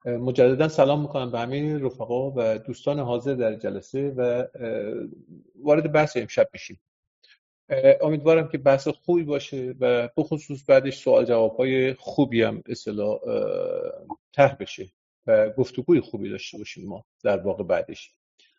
مجددا سلام میکنم به همه رفقا و دوستان حاضر در جلسه و وارد بحث امشب بشیم. امیدوارم که بحث خوبی باشه و بخصوص بعدش سوال جواب‌های خوبی هم به اصطلاح طرح بشه و گفتگوی خوبی داشته باشیم ما در واقع بعدش.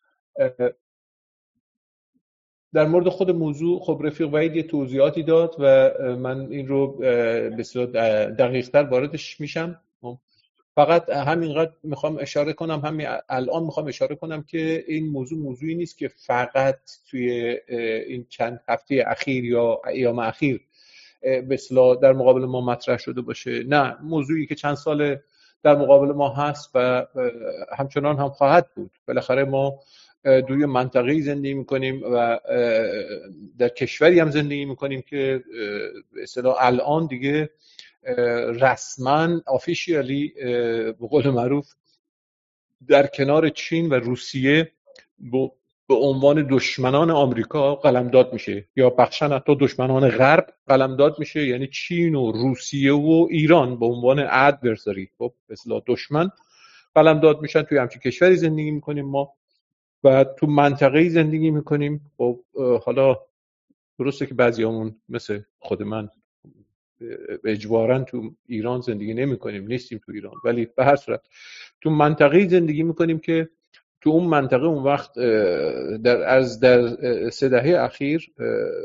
در مورد خود موضوع خب رفیق وحید یه توضیحاتی داد و من این رو به اصطلاح دقیق‌تر واردش میشم. فقط همینقدر میخوام اشاره کنم، همین الان میخوام اشاره کنم که این موضوع موضوعی نیست که فقط توی این چند هفته اخیر یا ایام اخیر به اصطلاح در مقابل ما مطرح شده باشه. نه، موضوعی که چند سال در مقابل ما هست و همچنان هم خواهد بود. بالاخره ما دوی منطقه‌ای زندگی میکنیم و در کشوری هم زندگی میکنیم که به اصطلاح الان دیگه رسما آفیشیالی به قول معروف در کنار چین و روسیه به عنوان دشمنان آمریکا قلمداد میشه، یا بخشن حتی دشمنان غرب قلمداد میشه. یعنی چین و روسیه و ایران به عنوان ادورسری، خب به اصطلاح دشمن قلمداد میشن. توی همچین کشوری زندگی میکنیم ما و تو منطقه‌ای زندگی میکنیم. خب حالا درسته که بعضیامون مثل خود من اجباراً تو ایران زندگی نمی کنیم، نیستیم تو ایران، ولی به هر صورت تو منطقه‌ای زندگی میکنیم که تو اون منطقه اون وقت در 3 دهه اخیر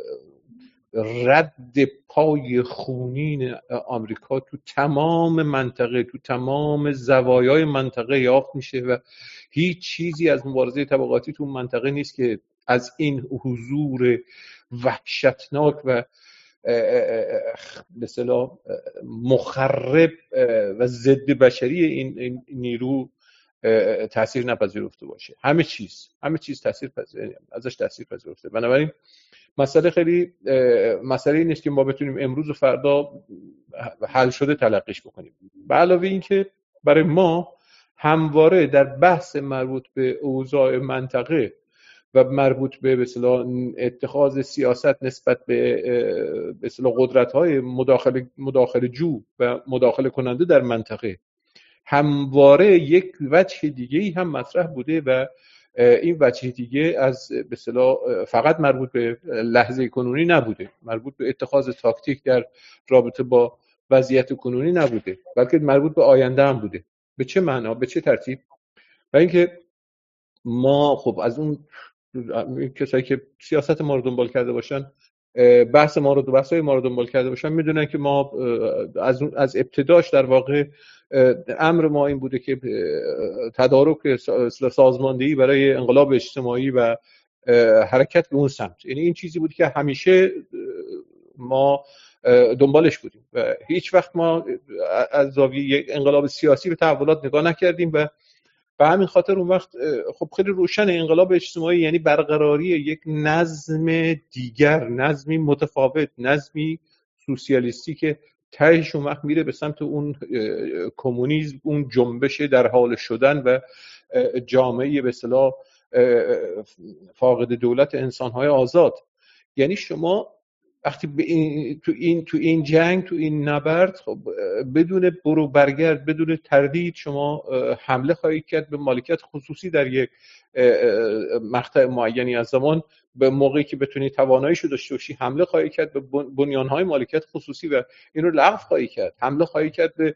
رد پای خونین آمریکا تو تمام منطقه، تو تمام زوایای منطقه یافت میشه و هیچ چیزی از مبارزه طبقاتی تو منطقه نیست که از این حضور وحشتناک و به اصطلاح مخرب و ضد بشری این نیرو تاثیر نپذیرفته باشه. همه چیز تاثیر ازش تاثیر پذیرفته. بنابراین مسئله خیلی مسئله نیست که ما بتونیم امروز و فردا حل شده تلقیش بکنیم. به علاوه این که برای ما همواره در بحث مربوط به اوضاع منطقه و مربوط به اصطلاح اتخاذ سیاست نسبت به اصطلاح قدرت‌های مداخله جو و مداخله کننده در منطقه همواره یک وجه دیگه‌ای هم مطرح بوده و این وجه دیگه از به اصطلاح فقط مربوط به لحظه کنونی نبوده، مربوط به اتخاذ تاکتیک در رابطه با وضعیت کنونی نبوده، بلکه مربوط به آینده هم بوده. به چه معنا، به چه ترتیب؟ و اینکه ما خب از اون کسایی که سیاست ما رو دنبال کرده باشن، بحث ما رو بحثای ما رو دنبال کرده باشن، میدونن که ما از ابتداش در واقع امر ما این بوده که تدارک سازماندهی برای انقلاب اجتماعی و حرکت به اون سمت، یعنی این چیزی بود که همیشه ما دنبالش بودیم و هیچ وقت ما از زاویه انقلاب سیاسی به تحولات نگاه نکردیم و به همین خاطر اون وقت خب خیلی روشن انقلاب اجتماعی یعنی برقراری یک نظم دیگر، نظمی متفاوت، نظمی سوسیالیستی که تهش اون وقت میره به سمت اون کمونیسم، اون جنبش در حال شدن و جامعه به اصطلاح فاقد دولت انسان‌های آزاد. یعنی شما وقتی تو این جنگ، تو این نبرد، خب بدون برو برگرد، بدون تردید شما حمله خواهید کرد به مالکیت خصوصی در یک مقطع معینی از زمان. به موقعی که بتونی تواناییشو داشته باشی حمله خواهی کرد به بنیانهای مالکیت خصوصی و این رو لغو خواهی کرد. حمله خواهی کرد به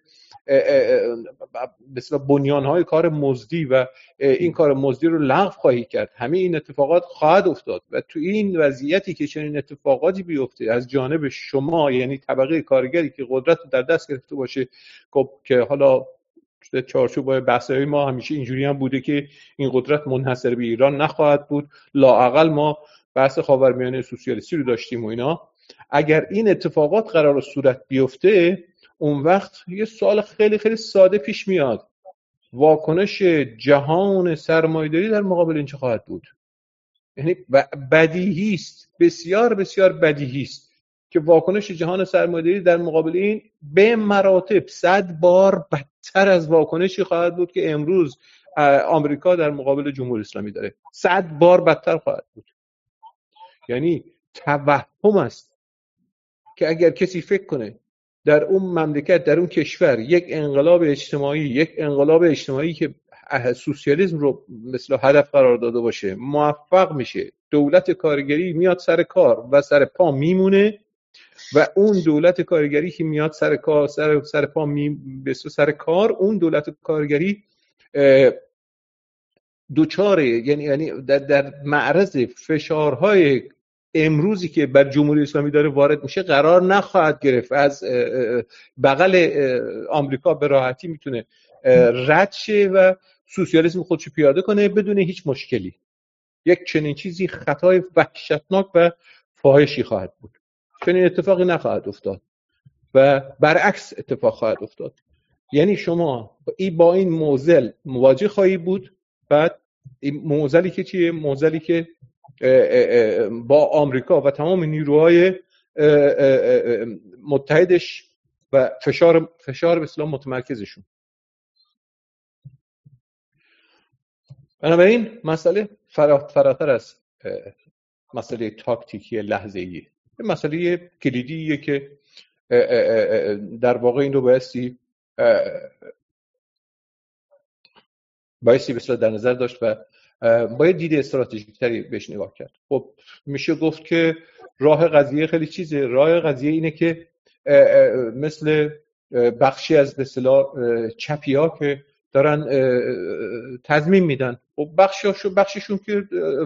مثلا بنیانهای کار مزدی و این کار مزدی رو لغو خواهی کرد. همه این اتفاقات خواهد افتاد و تو این وضعیتی که چنین اتفاقاتی بیفته از جانب شما، یعنی طبقه کارگری که قدرت رو در دست گرفته باشه، که حالا چارچوب بحث‌های ما همیشه اینجوری هم بوده که این قدرت منحصر به ایران نخواهد بود، لااقل ما بحث خاورمیانه سوسیالیستی رو داشتیم و اینا. اگر این اتفاقات قرار صورت بیفته، اون وقت یه سوال خیلی خیلی ساده پیش میاد: واکنش جهان سرمایه‌داری در مقابل این چه خواهد بود؟ یعنی بدیهی است، بسیار بسیار بدیهی است که واکنش جهان سرمایه‌داری در مقابل این به مراتب 100 بار بدتر از واکنشی خواهد بود که امروز آمریکا در مقابل جمهوری اسلامی داره. 100 بار بدتر خواهد بود. یعنی توهم است که اگر کسی فکر کنه در اون مملکت، در اون کشور یک انقلاب اجتماعی که سوسیالیسم رو مثلا هدف قرار داده باشه موفق میشه، دولت کارگری میاد سر کار و سر پا میمونه و اون دولت کارگری که میاد سر کار سر کار اون دولت کارگری دوچاره یعنی در معرض فشارهای امروزی که بر جمهوری اسلامی داره وارد میشه قرار نخواهد گرفت. از بغل آمریکا به راحتی میتونه رد شه و سوسیالیسم خودشو پیاده کنه بدون هیچ مشکلی. یک چنین چیزی خطای وحشتناک و فاحشی خواهد بود. چنین اتفاقی نخواهد افتاد و برعکس اتفاق خواهد افتاد. یعنی شما با این معضل مواجه خواهی بود. بعد این معضلی که چیه؟ معضلی که با آمریکا و تمام نیروهای متحدش و فشار به اصطلاح متمرکزشون. بنابراین مسئله فراتر از مسئله تاکتیکی لحظه‌ایه. مسئله کلیدیه که در واقع این رو بایستی به اصطلاح در نظر داشت و باید دید استراتژیک تری بهش نگاه کرد. خب میشه گفت که راه قضیه خیلی چیزه. راه قضیه اینه که مثل بخشی از به اصطلاح چپی‌ها که دارن تضمین میدن، خب بخششون که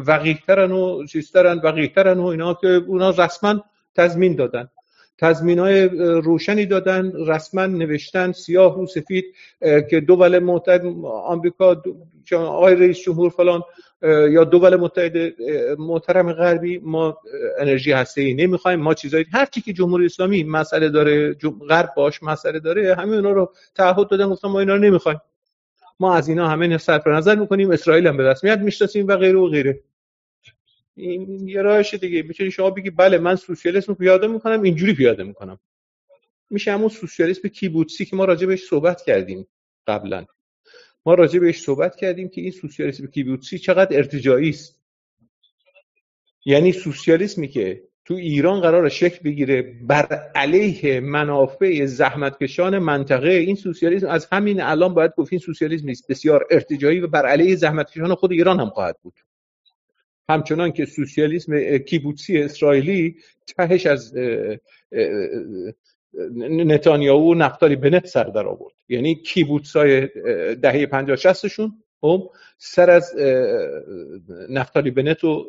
وقیح‌ترن و اینا که اونا رسما تضمین دادن، تضمین‌های روشنی دادن، رسما نوشتن سیاه رو سفید که دول متحد آمریکا، آقای رئیس جمهور فلان یا دول متحد محترم غربی، ما انرژی هسته‌ای نمیخوایم، ما چیزایی هر چی که جمهوری اسلامی مسئله داره، غرب باش مسئله داره، همه اونا رو تعهد دادن، گفتن ما اینا رو نمیخوایم، ما از اینا همه صرف نظر میکنیم، اسرائیل هم به رسمیت میشناسیم و غیره و غیره. این یه راهشه دیگه. میتونی شما بگی بله من سوسیالیسم رو پیاده میکنم، اینجوری پیاده میکنم. میشه همون سوسیالیسم کیبوتسی که ما راجع بهش صحبت کردیم قبلا. ما راجع بهش صحبت کردیم که این سوسیالیسم کیبوتسی چقدر ارتجاعی است. یعنی سوسیالیسمی که تو ایران قراره شکل بگیره بر علیه منافع زحمتکشان منطقه، این سوسیالیسم از همین الان باید گفت این سوسیالیسم نیست، بسیار ارتجاعی و بر علیه زحمتکشان خود ایران هم خواهد بود. همچنان که سوسیالیسم کیبوتسی اسرائیلی تهش از نتانیاهو و نفتالی بنت سر در آورد. یعنی کیبوتسای دهه 50 60 شون سر از نفتالی بنت و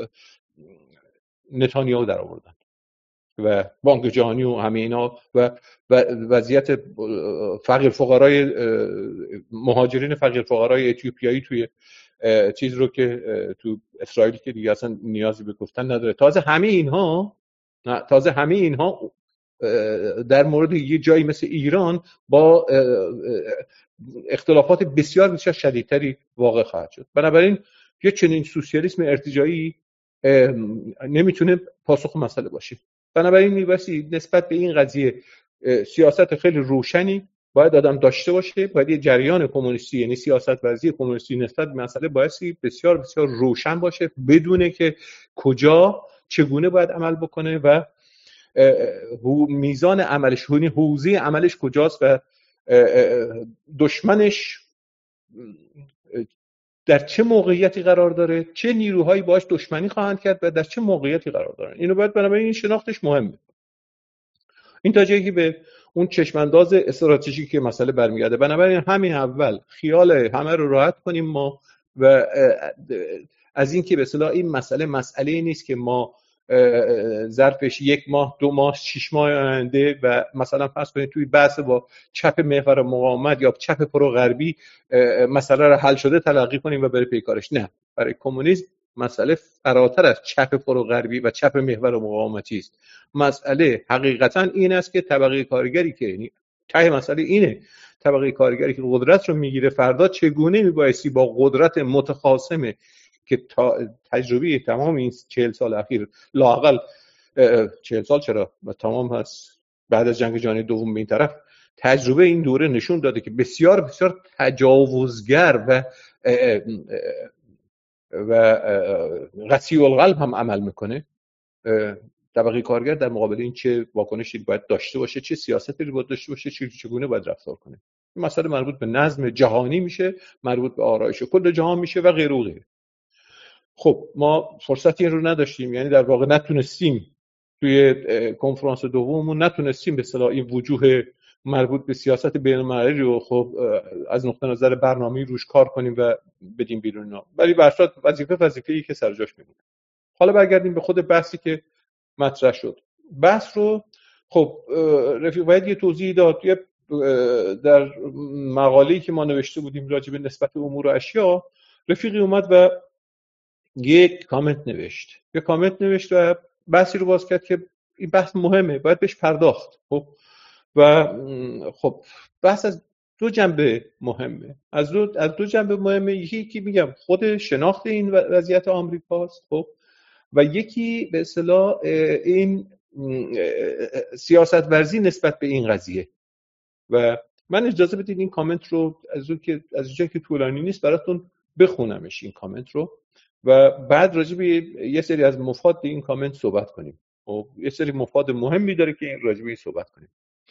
نتانیاهو در آوردن و بانک جهانی و همه اینا و وضعیت فقیر فقرای مهاجرین فقیر فقرای اتیوپیایی توی چیز رو که تو اسرائیل که دیگه اصلا نیازی به گفتن نداره. تازه همه اینها در مورد یه جایی مثل ایران با اختلافات بسیار بسیار شدیدتری واقع خواهد شد. بنابراین یه چنین سوسیالیسم ارتجاعی نمیتونه پاسخ مسئله باشه. بنابراین میبایستی نسبت به این قضیه سیاست خیلی روشنی باید آدم داشته باشه. باید یه جریان کمونیستی، یعنی سیاست ورزی کمونیستی نسبت به مسئله بایستی بسیار بسیار روشن باشه، بدونه که کجا چگونه باید عمل بکنه و میزان عملش، حوزه عملش کجاست و دشمنش در چه موقعیتی قرار داره، چه نیروهایی باش دشمنی خواهند کرد و در چه موقعیتی قرار دارن. اینو باید بنابراین این شناختش مهمه. این تا جایی که به اون چشمانداز استراتژیکی که مسئله برمیگرده. بنابراین همین اول خیال همه رو راحت کنیم ما و از این که به اصطلاح این مسئله نیست که ما ظرفش 1 ماه 2 ماه 6 ماه آینده و مثلا فرض کنید توی بحث با چپ محور مقاومت یا چپ پرو غربی مسئله رو حل شده تلقی کنیم و بره پیکارش. نه، برای کمونیسم مسئله فراتر از چپ پرو غربی و چپ محور مقاومتی است. مسئله حقیقتا این است که طبقه کارگری که، یعنی ته مسئله اینه، طبقه کارگری که قدرت رو میگیره فردا چگونه میبایستی با قدرت متخاصمه که تجربه تمام این 40 سال اخیر، لااقل 40 سال چرا تمام هست، بعد از جنگ جهانی دوم به این طرف تجربه این دوره نشون داده که بسیار بسیار تجاوزگر و قسی القلب هم عمل میکنه. طبقه کارگر در مقابل این چه واکنشی باید داشته باشه، چه سیاستی باید داشته باشه، چگونه باید رفتار کنه. این مسئله مربوط به نظم جهانی میشه، مربوط به آرایش کل جهان میشه و غیره و غیره. خب ما فرصتی این رو نداشتیم، یعنی در واقع نتونستیم توی کنفرانس دوممون نتونستیم به اصطلاح این وجوه مربوط به سیاست بین‌المللی رو خب از نقطه نظر برنامه‌ای روش کار کنیم و بدیم بیرون اینا، ولی به هر صورت وظیفه‌ای که سر جاش میمونه. حالا برگردیم به خود بحثی که مطرح شد. بحث رو خب رفیق وحید یه توضیح داد. در مقاله‌ای که ما نوشته بودیم راجع به نسبت امور و اشیا، رفیقی اومد و یک کامنت نوشت و بحثی رو باز کرد که این بحث مهمه، باید بهش پرداخت. خب و خب بحث از دو جنبه مهمه، از دو جنبه مهمه. یکی که میگم خود شناخت این وضعیت آمریکاست، خب، و یکی به اصطلاح این سیاست ورزی نسبت به این قضیه. و من اجازه بدید این کامنت رو از اونجایی که طولانی نیست براتون بخونمش، این کامنت رو، و بعد راجع به یه سری از مفاد این کامنت صحبت کنیم. و یه سری مفاد مهمی داره که راجع به صحبت کنیم.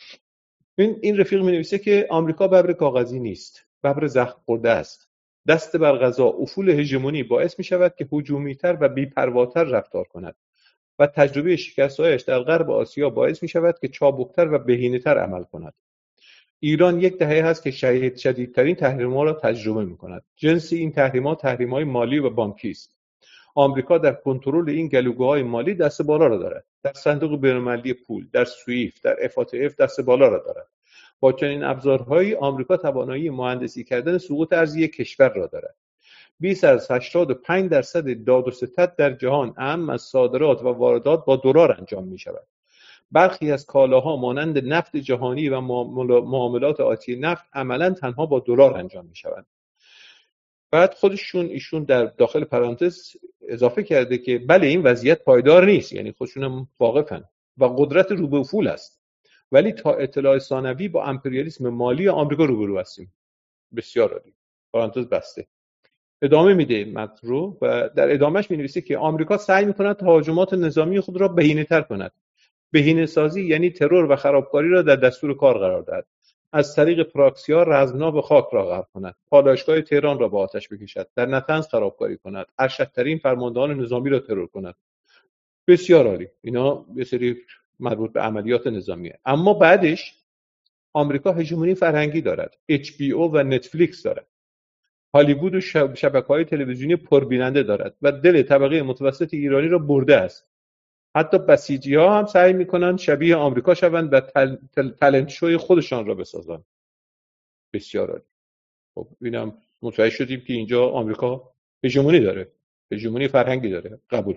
این رفیق می‌نویسه که آمریکا ببر کاغذی نیست، ببر زخم خورده است. دست بر غذا افول هژمونی باعث می‌شود که هجومی‌تر و بی‌پرواتر رفتار کند و تجربه شکست‌هایش در غرب آسیا باعث می‌شود که چابکتر و بهینه‌تر عمل کند. ایران یک دهه هست که شدیدترین تحریم‌ها را تجربه می‌کند. جنس این تحریم‌ها تحریم‌های مالی و بانکی است. آمریکا در کنترل این گلوگوهای مالی دست بالا را دارد. در صندوق بین‌المللی پول، در سویفت، در FATF دست بالا را دارد. با چنین ابزارهایی آمریکا توانایی مهندسی کردن سقوط ارزی کشور را دارد. بیش از 85% داد و ستد در جهان اهم از صادرات و واردات با دلار انجام می‌شود. برخی از کالاها مانند نفت جهانی و معاملات آتی نفت عملاً تنها با دلار انجام می‌شوند. بعد ایشون در داخل پرانتز اضافه کرده که بله این وضعیت پایدار نیست، یعنی خودشون هم واقفن و قدرت رو به افول است، ولی تا اطلاع ثانوی با امپریالیسم مالی آمریکا روبرو هستیم. بسیار عالی. پرانتز بسته. ادامه میده متن رو و در ادامهش می‌نویسه که آمریکا سعی می‌کند تهاجمات نظامی خود را بهینه‌تر کند. بهینه‌سازی یعنی ترور و خرابکاری را در دستور کار قرار دهد. از طریق پراکسی‌ها رزمناب خاک را غرق کند، پالایشگاه تهران را به آتش بکشد، در نطنز خرابکاری کند، ارشدترین فرماندهان نظامی را ترور کند. بسیار عالی. اینا یه سری مربوط به عملیات نظامیه. اما بعدش آمریکا هژمونی فرهنگی دارد. HBO و نتفلیکس دارد. هالیوود و شبکه‌های تلویزیونی پربیننده دارد و دل طبقه متوسط ایرانی را برده است. حتی بسیجی‌ها هم سعی می‌کنند شبیه آمریکا شوند و تالنت شوی خودشان را بسازند. بسیار عالی. خب اینم متوجه شدیم که اینجا آمریکا هژمونی داره، هژمونی فرهنگی داره. قبول.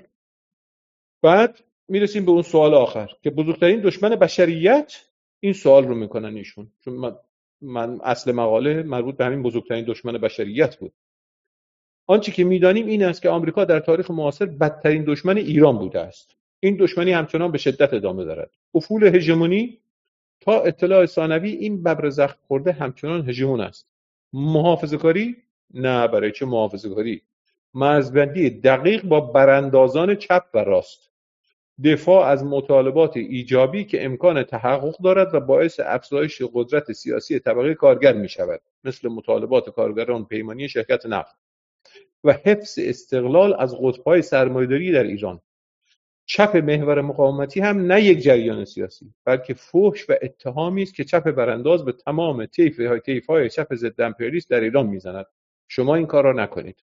بعد میرسیم به اون سوال آخر که بزرگترین دشمن بشریت، این سوال رو میکنن ایشون، چون من اصل مقاله مربوط به همین بزرگترین دشمن بشریت بود. آنچه که میدانیم این است که آمریکا در تاریخ معاصر بدترین دشمن ایران بوده است. این دشمنی همچنان به شدت ادامه دارد. افول هژمونی تا اطلاع ثانوی این ببر زخم خورده همچنان هژمون است. محافظه‌کاری؟ نه، برای چه محافظه‌کاری؟ مرزبندی دقیق با براندازان چپ و راست. دفاع از مطالبات ایجابی که امکان تحقق دارد و باعث افزایش قدرت سیاسی طبقه کارگر می شود، مثل مطالبات کارگران پیمانی شرکت نفت، و حفظ استقلال از قطب‌های سرمایه‌داری در ایران. چپ محور مقاومتی هم نه یک جریان سیاسی، بلکه فحش و اتهامی است که چپ برانداز به تمام طیف‌های چپ ضد امپریالیست در ایران میزند. شما این کار را نکنید.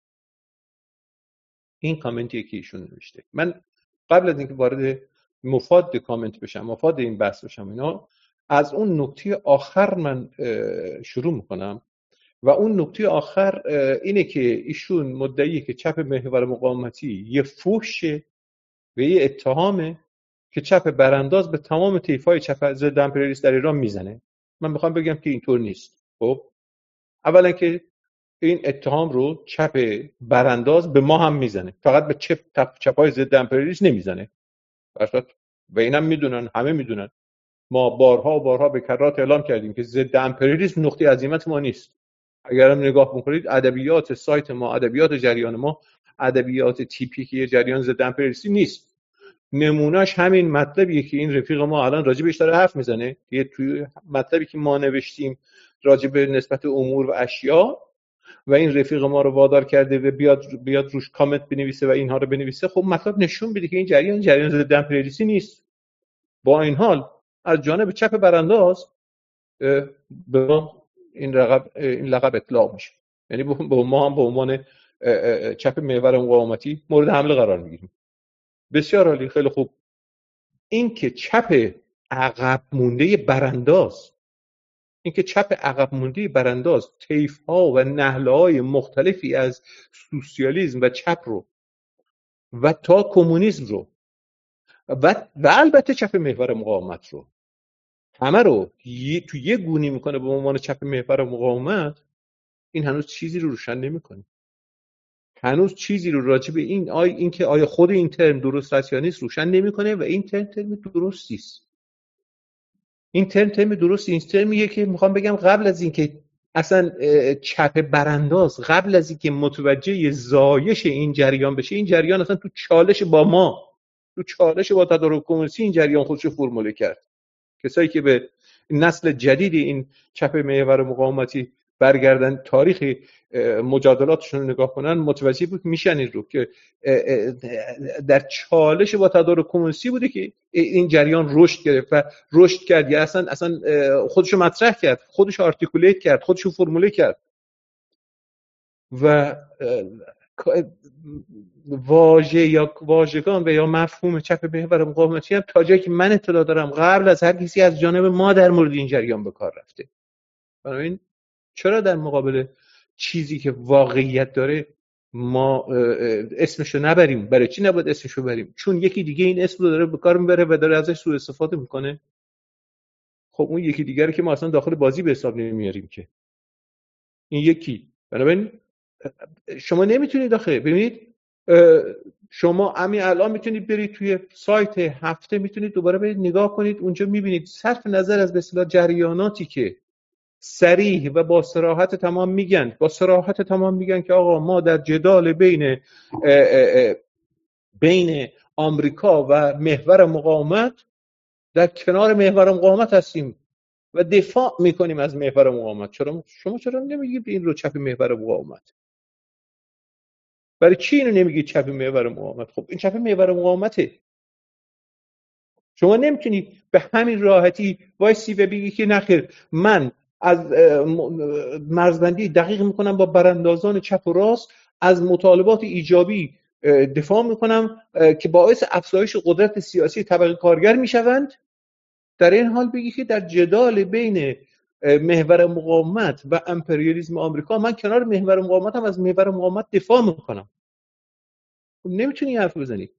این کامنتی که ایشون نوشته. من قبل از اینکه وارد مفاد کامنت بشم، مفاد این بحث بشم، اینا از اون نکته آخر من شروع میکنم و اون نکته آخر اینه که ایشون مدعیه که چپ محور مقاومتی یه فحشه و یه اتهامه که چپ برانداز به تمام طیف‌های چپ ضد امپریالیست در ایران میزنه. من میخوام بگم که اینطور نیست. خب اولا که این اتهام رو چپ برانداز به ما هم میزنه، فقط به چپ‌های ضد امپریالیست نمیزنه. و اینم میدونن، همه میدونن. ما بارها و بارها به کرات اعلام کردیم که ضد امپریالیسم نقطه عظیمت ما نیست. اگر هم نگاه بکنید ادبیات سایت ما، ادبیات جریان ما، ادبیات تیپیکی جریان ضد امپریالیستی نیست. نمونهش همین مطلبیه که این رفیق ما الان راجع بهش داره حرف میزنه. یه توی مطلبی که ما نوشتیم راجع به نسبت امور و اشیا و این رفیق ما رو وادار کرده و بیاد روش کامنت بنویسه و اینها رو بنویسه، خب مطلب نشون میده که این جریان ضد امپریالیستی نیست. با این حال از جانب چپ برانداز به ما این لقب اطلاق میشه، یعنی با ما هم به عنوان چپ محور مقاومتی مورد حمله قرار میگیریم. بسیار عالی، خیلی خوب. این که چپ عقب مونده برانداز طیف ها و نهله های مختلفی از سوسیالیسم و چپ رو و تا کمونیسم رو و البته چپ محور مقاومت رو همه رو تو یه گونی میکنه به عنوان چپ محور مقاومت، این هنوز چیزی رو روشن نمیکنه. هنوز چیزی رو راجع به این که آیا خود این ترم درست است یا نیست روشن نمیکنه و این ترم درستی است. این ترم درست، این ترمیه که میخوام بگم قبل از این که اصلا چپ برانداز، قبل از این که متوجه زایش این جریان بشه، این جریان اصلا تو چالش با تدارک کمونیستی این جریان خودش رو فرموله کرد. کسایی که به نسل جدید این چپ محور مقاومتی برگردن تاریخ مجادلاتشون رو نگاه کنن متوجه میشن این رو که در چالش با تدارک کمونیستی بوده که این جریان رشد گرفت و رشد کرد، یا اصلا خودشو مطرح کرد، خودشو آرتیکولیت کرد، خودشو فرموله کرد و واژگان و یا مفهوم چپ محور مقاومتی هم تا جایی که من اطلاع دارم قبل از هر کسی از جانب ما در مورد این جریان به کار رفته. بنابراین چرا در مقابل چیزی که واقعیت داره ما اسمشو نبریم؟ برای چی نباید اسمشو بریم؟ چون یکی دیگه این اسم رو داره به کار میبره و داره ازش سوء استفاده میکنه. خب اون یکی دیگه رو که ما اصلا داخل بازی به حساب نمیاریم که این یکی. بنابراین شما نمیتونید ببینید، شما همین الان میتونید برید توی سایت هفته، میتونید دوباره برید نگاه کنید، اونجا میبینید صرف نظر از به اصطلاح جریاناتی که صریح و با صراحت تمام میگن که آقا ما در جدال بین آمریکا و محور مقاومت در کنار محور مقاومت هستیم و دفاع میکنیم از محور مقاومت. شما چرا نمیگید این رو چپ محور مقاومت؟ برای چی اینو نمیگید چپ محور مقاومت؟ خب این چپ محور مقاومته. شما نمیتونی به همین راحتی وایسی و بگی که نخیر من از مرزبندی دقیق میکنم با براندازان چپ و راست، از مطالبات ایجابی دفاع میکنم که باعث افزایش قدرت سیاسی طبقه کارگر میشوند، در این حال بگی که در جدال بین محور مقاومت و امپریالیسم آمریکا من کنار محور مقاومتم از محور مقاومت دفاع میکنم. نمیتونی حرف بزنی.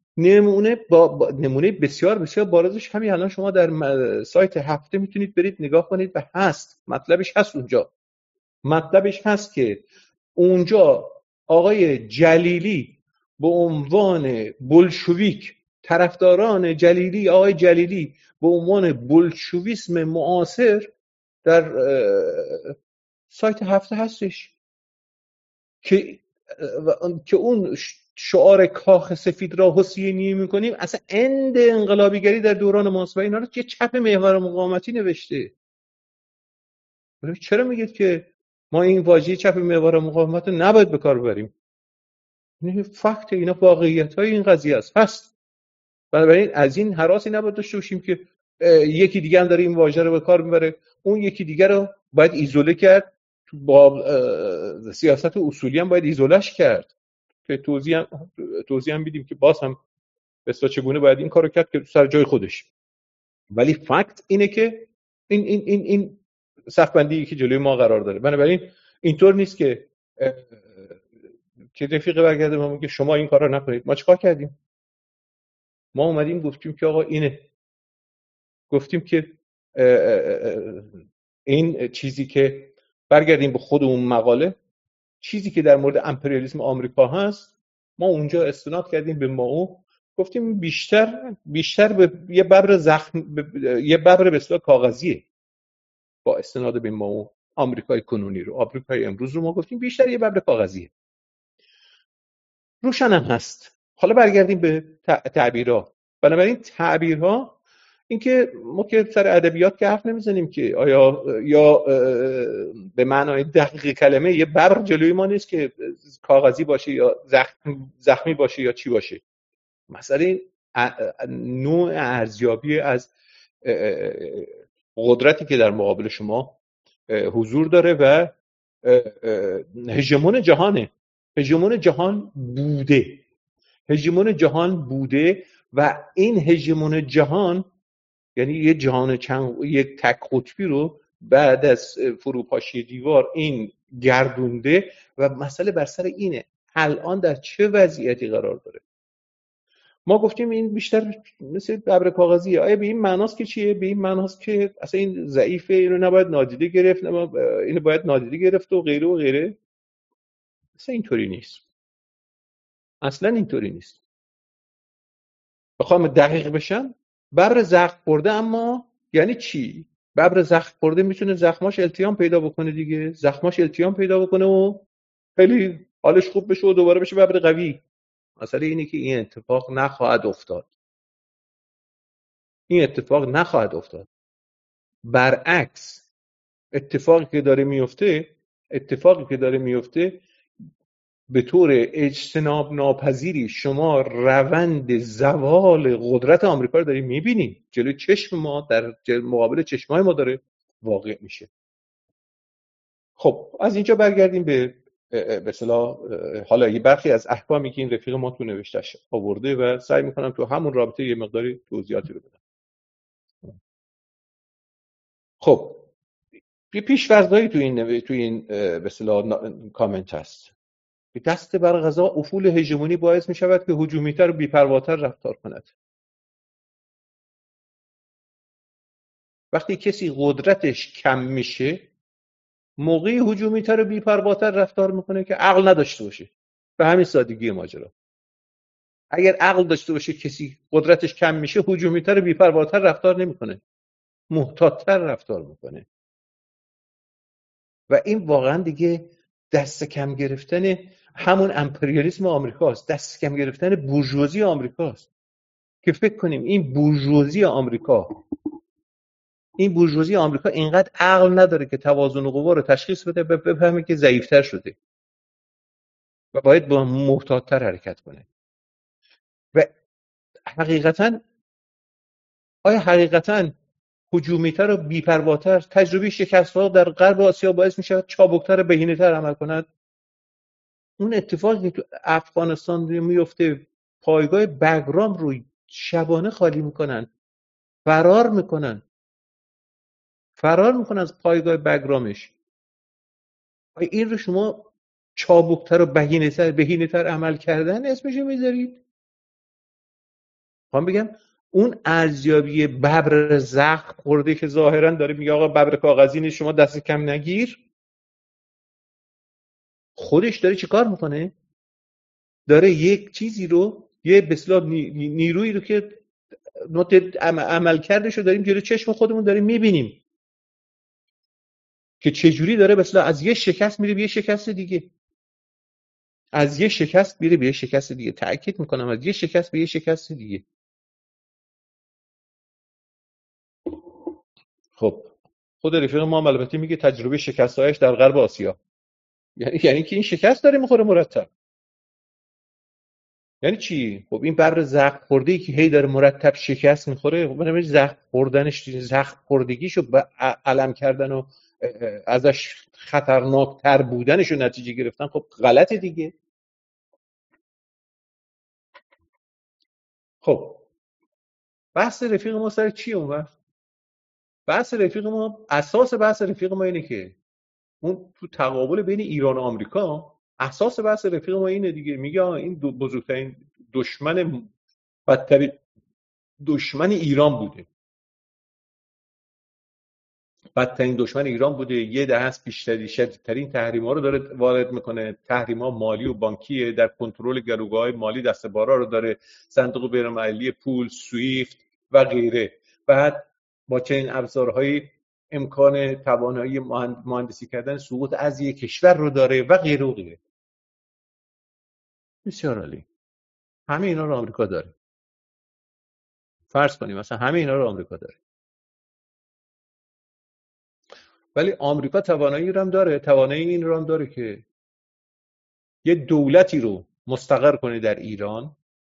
نمونه بسیار بسیار بارزش همین الان شما در سایت هفته میتونید برید نگاه کنید و مطلبش هست اونجا. مطلبش هست که اونجا آقای جلیلی به عنوان بولشویک، طرفداران جلیلی، آقای جلیلی به عنوان بولشویسم معاصر در سایت هفته هستش که اون شعار کاخ سفید را حسینی میکنیم اصلا اند انقلابیگری در دوران ماست و اینا رو که چپ محور مقاومتی نوشته. چرا میگید که ما این واژه چپ محور مقاومت رو نباید به کار ببریم؟ این فکت، اینا واقعیت های این قضیه است. پس بنابراین از این هراسی نباید داشته باشیم که یکی دیگه هم داره این واژه رو به کار میبره، اون یکی دیگه رو باید ایزوله کرد، با سیاست اصولی هم باید ایزولش کرد که توضیح هم بیدیم که باز هم بسیار چگونه باید این کارو کرد که سر جای خودش. ولی فکت اینه که این صفبندی که جلوی ما قرار داره. بنابراین اینطور نیست که رفیق برگرده ما میگه شما این کارا نکنید. ما چیکار کردیم؟ ما اومدیم گفتیم که آقا اینه، گفتیم که این چیزی که برگردیم به خود اون مقاله، چیزی که در مورد امپریالیسم آمریکا هست، ما اونجا استناد کردیم به مائو، گفتیم بیشتر به یه ببر به اصطلاح کاغذیه. با استناد به مائو آمریکای کنونی رو، آمریکای امروز رو ما گفتیم بیشتر یه ببر کاغذیه. روشن هم هست. حالا برگردیم به تعبیرها. بنابراین تعبیرها، اینکه ما که سر ادبیات که حرف نمیزنیم که آیا یا به معنای دقیق کلمه یه ببر جلوی ما نیست که کاغذی باشه یا زخمی باشه یا چی باشه. مثلا نوع ارزیابی از قدرتی که در مقابل شما حضور داره و هژمون جهانه. هژمون جهان بوده و این هژمون جهان یعنی یه جهان یک تک قطبی رو بعد از فروپاشی دیوار این گردونده و مسئله بر سر اینه الان در چه وضعیتی قرار داره. ما گفتیم این بیشتر مثل ببر کاغذیه. آیا به این معناست که چیه؟ به این معناست که اصلا این ضعیفه، اینو نباید نادیده گرفت، اینو باید نادیده گرفت و غیره و غیره؟ اصلا اینطوری نیست. اصلا اینطوری نیست. بخوام دقیق بشم، ببر زخم خورده، اما یعنی چی؟ ببر زخم خورده میتونه زخماش التیام پیدا بکنه دیگه، زخماش التیام پیدا بکنه و خیلی حالش خوب بشه و دوباره بشه ببر قوی. مسئله اینه که این اتفاق نخواهد افتاد. این اتفاق نخواهد افتاد. برعکس، اتفاقی که داره میفته به طور اجتناب ناپذیری شما روند زوال قدرت آمریکا رو داریم میبینیم جلوی چشم ما، در مقابل چشمای ما داره واقع میشه. خب از اینجا برگردیم به اصطلاح حالا یه برخی از احکامی که این رفیق ما تو نوشتش آورده و سعی میکنم تو همون رابطه یه مقداری توضیحاتی رو بدم. خب پیش‌فرضایی تو این به اصطلاح کامنت هست. دست بر قضا افول هژمونی باعث می شود که هجومی‌تر و بی‌پرواتر رفتار کند. وقتی کسی قدرتش کم میشه، موقعی هجومی‌تر و بی‌پرواتر رفتار میکنه که عقل نداشته باشه. به همین سادگی ماجرا. اگر عقل داشته باشه کسی قدرتش کم میشه، هجومی‌تر و بی‌پرواتر رفتار نمیکنه. محتاط‌تر رفتار میکنه. و این واقعا دیگه دست کم گرفتن همون امپریالیسم آمریکاست، دست کم گرفتن بورژوازی آمریکاست. که فکر کنیم این بورژوازی آمریکا اینقدر عقل نداره که توازن قوا رو تشخیص بده، بفهمه که ضعیف‌تر شده و باید با محتاط‌تر حرکت کنه. و حقیقتاً هجومی‌تر و بی‌پرواتر تجربه شکست‌ها در غرب آسیا باعث میشه چابک‌تر و بهینه‌تر عمل کند. اون اتفاقی که تو افغانستان میفته، پایگاه بگرام رو شبانه خالی میکنن، فرار میکنن از پایگاه بگرامش. این رو شما چابکتر و بهینه‌تر عمل کردن اسمشو میذارید؟ بگم اون ارزیابی ببر زخم خورده که ظاهرا داره میگه آقا ببر کاغذی نیست شما دست کم نگیر، خودش داره چیکار میکنه؟ داره یک چیزی رو، یه به اصطلاح نیرویی رو که عمل کردش رو داریم جلوی چشم خودمون داریم میبینیم که چجوری داره به اصطلاح از یه شکست میره به یه شکست دیگه، تأکید میکنم از یه شکست به یه شکست دیگه. خب خود رفیق ما البته میگه تجربه شکست‌هایش در غرب آسیا، یعنی که این شکست داره میخوره مرتب. یعنی چی؟ خب این ببر زخم خورده‌ای که هی داره مرتب شکست میخوره، خب زخم خوردگیشو علم کردن و ازش خطرناکتر بودنشو نتیجه گرفتن، خب غلطه دیگه. خب بحث رفیق ما سر چیه اون وقت؟ اساس بحث رفیق ما اینه که اون تو تقابل بین ایران و آمریکا، اساس بحث رفیق ما اینه دیگه، میگه این بزرگترین بدترین دشمن ایران بوده. یه دهه است شدیدترین تحریم‌ها رو داره وارد میکنه، تحریم‌ها مالی و بانکیه، در کنترل گروگاه‌های مالی دست بارا رو داره، صندوق بین‌المللی پول، سویفت و غیره. بعد با چنین ابزارهایی امکان توانایی مهندسی کردن سقوط از یک کشور رو داره و غیره و غیره. بسیار عالی. همه اینا رو آمریکا داره. فرض کنیم مثلا همه اینا رو آمریکا داره، ولی آمریکا توانایی رو هم داره، توانایی این رو هم داره که یه دولتی رو مستقر کنه در ایران،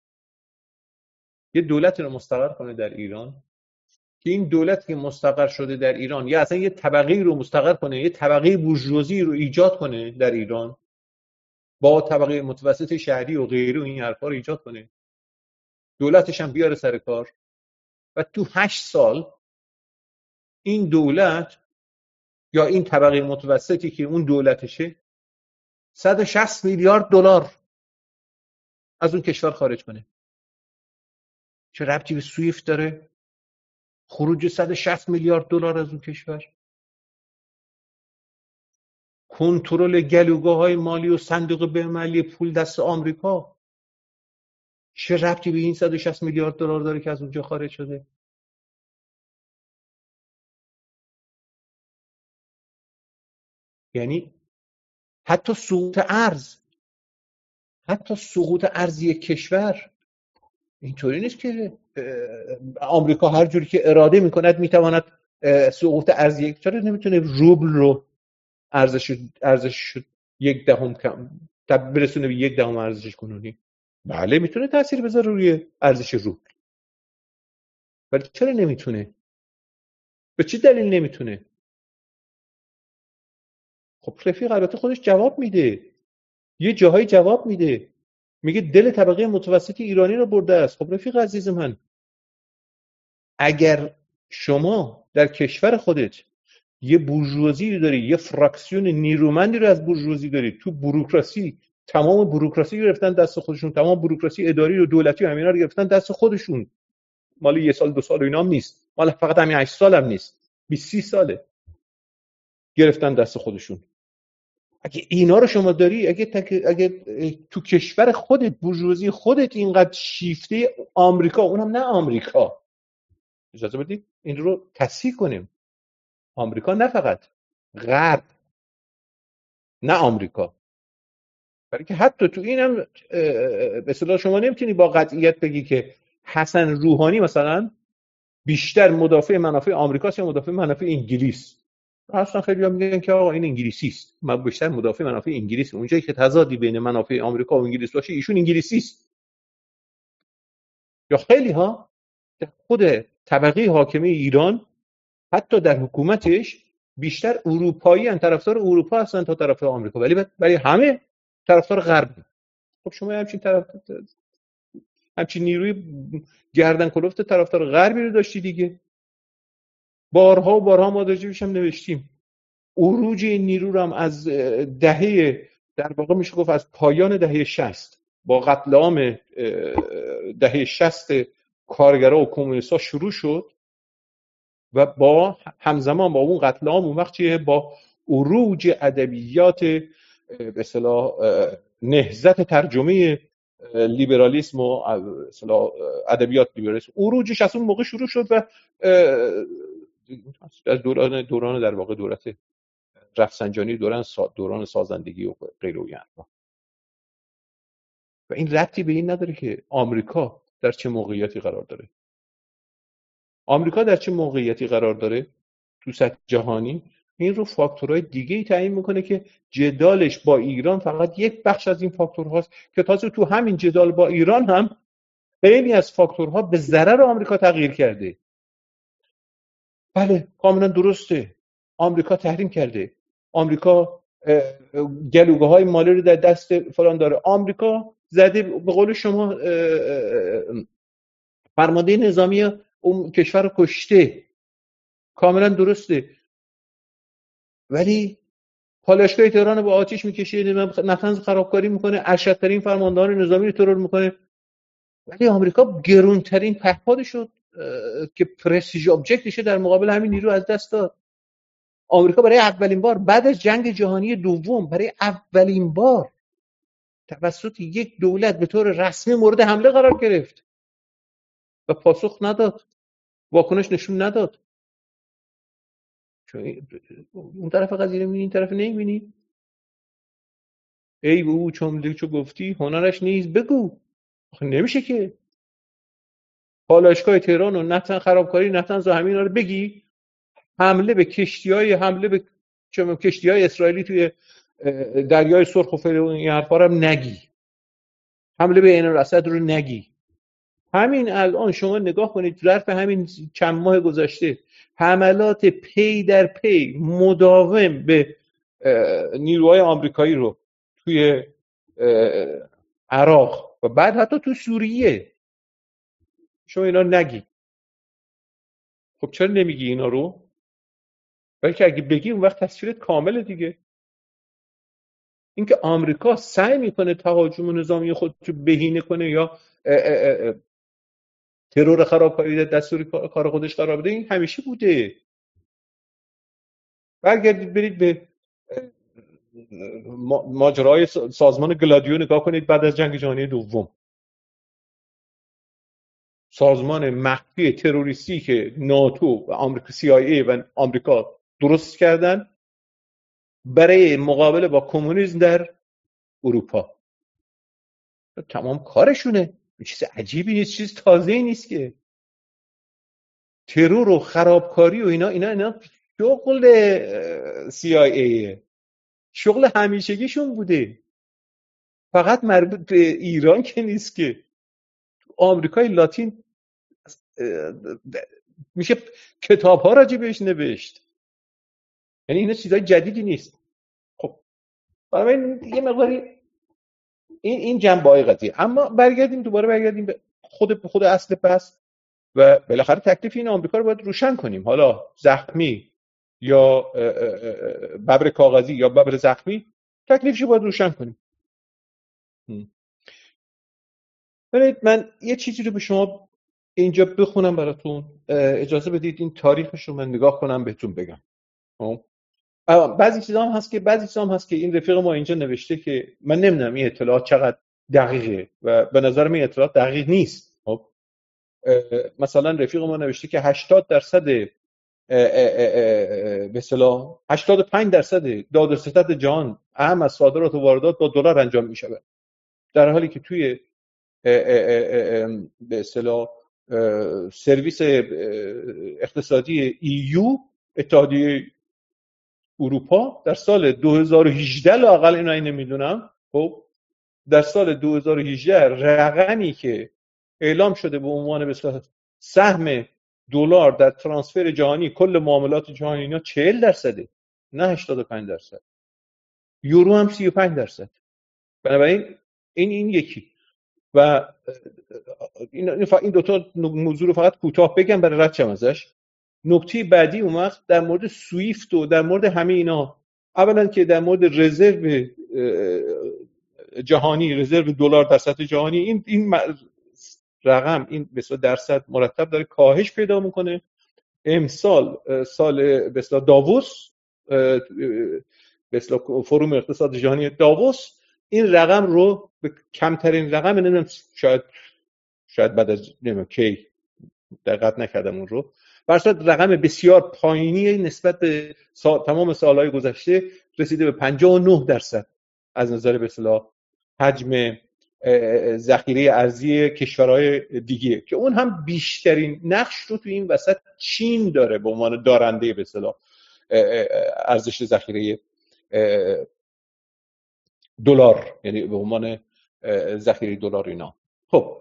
یه دولتی رو مستقر کنه در ایران که این دولتی که مستقر شده در ایران یا اصلا یه طبقه رو مستقر کنه، یه طبقه بورژوازی رو ایجاد کنه در ایران با طبقه متوسط شهری و غیره و این حرفا رو ایجاد کنه، دولتش هم بیاره سر کار و تو 8 سال این دولت یا این طبقه متوسطی که اون دولتشه 160 میلیارد دلار از اون کشور خارج کنه. چه ربطی به سویفت داره خروج 160 میلیارد دلار از اون کشور؟ کنترل گلوگاه‌های مالی و صندوق بین‌المللی پول دست آمریکا چه ربطی به این 160 میلیارد دلار داره که از اونجا خارج شده؟ یعنی حتی سقوط ارز یک کشور اینطوری نیست که آمریکا هر جوری که اراده میکند میتواند سقوط ارز یک، چرا نمیتونه روبل رو ارزش 1/10 کم برسونه به 1/10 ارزشش کنونی؟ بله میتونه تاثیر بذاره روی ارزش روبل، ولی چرا نمیتونه؟ به چه دلیل نمیتونه؟ خب رفیق البته خودش جواب میده، یه جاهایی جواب میده، میگه دل طبقه متوسط ایرانی رو برده است. خب رفیق عزیز من، اگر شما در کشور خودت یه بورژوازی رو داری، یه فراکسیون نیرومندی رو از بورژوازی داری، تو بوروکراسی تمام بوروکراسی گرفتن دست خودشون، تمام بوروکراسی اداری و دولتی و همینا رو گرفتن دست خودشون، مال یه سال 2 سال و اینا هم نیست، مال فقط همین 8 سال هم نیست، 20 ساله گرفتن دست خودشون. اگه اینا رو شما داری، اگه تو کشور خودت بورژوازی خودت اینقدر شیفته، آمریکا، اونم نه آمریکا، اجازه بدید این رو تصحیح کنیم، آمریکا نه فقط غرب، نه آمریکا، برای که حتی تو اینم به اصطلاح شما نمیتونی با قطعیت بگی که حسن روحانی مثلا بیشتر مدافع منافع آمریکاست یا مدافع منافع انگلیس. اصلا خیلی هم میگن که آقا این انگلیسی است، من بیشتر مدافع منافع انگلیس، اونجایی که تضادی بین منافع آمریکا و انگلیس باشه ایشون انگلیسی است. یا خیلی ها خود طبقه حاکمه ایران حتی در حکومتش بیشتر اروپایی ان، طرفدار اروپا هستن تا طرفدار آمریکا، ولی همه طرفدار غرب. خب شما همچین نیروی گردن کلفت طرفدار غربی رو داشتی دیگه. بارها و بارها ما راجعش هم نوشتیم. عروج این نیرو رو هم از در واقع میشه گفت از پایان دهه 60 با قتل عام دهه 60 کارگرها و کمونیست‌ها شروع شد و با همزمان با اون قتل عام اون وقت با عروج ادبیات به اصطلاح نهضت ترجمه لیبرالیسم و اصطلاح ادبیات لیبرالیسم عروجش از اون موقع شروع شد و از دوران در واقع دولت رفسنجانی، دوران سازندگی و غیره و اینا. و این ربطی به این نداره که آمریکا در چه موقعیتی قرار داره. آمریکا در چه موقعیتی قرار داره تو سطح جهانی، این رو فاکتورهای دیگه ای تعیین میکنه که جدالش با ایران فقط یک بخش از این فاکتورهاست که تازه تو همین جدال با ایران هم خیلی از فاکتورها به ضرر آمریکا تغییر کرده. بله کاملا درسته، آمریکا تحریم کرده، آمریکا گلوگاه‌های مالی رو در دست فلان داره، آمریکا زده به قول شما فرمانده نظامی اون کشور رو کشته، کاملا درسته، ولی پالایشگاه تهران رو با آتش میکشه، نفنز خرابکاری میکنه، ارشدترین فرماندهان نظامی رو ترور میکنه، ولی آمریکا گرونترین پهپادش رو که پرستیژ ابجکتشه در مقابل همین نیرو از دست داد. آمریکا برای اولین بار بعد از جنگ جهانی دوم برای اولین بار توسط یک دولت به طور رسمی مورد حمله قرار گرفت و پاسخ نداد، واکنش نشون نداد. اون طرف قضیه میبینی، این طرف نمیبینی. ای او چون گفتی هنرش نیز بگو. نمیشه که پالایشگاه تهران و نتن خرابکاری نتنز و همینا رو بگی، حمله به کشتی‌های اسرائیلی توی دریای سرخ و فلان این حرفا رو نگی، حمله به عین الاسد رو نگی. همین الان شما نگاه کنید ظرف همین چند ماه گذشته حملات پی در پی مداوم به نیروهای آمریکایی رو توی عراق و بعد حتی تو سوریه، شما اینا نگی. خب چرا نمیگی اینا رو؟ بلکه اگه بگی اون وقت تصویرت کامله دیگه. اینکه آمریکا سعی میکنه تهاجم نظامی خودش رو بهینه کنه یا ترور خرابکاری دستور کار خودش قرار بده، این همیشه بوده. برگردید برید به ماجرای سازمان گلادیو نگاه کنید. بعد از جنگ جهانی دوم سازمان مخفی تروریستی که ناتو و آمریکا CIA و آمریکا درست کردن برای مقابله با کمونیسم در اروپا، تمام کارشونه. چیز عجیبی نیست، چیز تازه‌ای نیست که ترور و خرابکاری و اینا شغل CIA، شغل همیشگیشون بوده. فقط مربوط به ایران که نیست که، آمریکای لاتین میشه کتاب ها راجع بهش نوشت. یعنی اینا چیزای جدیدی نیست. خب برای یه مقداری این جنبه‌های قضیه. اما برگردیم به خود اصل بحث و بالاخره تکلیف این آمریکا رو باید روشن کنیم. حالا زخمی یا ببر کاغذی یا ببر زخمی، تکلیفش رو باید روشن کنیم. ببینید من یه چیزی رو به شما اینجا بخونم براتون، اجازه بدید این تاریخش رو من نگاه کنم بهتون بگم. بعضی چیزا هم هست که این رفیق ما اینجا نوشته که من نمیدونم این اطلاعات چقدر دقیقه و به نظر من اطلاعات دقیق نیست. خب مثلا رفیق ما نوشته که 80% به اصطلاح 85% داد و ستد جهان اهم از صادرات و واردات با دلار انجام میشه، در حالی که توی به اصطلاح سرویس اقتصادی EU اتحادیه اروپا در سال 2018 لااقل اینا نمیدونم، خب در سال 2018 رقمی که اعلام شده به عنوان به سهم دلار در ترانسفر جهانی کل معاملات جهانی اینا 40%، نه 85%. یورو هم 35%. بنابراین این یکی. و این دو تا موضوع رو فقط کوتاه بگم برای رد شم ازش. نکته بعدی اون وقت در مورد سویفت و در مورد همه اینا، اولا که در مورد رزرو جهانی، رزرو دلار در سطح جهانی، این رقم، این به اصطلاح درصد مرتب داره کاهش پیدا میکنه. امسال سال به اصطلاح داووس، به اصطلاح فروم اقتصاد جهانی داووس، این رقم رو به کمترین رقم، نمیدونم شاید بعد از نمیدونم کی، دقت نکردم اون رو، برصد رقم بسیار پایینی نسبت به تمام سالهای گذشته رسیده به 59% از نظر به اصطلاح حجم ذخیره ارزی کشورهای دیگه، که اون هم بیشترین نقش رو تو این وسط چین داره به عنوان دارنده به اصطلاح ارزش ذخیره دلار، یعنی به عنوان ذخیره دلار اینا. خب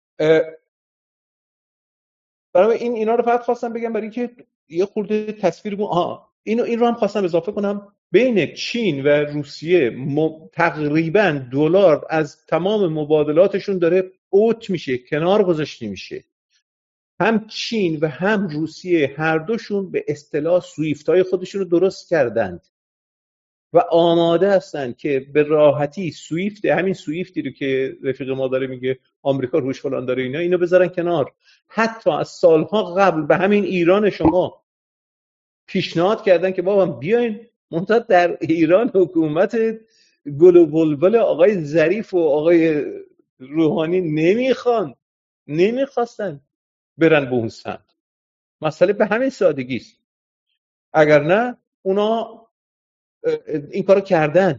برای اینا رو فقط خواستم بگم برای اینکه یه خورده تصویر این رو هم خواستم اضافه کنم. بین چین و روسیه تقریبا دلار از تمام مبادلاتشون داره اوت میشه، کنار گذاشته میشه. هم چین و هم روسیه هر دوشون به اصطلاح سویفت های خودشون رو درست کردند و آماده هستن که به راحتی همین سویفتی رو که رفیق ما داره میگه آمریکا روش فلان داره اینو بذارن کنار. حتی از سالها قبل به همین ایران شما پیشنهاد کردن که بابا بیاین، منتها در ایران حکومت گل و بلبل آقای ظریف و آقای روحانی نمیخواستن برن به اون سمت. مسئله به همین سادگی است. اگر نه اونا این کارو کردن.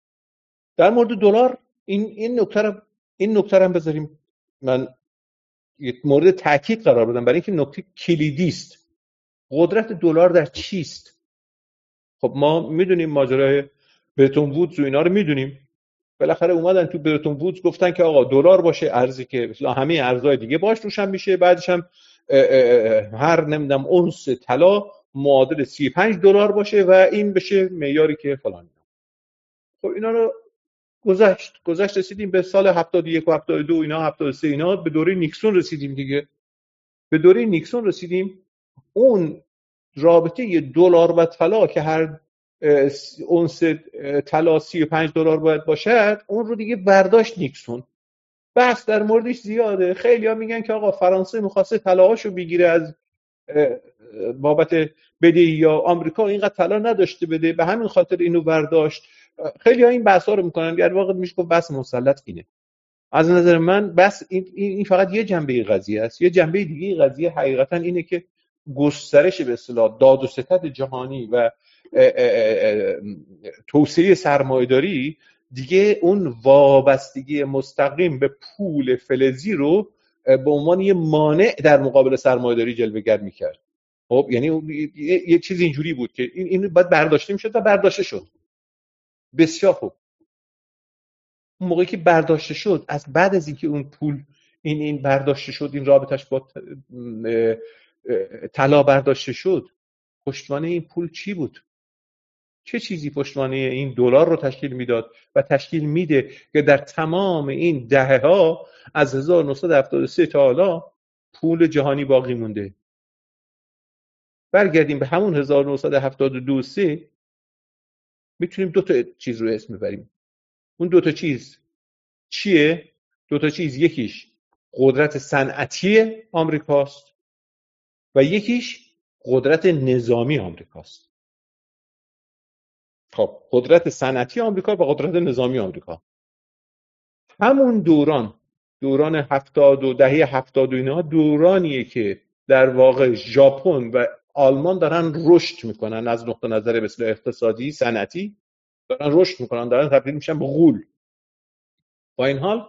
در مورد دلار این نکته هم بذاریم من مورد تاکید قرار بدم برای اینکه نکته کلیدی است. قدرت دلار در چیست؟ خب ما میدونیم ماجرای برتون وودز و اینا رو میدونیم. بالاخره اومدن تو برتون وودز گفتن که آقا دلار باشه ارزی که مثلا همه ارزهای دیگه باش روشن میشه، بعدش هم هر نمیدونم اونس طلا معادل $35 باشه و این بشه معیاری که فلان. خب اینا رو گذشت رسیدیم به سال 71 و 72 اینا 73 اینا به دوره نیکسون رسیدیم دیگه. به دوره نیکسون رسیدیم، اون رابطه دلار و طلا که هر اونس طلا $35 باید باشد، اون رو دیگه برداشت نیکسون. بحث در موردش زیاده. خیلی‌ها میگن که آقا فرانسه می‌خواسته طلاهاشو بگیره از بابت بدهی، یا آمریکا اینقدر طلا نداشته بده به همین خاطر اینو برداشت. خیلی‌ها این بحثا رو میکنن. در واقع میشه گفت بحث مسلط اینه. از نظر من بس این فقط یه جنبه قضیه است. یه جنبه دیگه قضیه حقیقتا اینه که گسترش به اصطلاح داد و ستد جهانی و توسعه سرمایه‌داری دیگه اون وابستگی مستقیم به پول فلزی رو به عنوان یه مانع در مقابل سرمایه‌داری جلوه‌گر می‌کرد. خب یعنی یه چیز اینجوری بود که این باید برداشته می‌شد و برداشته شد. بسیار خوب. اون موقعی که برداشته شد، از بعد از اینکه اون پول این برداشته شد، این رابطش با طلا برداشته شد، پشتوانه این پول چی بود؟ چه چیزی پشتوانه این دلار رو تشکیل میداد و تشکیل میده که در تمام این دهه‌ها از 1973 تا حالا پول جهانی باقی مونده؟ برگردیم به همون 1972-3 میتونیم دو تا چیز رو اسم ببریم. اون دو تا چیز چیه؟ دو تا چیز، یکیش قدرت صنعتی آمریکاست و یکیش قدرت نظامی آمریکاست. خب قدرت صنعتی آمریکا و قدرت نظامی آمریکا، همون دوران 70 و دهه 70 و اینا دورانیه که در واقع ژاپن و آلمان دارن رشد میکنن از نقطه نظر به اصطلاح اقتصادی صنعتی، دارن رشد میکنن، دارن تبدیل میشن به غول. با این حال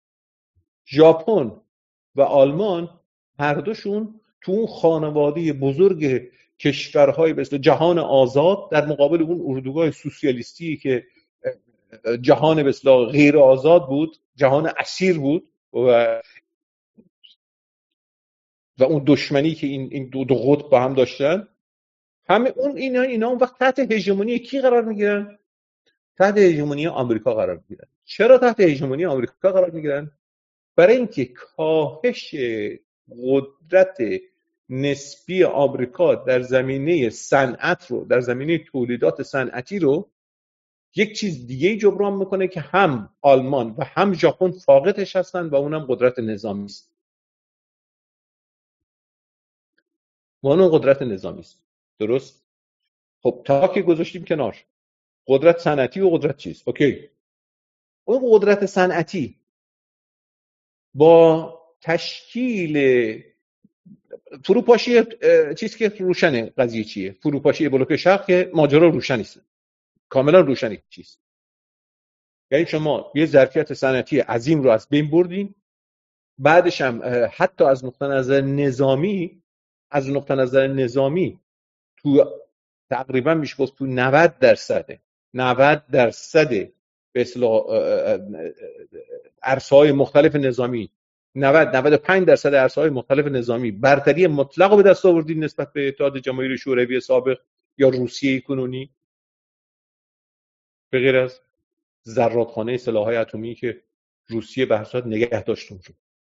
ژاپن و آلمان هر دوشون تو اون خانواده بزرگ کشورهای به اصطلاح جهان آزاد در مقابل اون اردوگاه سوسیالیستی که جهان به اصطلاح غیر آزاد بود، جهان اسیر بود و اون دشمنی که این دو قطب با هم داشتن، همه اون اینا اون وقت تحت هژمونی کی قرار میگیرن؟ تحت هژمونی آمریکا قرار میگیرن. چرا تحت هژمونی آمریکا قرار میگیرن؟ برای اینکه کاهش قدرت نسبی آمریکا در زمینه صنعت رو، در زمینه تولیدات صنعتی رو، یک چیز دیگه جبران میکنه که هم آلمان و هم ژاپن فاقدش هستن و اونم قدرت نظامی است. اون قدرت نظامی است. درست؟ خب تا که گذاشتیم کنار قدرت صنعتی و قدرت چیز، اوکی. اون قدرت صنعتی با تشکیل فروپاشی چیز که روشنه قضیه چیه، فروپاشی بلوک شرق که ماجرا روشنی است، کاملا روشنی چیست. یعنی شما یه ظرفیت صنعتی عظیم رو از بین بردین، بعدش هم حتی از نقطه نظر نظامی تو تقریبا میشه گفت تو 90% به اصطلاح عرصه‌های مختلف نظامی، 95% عرصه‌های مختلف نظامی برتری مطلق رو به دست آوردید نسبت به اتحاد جماهیر شوروی سابق یا روسیه کنونی، به غیر از ذراتخانه سلاح‌های اتمی که روسیه به هر صورت نگه داشت اونجا.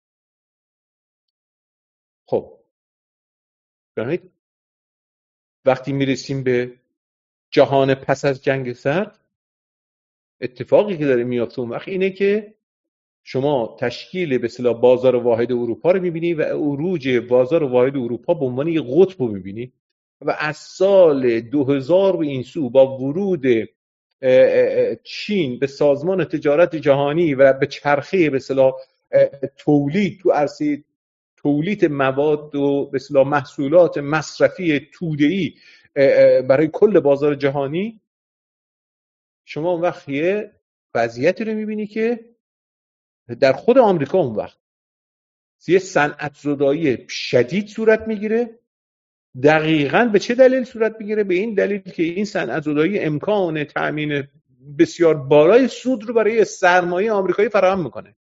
خب ببینید وقتی میرسیم به جهان پس از جنگ سرد، اتفاقی که داره میفته اون وقت اینه که شما تشکیل به اصطلاح بازار واحد اروپا رو می‌بینی و عروج بازار واحد اروپا به عنوان یک قطب رو می‌بینی و از سال 2000 به این سو با ورود چین به سازمان تجارت جهانی و به چرخه به اصطلاح تولید تو عرصه تولید مواد و به اصطلاح محصولات مصرفی توده‌ای برای کل بازار جهانی، شما اون وقت یه وضعیتی رو می‌بینی که در خود آمریکا اون وقت یه صنعت زدایی شدید صورت میگیره. دقیقاً به چه دلیل صورت میگیره؟ به این دلیل که این صنعت زدایی امکان تأمین بسیار بالای سود رو برای سرمایه آمریکایی فراهم میکنه.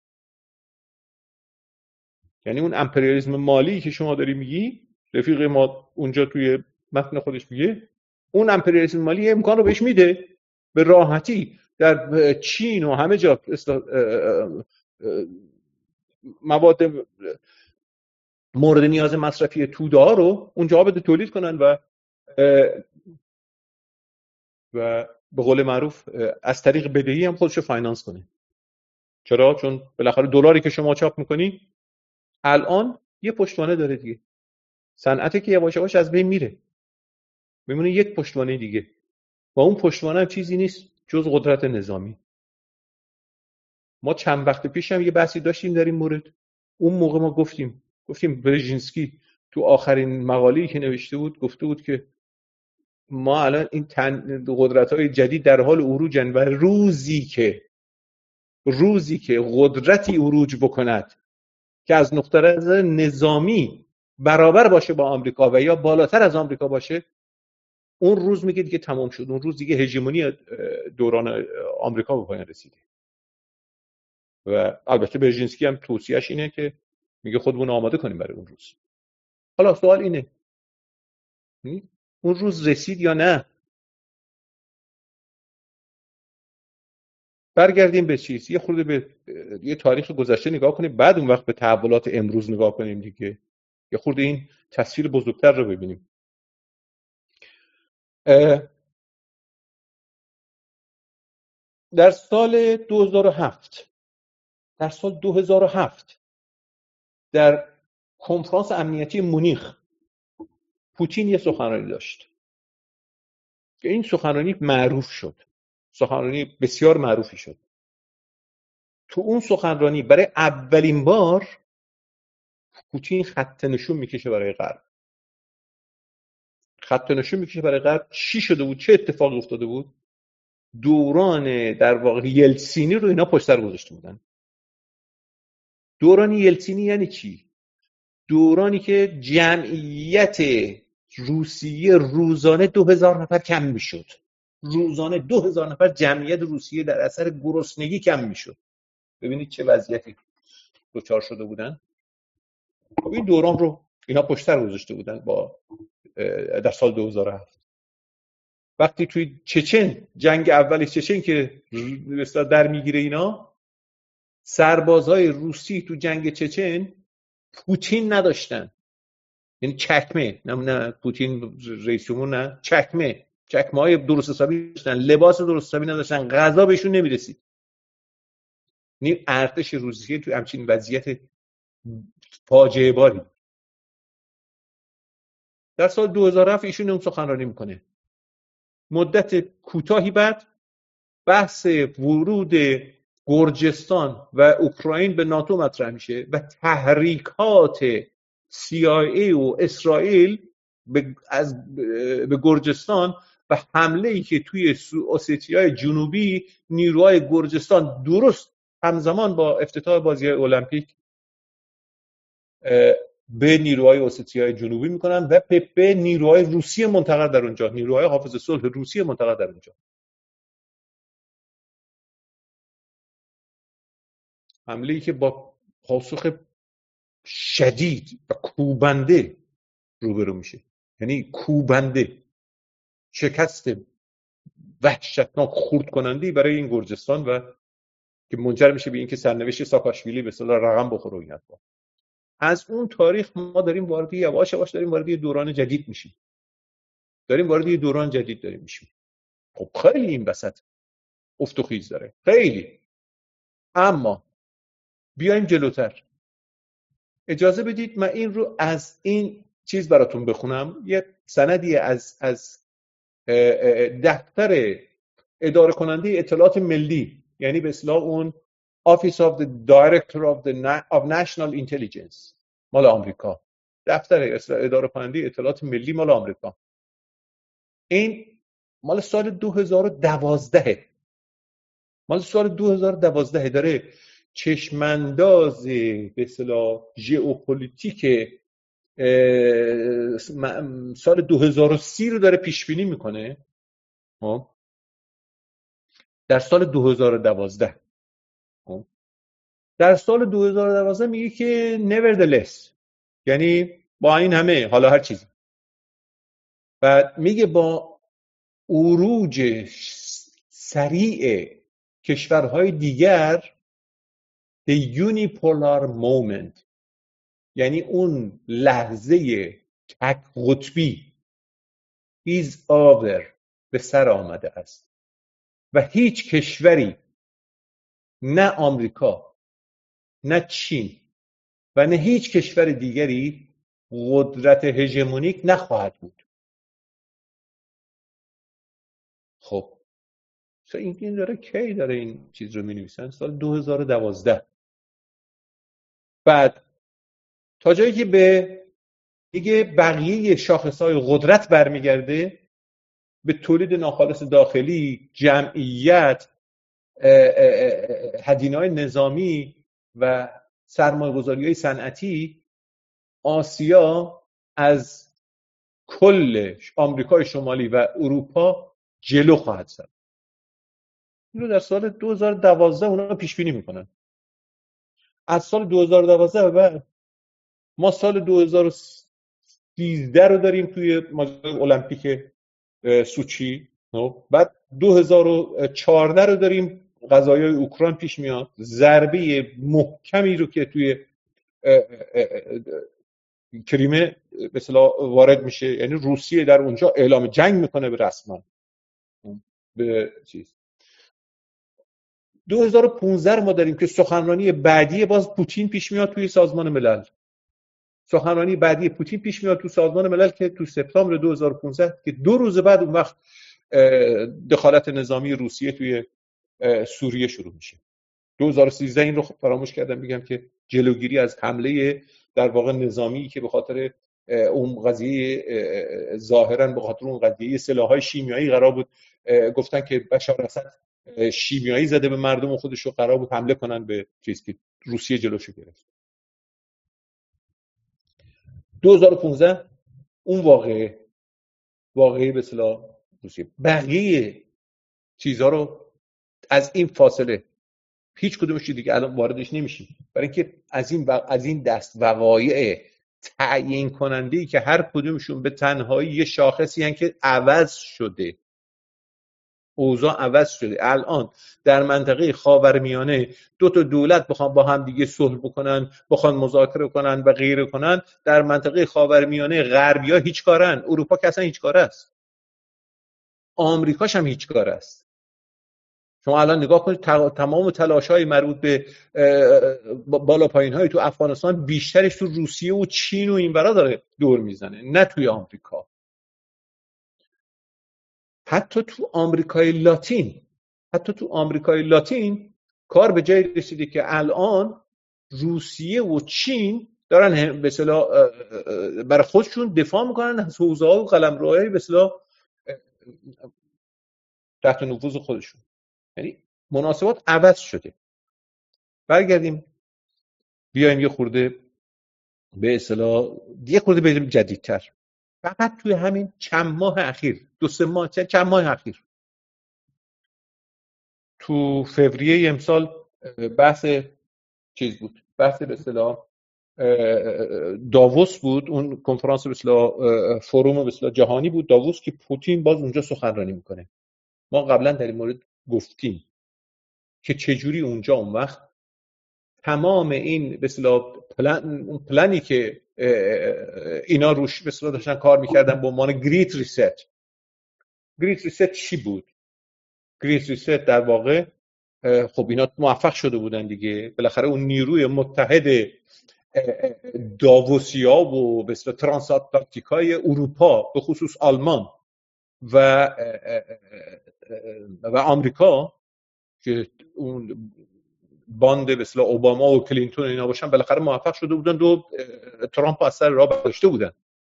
یعنی اون امپریالیسم مالی که شما داری میگی، رفیق ما اونجا توی متن خودش میگه، اون امپریالیسم مالی امکان رو بهش میده به راحتی در چین و همه جا مواد مورد نیاز مصرفی توده ها رو اونجا بده تولید کنن و به قول معروف از طریق بدهی هم خودش رو فاینانس کنه. چرا؟ چون بالاخره دلاری که شما چاپ میکنی الان یه پشتوانه داره دیگه. صنعتی که یواش یواش از بین میره، میمونه یک پشتوانه دیگه و اون پشتوانه هم چیزی نیست جز قدرت نظامی. ما چند وقت پیش هم یه بحثی داشتیم در این مورد. اون موقع ما گفتیم برژینسکی تو آخرین مقاله‌ای که نوشته بود گفته بود که ما الان این قدرت‌های جدید در حال عروجن و روزی که قدرتی عروج بکند که از نقطه نظر نظامی برابر باشه با آمریکا و یا بالاتر از آمریکا باشه، اون روز میگه دیگه تمام شد. اون روز دیگه هژمونی دوران آمریکا به پایان رسیده. و البته برژینسکی هم توصیهش اینه که میگه خودمون آماده کنیم برای اون روز. حالا سوال اینه اون روز رسید یا نه؟ برگردیم به چیز، یه خورده به یه تاریخ گذشته نگاه کنیم، بعد اون وقت به تحولات امروز نگاه کنیم دیگه. یه خورده این تصویر بزرگتر رو ببینیم. در سال 2007 در کنفرانس امنیتی مونیخ پوتین یه سخنرانی داشت که این سخنرانی معروف شد، سخنرانی بسیار معروفی شد. تو اون سخنرانی برای اولین بار پوتین خط نشون میکشه برای غرب. خط نشون میکشه برای غرب. چی شده بود؟ چه اتفاقی افتاده بود؟ دوران در واقع یلتسینی رو اینا پشت سر گذاشته بودن. دوران یلتسینی یعنی چی؟ دورانی که جمعیت روسیه روزانه 2000 نفر کم میشد. روزانه 2000 نفر جمعیت روسیه در اثر گرسنگی کم میشد. ببینید چه وضعیتی دچار شده بودن. این دوران رو اینا پشت سر گذاشته بودن در سال 2007. وقتی توی چچن، جنگ اول چچن که در میگیره، اینا سربازهای روسی تو جنگ چچن پوتین نداشتن. یعنی چکمه، نه پوتین رئیس جمهور، نه چکمه های درست حسابی داشتن، لباس درست حسابی نداشتن، غذا بهشون نمیرسید. این ارتش روسیه تو همچین وضعیت فاجعه باری. در سال 2007 ایشون اون سخنرانی میکنه. مدت کوتاهی بعد بحث ورود گرجستان و اوکراین به ناتو مطرح میشه و تحریکات CIA و اسرائیل به گرجستان و حمله‌ای که توی اوستیای جنوبی نیروهای گرجستان درست همزمان با افتتاح بازی‌های المپیک به نیروهای اوستیای جنوبی میکنن و به نیروهای روسی منتقل در اونجا، نیروهای حافظ صلح روسی منتقل در اونجا. حمله‌ای که با پاسخ شدید و کوبنده روبرو میشه. یعنی کوبنده، شکست وحشتناک، خرد کننده‌ای برای این گرجستان و که منجر میشه به اینکه سرنوشت ساکاشویلی به اصطلاح رقم بخوره این حرفا. از اون تاریخ ما داریم وارد یواش یواش داریم وارد یه دوران جدید میشیم. خب خیلی این وسط افت و خیز داره، خیلی. اما بیایم جلوتر. اجازه بدید من این رو از این چیز براتون بخونم. یه سندی از دفتر اداره کننده اطلاعات ملی، یعنی به اصطلاح اون Office of the Director of National Intelligence مال آمریکا، دفتر اداره کننده اطلاعات ملی مال آمریکا. این مال سال 2012 داره چشمانداز به اصطلاح ژئوپلیتیک سال 2030 رو داره پیش بینی میکنه. در سال 2012 در سال 2012 میگه که nevertheless، یعنی با این همه حالا هر چیزی، و میگه با عروج سریع کشورهای دیگر the unipolar moment، یعنی اون لحظه تک قطبی is over، به سر آمده است و هیچ کشوری، نه آمریکا نه چین و نه هیچ کشور دیگری قدرت هژمونیک نخواهد بود. خب این داره کی داره این چیز رو می‌نویسن؟ سال 2012. بعد تا جایی که به دیگه بقیه شاخص‌های قدرت برمیگرده، به تولید ناخالص داخلی، جمعیت، هزینه‌های نظامی و سرمایه‌گذاری‌های صنعتی، آسیا از کل آمریکای شمالی و اروپا جلو خواهد زد. اینو در سال 2012 اونا پیش بینی میکنن. از سال 2012 به بعد ما سال 2013 رو داریم توی ماجرای المپیک سوچی، بعد 2014 رو داریم قضایای اوکراین پیش میاد، ضربه محکمی رو که توی کریمه به اصطلاح وارد میشه، یعنی روسیه در اونجا اعلام جنگ میکنه به رسما به چیز. 2015 ما داریم که سخنرانی بعدی باز پوتین پیش میاد توی سازمان ملل. سخنرانی بعدی پوتین پیش میاد تو سازمان ملل که تو سپتامبر 2015 که 2 روز بعد اون وقت دخالت نظامی روسیه توی سوریه شروع میشه. 2013 این رو فراموش کردم بگم که جلوگیری از حمله در واقع نظامی که به خاطر اون قضیه ظاهرا به خاطر اون قضیه سلاح‌های شیمیایی قرار بود، گفتن که بشار اسد شیمیایی زده به مردم خودش رو، قرار بود حمله کنن به چیزی که روسیه جلوشو گرفت. 2015 اون واقعه به اصطلاح روسیه. بقیه چیزها رو از این فاصله هیچ کدومش دیگه الان واردش نمیشیم، برای اینکه از این دست وقایع تعیین کننده‌ای که هر کدومشون به تنهایی یه شاخصی هستن که عوض شده، اوضاع عوض شده. الان در منطقه خاورمیانه 2 تا دولت بخوان با هم دیگه صلح بکنن، بخوان مذاکره کنن و غیره کنن، در منطقه خاورمیانه غربی‌ها هیچ کارن، اروپا که اصلا هیچ کار است، آمریکاش هم هیچ کار است. شما الان نگاه کنید تمام تلاش‌های مربوط به بالا پایین‌های تو افغانستان بیشترش تو روسیه و چین و این برا داره دور میزنه، نه توی آمریکا. حتی تو آمریکای لاتین کار به جایی رسیده که الان روسیه و چین دارن به اصطلاح برای خودشون دفاع میکنن از حوزه‌ها و قلمروهای به اصطلاح تحت نفوذ خودشون. یعنی مناسبات عوض شده. برگردیم بیایم یه خورده به اصطلاح بریم جدیدتر. فقط توی همین چند ماه اخیر، 2-3 ماه، چند ماه اخیر، تو فوریه امسال بحث چیز بود، بحث به اصطلاح داووس بود، اون کنفرانس به اصطلاح فروم به اصطلاح جهانی بود داووس، که پوتین باز اونجا سخنرانی میکنه. ما قبلا در این مورد گفتیم که چجوری اونجا اون وقت تمام این به اصطلاح پلنی که اینا روش به اصطلاح داشتن کار میکردن به عنوان گریت ریست چی بود؟ گریت ریست در واقع خب اینا موفق شده بودن دیگه، بالاخره اون نیروی متحد داووسیا و به اصطلاح ترانساتلانتیکای اروپا، به خصوص آلمان و آمریکا که اون باند به اصطلاح اوباما و کلینتون اینا باشن، بالاخره موفق شده بودن دو ترامپ از سر راه برداشته بودن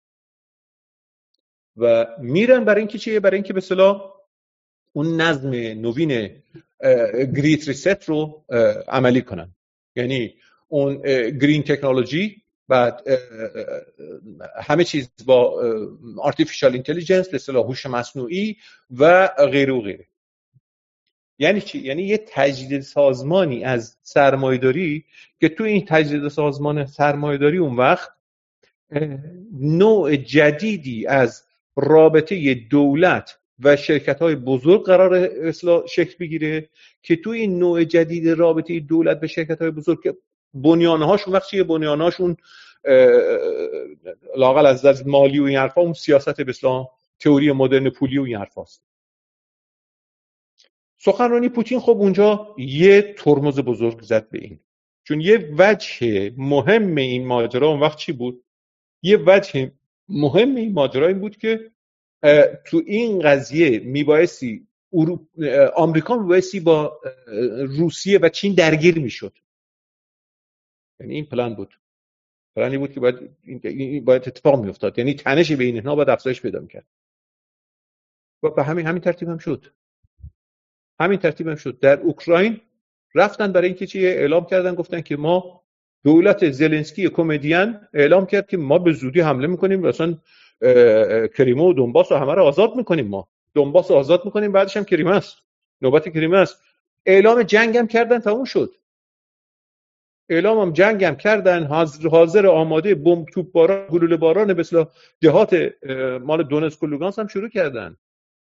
و میرن برای اینکه چیه؟ برای اینکه به اصطلاح اون نظم نوین گریت ریست رو عملی کنن. یعنی اون گرین تکنولوژی، بعد همه چیز با آرتفیشال اینتلیجنس، به اصطلاح هوش مصنوعی و غیره و غیره. یعنی چی؟ یعنی یه تجدید سازمانی از سرمایه‌داری که تو این تجدید سازمان سرمایه‌داری اون وقت نوع جدیدی از رابطه دولت و شرکت‌های بزرگ قرار شکل بگیره که تو این نوع جدید رابطه دولت و شرکت‌های بزرگ که بنیانهاشون وقت چیه؟ بنیانهاشون لااقل از مالی و این حرفا، اون سیاست به اصطلاح تئوری مدرن پولی و این حرفاست. سخنرانی پوتین خب اونجا یه ترمز بزرگ زد به این، چون یه وجه مهم این ماجرا اون وقت چی بود؟ یه وجه مهم این ماجرا این بود که تو این قضیه میبایستی آمریکا میبایستی با روسیه و چین درگیر میشد. یعنی این پلان بود، پلانی بود که باید اتفاق میافتاد، یعنی تنش بین اینها باید افزایش پیدا میکرد و به همین ترتیب هم شد. در اوکراین رفتن برای اینکه چی اعلام کردن، گفتن که ما دولت زلنسکی کمدین اعلام کرد که ما به زودی حمله میکنیم، مثلا کریمه و دونباس رو همه رو آزاد میکنیم، ما دونباس رو آزاد میکنیم، بعدش هم کریمه است، نوبت کریمه است. اعلام جنگ هم کردن، تموم شد. اعلام هم جنگ هم کردن، حاضر آماده بمب توپ باران گلوله باران به اصطلاح دهات مال دونتسک و لوگانس هم شروع کردن.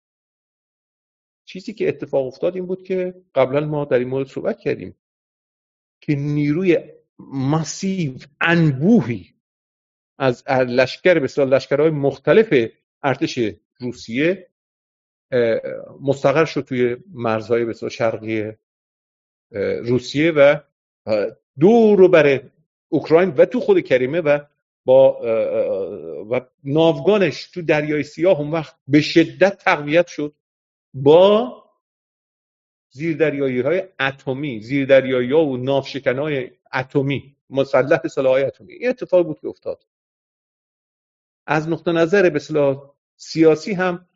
چیزی که اتفاق افتاد این بود که قبلا ما در این مورد صحبت کردیم که نیروی ماسیو انبوهی از لشکر به اصطلاح لشکرهای مختلف ارتش روسیه مستقر شد توی مرزهای به اصطلاح شرقی روسیه و دور بر اوکراین و تو خود کریمه و ناوگانش تو دریای سیاه اون وقت به شدت تقویت شد با زیردریایی‌های اتمی، زیردریایی‌ها و ناوشکن‌های اتمی مسلح به سلاح‌های اتمی. این اتفاق بود که افتاد. از نقطه نظر به اصطلاح سیاسی هم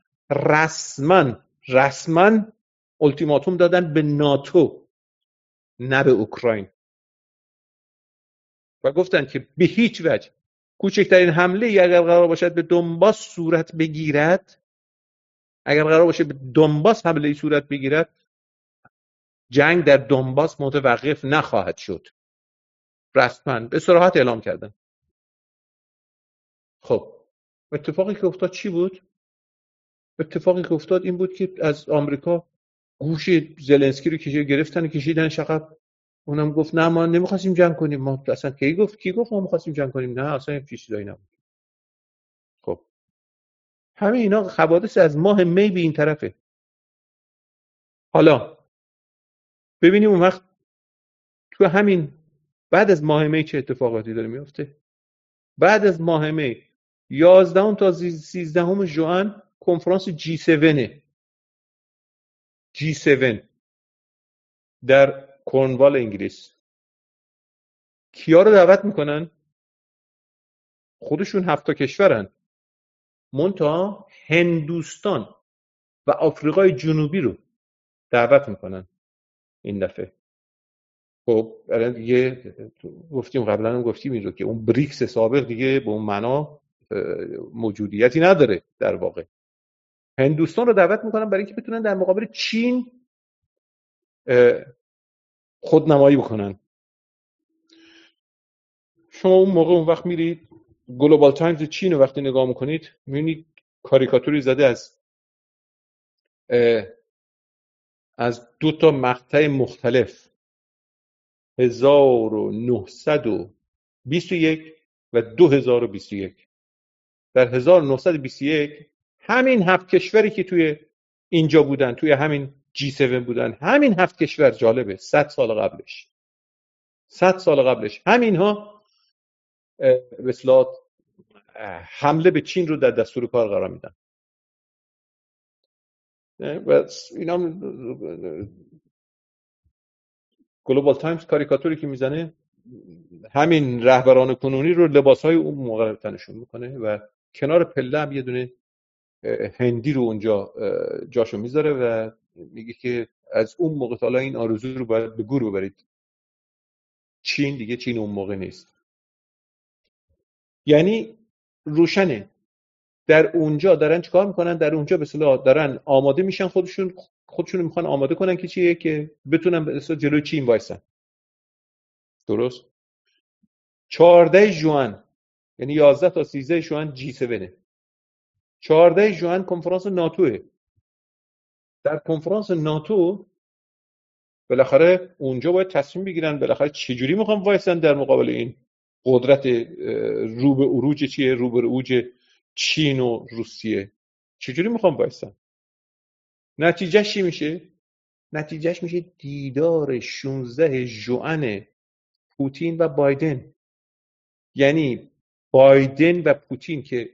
رسما التیماتوم دادن به ناتو، نه به اوکراین، و گفتن که به هیچ وجه کوچکترین حمله اگر قرار باشد به دونباس صورت بگیرد، حمله صورت بگیرد، جنگ در دونباس متوقف نخواهد شد. رسما به صراحت اعلام کردن. خب اتفاقی که افتاد چی بود؟ اتفاقی که افتاد این بود که از آمریکا گوش زلنسکی رو کشیدن عقب. اونم گفت نه ما نمیخواستیم جنگ کنیم. ما اصلا کی گفت ما میخواستیم جنگ کنیم؟ نه اصلا هیچ چیزایی نبود. خب همه اینا حوادث از ماه می به این طرفه. حالا ببینیم اون وقت تو همین بعد از ماه می چه اتفاقاتی داره میفته. بعد از ماه می 11 تا 13 ژوئن کنفرانس G7 در کورنوال انگلیس. کیا رو دعوت میکنن؟ خودشون 7 کشورن، منتها هندوستان و آفریقای جنوبی رو دعوت میکنن این دفعه. خب الان دیگه قبلا هم گفتیم این رو که اون بریکس سابق دیگه به اون معنا موجودیتی نداره. در واقع هندوستان رو دعوت میکنن برای اینکه بتونن در مقابل چین خودنمایی بکنن. شما اون موقع اون وقت میرید گلوبال تایمز چین رو وقتی نگاه میکنید میبینید کاریکاتوری زده از 2 مقطع مختلف 1921 و 2021. در 1921 همین 7 کشوری که توی اینجا بودن، توی همین G7 بودن، همین 7 کشور، جالبه 100 سال قبلش همین ها به اصطلاح حمله به چین رو در دستور کار قرار میدن. و اینا گلوبال تایمز کاریکاتوری که میزنه همین رهبران کنونی رو لباسهای اون موقع تنشون میکنه و کنار پله هم یه دونه هندی رو اونجا جاشو میذاره و میگه که از اون موقع تا حالا این آرزو رو باید به گور ببرید. چین دیگه چین اون موقع نیست. یعنی روشنه در اونجا دارن چیکار میکنن، در اونجا به اصطلاح دارن آماده میشن، خودشون میخوان آماده کنن که چیه، که بتونن به اصطلاح جلوی چین وایسن. درست. 14 ژوئن یعنی 11 تا 13 ژوئن G7، 14 ژوئن کنفرانس ناتوه. در کنفرانس ناتو بالاخره اونجا باید تصمیم بگیرن بالاخره چجوری میخوان وایسن در مقابل این قدرت رو به عروج چیه، رو به عروج چین و روسیه، چجوری میخوان وایسن. نتیجهش چی میشه؟ نتیجهش میشه دیدار 16 ژوئن پوتین و بایدن. یعنی بایدن و پوتین، که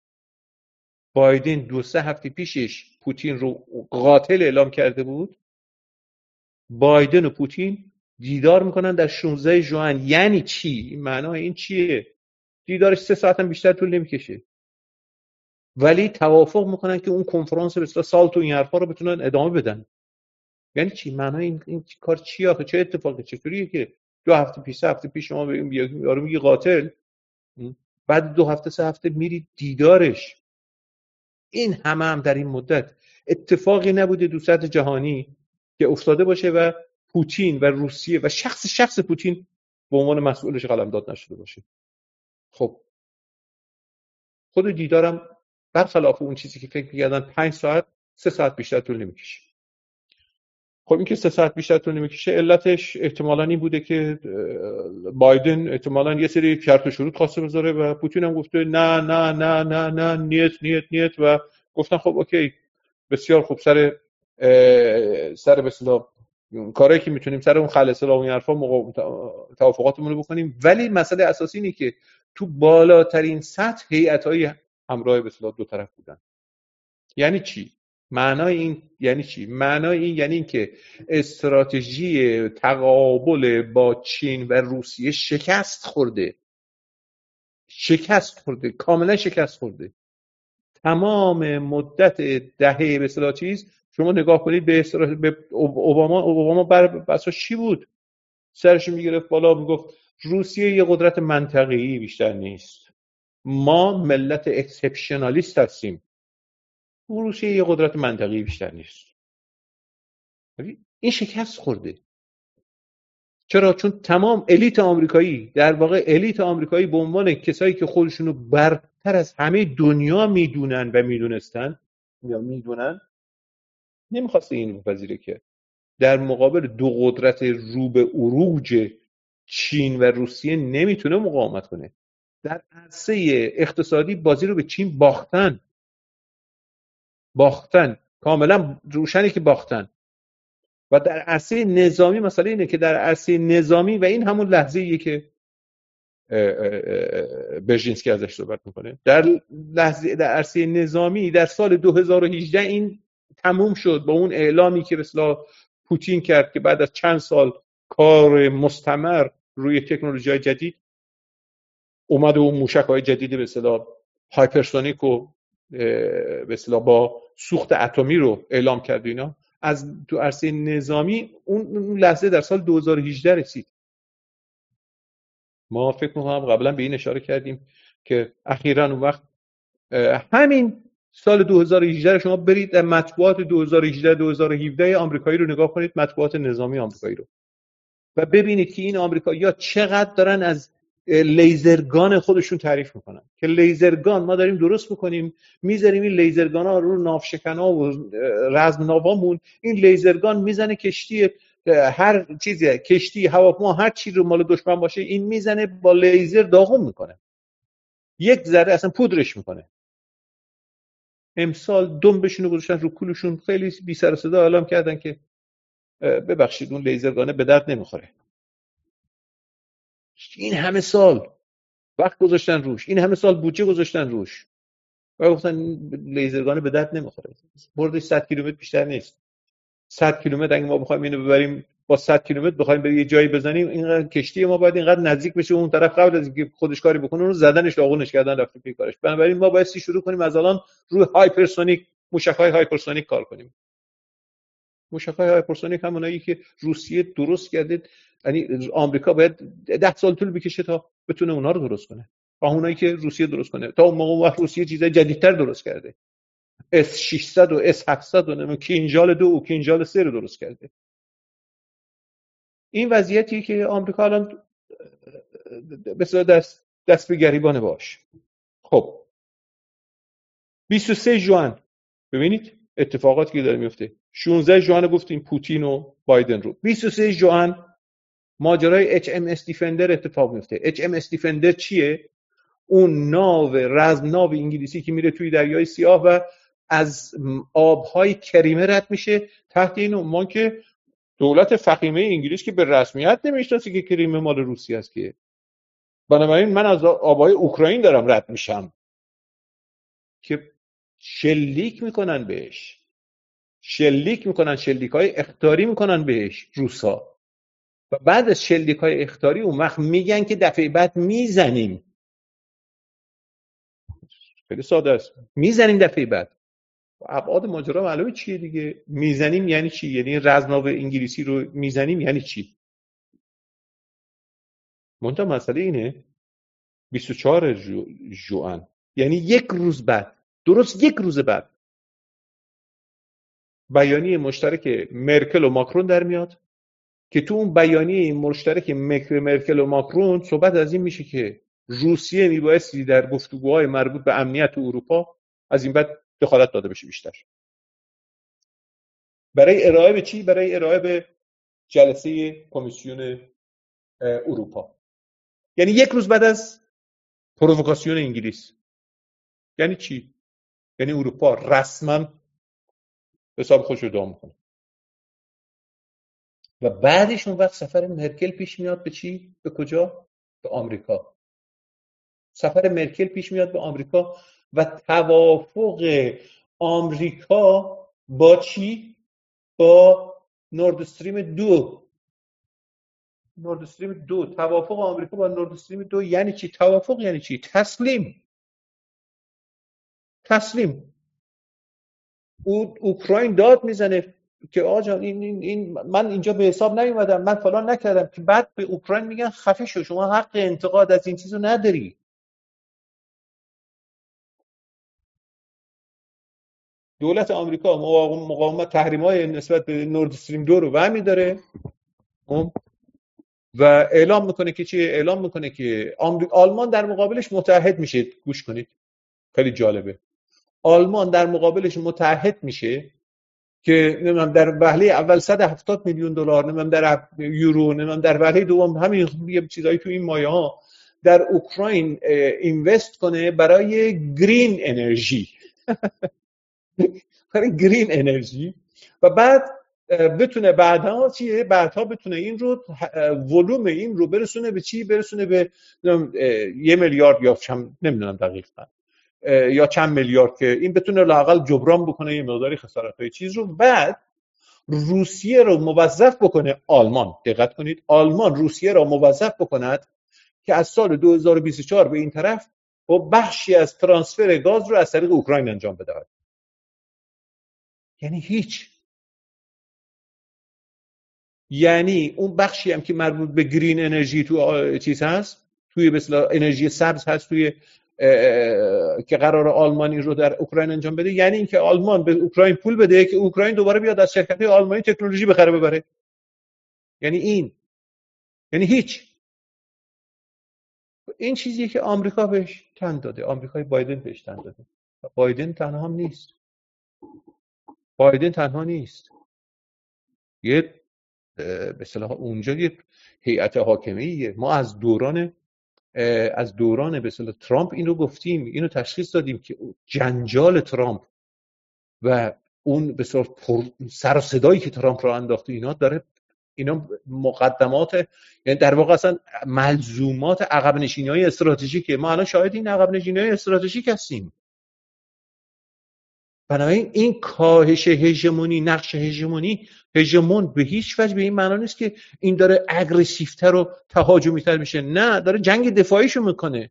بایدن 2-3 هفته پیشش پوتین رو قاتل اعلام کرده بود، بایدن و پوتین دیدار میکنن در 16 ژوئن. یعنی چی؟ معنای این چیه؟ دیدارش 3 ساعت هم بیشتر طول نمیکشه، ولی توافق میکنن که اون کنفرانس به اصطلاح سالت و این حرفا رو بتونن ادامه بدن. یعنی چی؟ معنای این کار چیه آخه؟ چه اتفاقی چطوریه که 2 هفته پیش 3 هفته پیش شما به یارو میگی قاتل، بعد 2 هفته 3 هفته میری دیدارش؟ این هم در این مدت اتفاقی نبوده تو سطح جهانی که افتاده باشه و پوتین و روسیه و شخص پوتین به عنوان مسئولش قلمداد نشده باشه. خب خود دیدارم برخلاف اون چیزی که فکر می‌کردن 5 ساعت 3 ساعت بیشتر طول نمی‌کشه. خب این که 3 ساعت بیشتر طول نمی‌کشه علتش احتمالاً این بوده که بایدن احتمالاً یه سری شرط و شروط خواسته بذاره و پوتین هم گفته نه نه نه نه نه نیت و گفتن خب اوکی بسیار خوب، سر به اصطلاح کاری که میتونیم سر اون خل اصطلاح و این حرفا توافقاتمون رو بکنیم. ولی مسئله اساسی اینه که تو بالاترین سطح هیئت‌های همراه به اصطلاح دو طرف بودن. یعنی چی؟ معنای این یعنی چی؟ معنای این یعنی که استراتژی تقابل با چین و روسیه شکست خورده، کاملا شکست خورده. تمام مدت دهه به اصطلاح چیز شما نگاه کنید به اوباما بر اساس چی بود؟ سرش میگرفت بالا میگفت روسیه یه قدرت منطقه‌ای بیشتر نیست، ما ملت اکسپشنالیست هستیم، روسیه یه قدرت منطقه‌ای بیشتر نیست. این شکست خورده. چرا؟ چون تمام الیت آمریکایی، در واقع الیت آمریکایی به عنوان کسایی که خودشونو برتر از همه دنیا میدونن و میدونستن یا میدونن، نمیخواسته این رو بپذیره که در مقابل دو قدرت رو به عروج چین و روسیه نمیتونه مقاومت کنه. در عرصه اقتصادی بازی رو به چین باختن، کاملا روشنه که باختن. و در عرصه نظامی مسئله اینه که در عرصه نظامی، و این همون لحظه‌ایه که برژینسکی ازش صحبت میکنه، در عرصه نظامی در سال 2018 این تموم شد با اون اعلامی که به اصطلاح پوتین کرد که بعد از چند سال کار مستمر روی تکنولوژی‌های جدید اومد و اون موشک‌های جدید به اصطلاح هایپرسونیک و به اصطلاح با سوخت اتمی رو اعلام کرد. اینا از تو عرصه نظامی اون لحظه در سال 2018 رسید. ما فکر می‌کنم قبلا به این اشاره کردیم که اخیراً اون وقت همین سال 2018 رو شما برید در مطبوعات 2018-2017 آمریکایی رو نگاه کنید، مطبوعات نظامی آمریکایی رو، و ببینید که این آمریکایی‌ها چقدر دارن از لیزرگان خودشون تعریف میکنن که لیزرگان ما داریم درست میکنیم، میذاریم این لیزرگانا رو ناوشکن‌ها و رزمناوامون، این لیزرگان میزنه کشتی، هر چیزی، کشتی، هواپیما، هر چی رو مال دشمن باشه این میزنه با لیزر داغون میکنه، یک ذره اصلا پودرش میکنه. امسال دنبشون رو گذاشتن رو کولشون، خیلی بی سر و صدا اعلام کردن که ببخشید اون لیزرگانه به درد نمیخوره. این همه سال وقت گذاشتن روش، این همه سال بودجه گذاشتن روش و گفتن لیزرگانه به درد نمیخوره. بردش 100 کیلومتر بیشتر نیست. 100 کیلومتر اگه ما بخوایم اینو ببریم با 100 کیلومتر بخوایم به یه جایی بزنیم، اینقدر کشتی ما باید اینقدر نزدیک بشه اون طرف قبل از اینکه خودش کاری بکنه اون رو زدنش، داغونش کردن، رفته پی کارش. بنابراین ما باید شروع کنیم از الان روی هایپرسونیک، موشک‌های هایپرسونیک کار کنیم. موشک‌های هایپرسونیک همونایی که روسیه درست کرده، یعنی آمریکا باید 10 سال طول بکشه تا بتونه اونا رو درست کنه، تا اونایی که روسیه درست کنه. تا اون موقع وقت روسیه چیزای جدیدتر درست کرده، اس 600 و اس 700 و نمیدونم کینژال 2 و کینژال 3 رو درست کرده. این وضعیتی که آمریکا الان بسیار دست به گریبان باش. خب 23 ژوئن ببینید اتفاقاتی که داره میفته. 16 ژوئن گفتیم پوتین و بایدن رو. 23 ژوئن ماجرای HMS دیفندر اتفاق میفته. HMS دیفندر چیه؟ اون ناو انگلیسی که میره توی دریای سیاه و از آبهای کریمه رد میشه تحت این عنوان که دولت فخیمه انگلیس که به رسمیت نمیشناسه که کریمه مال روسیه است، که بنابراین من از آبهای اوکراین دارم رد میشم، که شلیک میکنن بهش، شلیک‌های اخطاری میکنن بهش روسا، و بعد از شلیک‌های اخطاری اون وقت میگن که دفعه بعد میزنیم. خیلی ساده است، میزنیم دفعه بعد. ابعاد ماجرا معلومه چیه دیگه. میزنیم یعنی چی؟ یعنی رزمناو انگلیسی رو میزنیم یعنی چی؟ منتها مسئله اینه 24 ژوئن یعنی یک روز بعد، درست یک روز بعد، بیانیه مشترک مرکل و ماکرون در میاد که تو اون بیانیه مشترک مرکل و ماکرون صحبت از این میشه که روسیه میبایستی در گفتگوهای مربوط به امنیت اروپا از این بعد دخالت داده بشه بیشتر. برای ارائه به چی؟ برای ارائه به جلسه کمیسیون اروپا. یعنی یک روز بعد از پرووکاسیون انگلیس. یعنی چی؟ یعنی اروپا رسما حساب خودش رو دام میکنه. و بعدش اون وقت سفر مرکل پیش میاد به چی؟ به کجا؟ به آمریکا. سفر مرکل پیش میاد به آمریکا و توافق آمریکا با چی؟ با نورد استریم 2. نورد استریم 2. توافق آمریکا با نورد استریم 2 یعنی چی؟ توافق یعنی چی؟ تسلیم. اوکراین داد میزنه که آجا این من اینجا به حساب نیومدم، من فلان نکردم، که بعد به اوکراین میگن خفه شو، شما حق انتقاد از این چیزو نداری. دولت آمریکا مقاومت تحریم‌های نسبت به نورد استریم 2 رو برمی داره و اعلام میکنه که چی؟ اعلام میکنه که آلمان در مقابلش متحد میشه. گوش کنید، خیلی جالبه. آلمان در مقابلش متحد میشه که نمیدونم در وهله اول 170 میلیون دلار، نمیدونم در یورو، نمیدونم در وهله دوم همین یه چیزایی تو این مایه ها در اوکراین اینوست کنه برای گرین انرژی برای گرین انرژی، و بعد بتونه بعدها بتونه این رو ولوم این رو برسونه به چی؟ برسونه به 1 میلیارد یا نمیدونم دقیقاً یا چند میلیارد، که این بتونه لااقل جبران بکنه یه مقداری خسارت‌های چیز رو. بعد روسیه رو موظف بکنه، آلمان، دقت کنید، آلمان روسیه رو موظف بکند که از سال 2024 به این طرف با بخشی از ترانسفر گاز رو از طریق اوکراین انجام بده. یعنی هیچ. یعنی اون بخشی هم که مربوط به گرین انرژی تو چیز هست، توی مثلا انرژی سبز هست، توی که قرار آلمانی رو در اوکراین انجام بده، یعنی اینکه آلمان به اوکراین پول بده که اوکراین دوباره بیاد از شرکت‌های آلمانی تکنولوژی ببره. یعنی هیچ. این چیزیه که آمریکا بهش تن داده، آمریکای بایدن بهش تن داده. بایدن تنها نیست. یه به اصطلاح اونجا یه هیئت حاکمیه. ما از دوران به اصطلاح ترامپ این رو گفتیم، اینو تشخیص دادیم که جنجال ترامپ و اون به اصطلاح سر و صدایی که ترامپ را انداخته اینا مقدمات، یعنی در واقع اصلا ملزومات عقب نشینی‌های استراتژیکه. ما الان شاهد این عقب نشینی‌های استراتژیک هستیم. بنابراین این کاهش هژمونی، نقش هژمون به هیچ وجه به این معنا نیست که این داره اگریسیوتر و تهاجمی‌تر میشه. نه، داره جنگ دفاعیشو میکنه.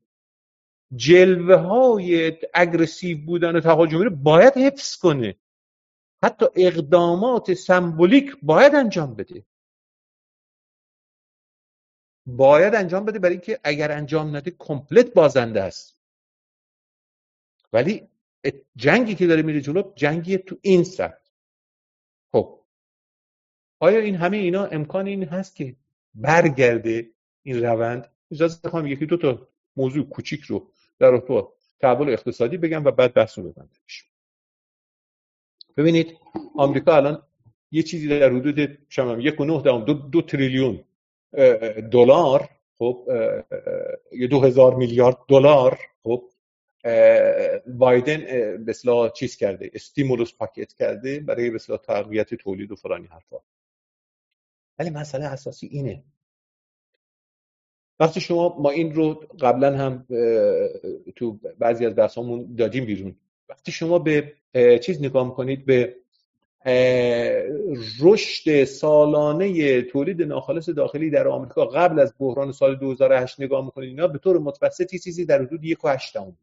جلوه‌های اگریسیو بودن و تهاجمی رو باید حفظ کنه. حتی اقدامات سمبولیک باید انجام بده، برای اینکه اگر انجام نده کامپلت بازنده است. ولی جنگی که داره میره جلو جنگی تو این سطح. خب آیا این همه اینا امکان این هست که برگرده این روند؟ اجازه بخوام یکی دو تا موضوع کوچیک رو در رابطه تحول اقتصادی بگم و بعد بحث رو ببندم. ببینید آمریکا الان یه چیزی در حدود 1.9 تریلیون دلار، خب یه 2000 میلیارد دلار، خب بایدن به اصطلاح چیز کرده، استیمولوس پاکت کرده برای به اصطلاح تقویت تولید و فلانی حرفا. ولی مسئله اساسی اینه، وقتی ما این رو قبلا هم تو بعضی از بحثامون دادیم بیرون، وقتی شما به چیز نگاه میکنید، به رشد سالانه تولید ناخالص داخلی در آمریکا قبل از بحران سال 2008 نگاه میکنید، اینا به طور متوسط چیزی در حدود 1.8 بود.